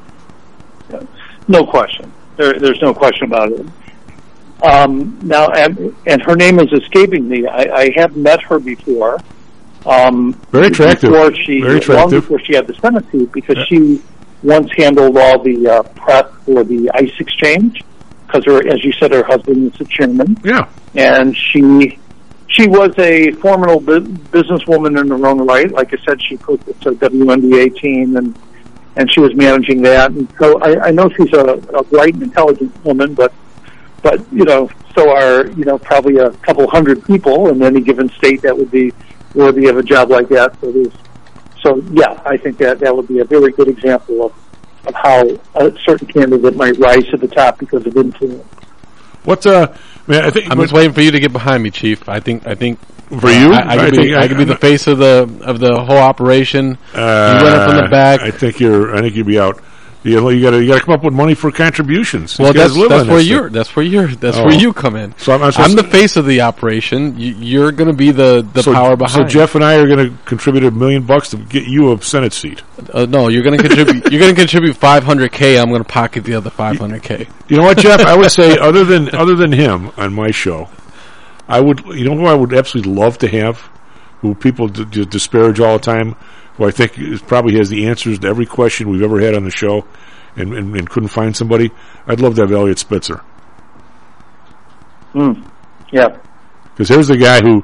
No question. There, there's no question about it. Um, now, and, and her name is escaping me. I, I have met her before. Um, Very attractive. Before she, Very attractive. Long before she had the Senate seat, because Yeah. she once handled all the uh, prep for the ICE exchange. Because, her, as you said, her husband is the chairman. Yeah. And she she was a formidable bu- businesswoman in her own right. Like I said, she coached a W N B A team, and and she was managing that. And so I, I know she's a, a bright and intelligent woman, but but you know, so are you know probably a couple hundred people in any given state that would be worthy of a job like that. So there's, so yeah, I think that that would be a very good example of of how a certain candidate might rise to the top because of influence. What? Uh, man, I think I'm just waiting for you to get behind me, Chief. I think. I think for you, I, I, I could be, think I, I- could be the I'm- face of the of the whole operation. Uh, you run it from the back. I think you're. I think you'd be out. You, you got to. You got to come up with money for contributions. Well, These guys that's live that's on where this you're. stuff. That's where you're. That's Oh. where you come in. So I'm, I'm, I'm the face of the operation. You, you're going to be the, the so, power behind. So Jeff and I are going to contribute a million bucks to get you a Senate seat. Uh, no, you're going to contribute. You're going to contribute five hundred k. I'm going to pocket the other five hundred k. You know what, Jeff? I would say other than other than him on my show, I would. You know who I would absolutely love to have, who people d- d- disparage all the time, who I think is, probably has the answers to every question we've ever had on the show, and, and, and couldn't find somebody. I'd love to have Elliot Spitzer. Mm. Yeah. Because here's the guy who,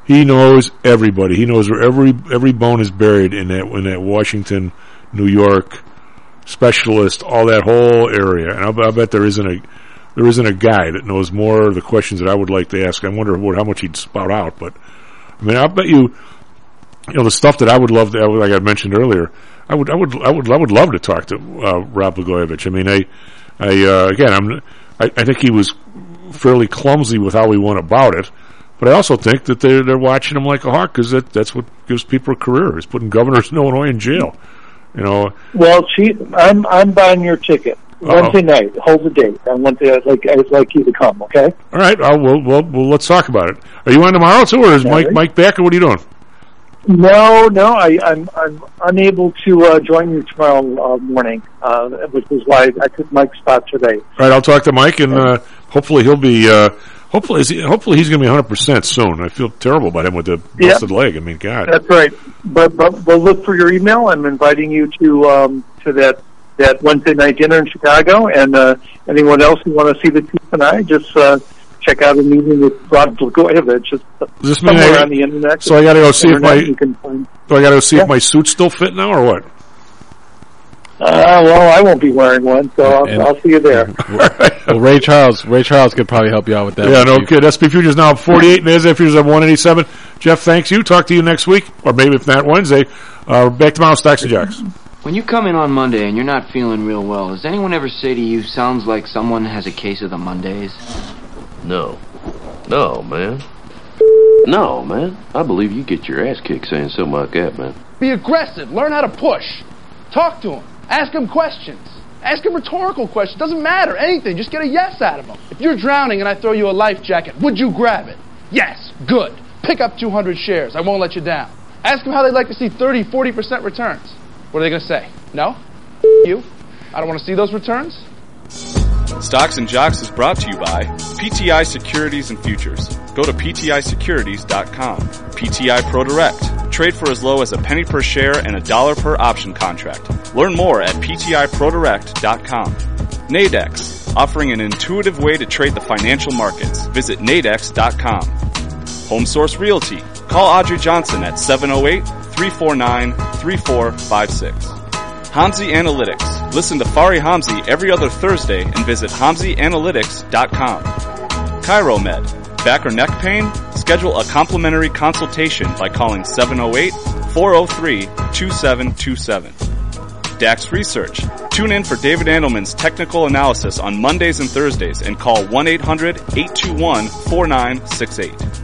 he knows everybody. He knows where every every bone is buried in that in that Washington, New York specialist, all that whole area. And I'll, I'll bet there isn't a there isn't a guy that knows more of the questions that I would like to ask. I wonder what, how much he'd spout out. But I mean, I'll bet you, you know, the stuff that I would love to, like I mentioned earlier, I would I would I would I would love to talk to uh, Rod Blagojevich. I mean, I I uh, again, I'm I, I think he was fairly clumsy with how he went about it. But I also think that they're, they're watching him like a hawk because that, that's what gives people a career, is putting governors in Illinois in jail. You know. Well, Chief, I'm I'm buying your ticket. Uh-oh. Wednesday night, hold the date. I want to, I'd like, I'd like you to come, okay? All right, uh, well, well, well, let's talk about it. Are you on tomorrow too, or is Mike right. Mike back, or what are you doing? No, no, I, I'm I'm unable to uh, join you tomorrow uh, morning, uh, which is why I took Mike's spot today. All right, I'll talk to Mike, and uh, hopefully he'll be. Uh, hopefully, he, hopefully he's going to be one hundred percent soon. I feel terrible about him with the busted Yep. leg. I mean, God. That's right. But but we'll look for your email. I'm inviting you to um, to that that Wednesday night dinner in Chicago, and uh, anyone else who want to see the Chief and I, just uh, check out a meeting with Rod Blagojevich. Just Does this somewhere mean I- on the internet. So I got to go see if my. Internet, you can find- So I got to go see Yeah. if my suits still fit now, or what? Uh, well, I won't be wearing one, so I'll, And- I'll see you there. Well, Ray Charles, Ray Charles could probably help you out with that. Yeah, one, no Chief. kid. S P Futures now forty-eight, NASDAQ Futures at one eighty-seven. Jeff, thanks you. Talk to you next week, or maybe if not Wednesday. Uh, back tomorrow, Stocks and Jocks. When you come in on Monday and you're not feeling real well, does anyone ever say to you, sounds like someone has a case of the Mondays? No. No, man. No, man. I believe you get your ass kicked saying something like that, man. Be aggressive. Learn how to push. Talk to him. Ask him questions. Ask him rhetorical questions. Doesn't matter. Anything. Just get a yes out of him. If you're drowning and I throw you a life jacket, would you grab it? Yes. Good. Pick up two hundred shares. I won't let you down. Ask them how they'd like to see thirty, forty percent returns. What are they going to say? No? You? I don't want to see those returns? Stocks and Jocks is brought to you by P T I Securities and Futures. Go to P T I securities dot com. P T I Pro Direct. Trade for as low as a penny per share and a dollar per option contract. Learn more at P T I pro direct dot com. Nadex, offering an intuitive way to trade the financial markets. Visit nadex dot com. Home Source Realty. Call Audrey Johnson at seven oh eight, three four nine, three four five six. Hamzy Analytics. Listen to Fari Hamzy every other Thursday and visit hamzy analytics dot com. ChiroMed. Back or neck pain? Schedule a complimentary consultation by calling seven oh eight, four oh three, two seven two seven. Dax Research. Tune in for David Andelman's technical analysis on Mondays and Thursdays and call one eight hundred, eight two one, four nine six eight.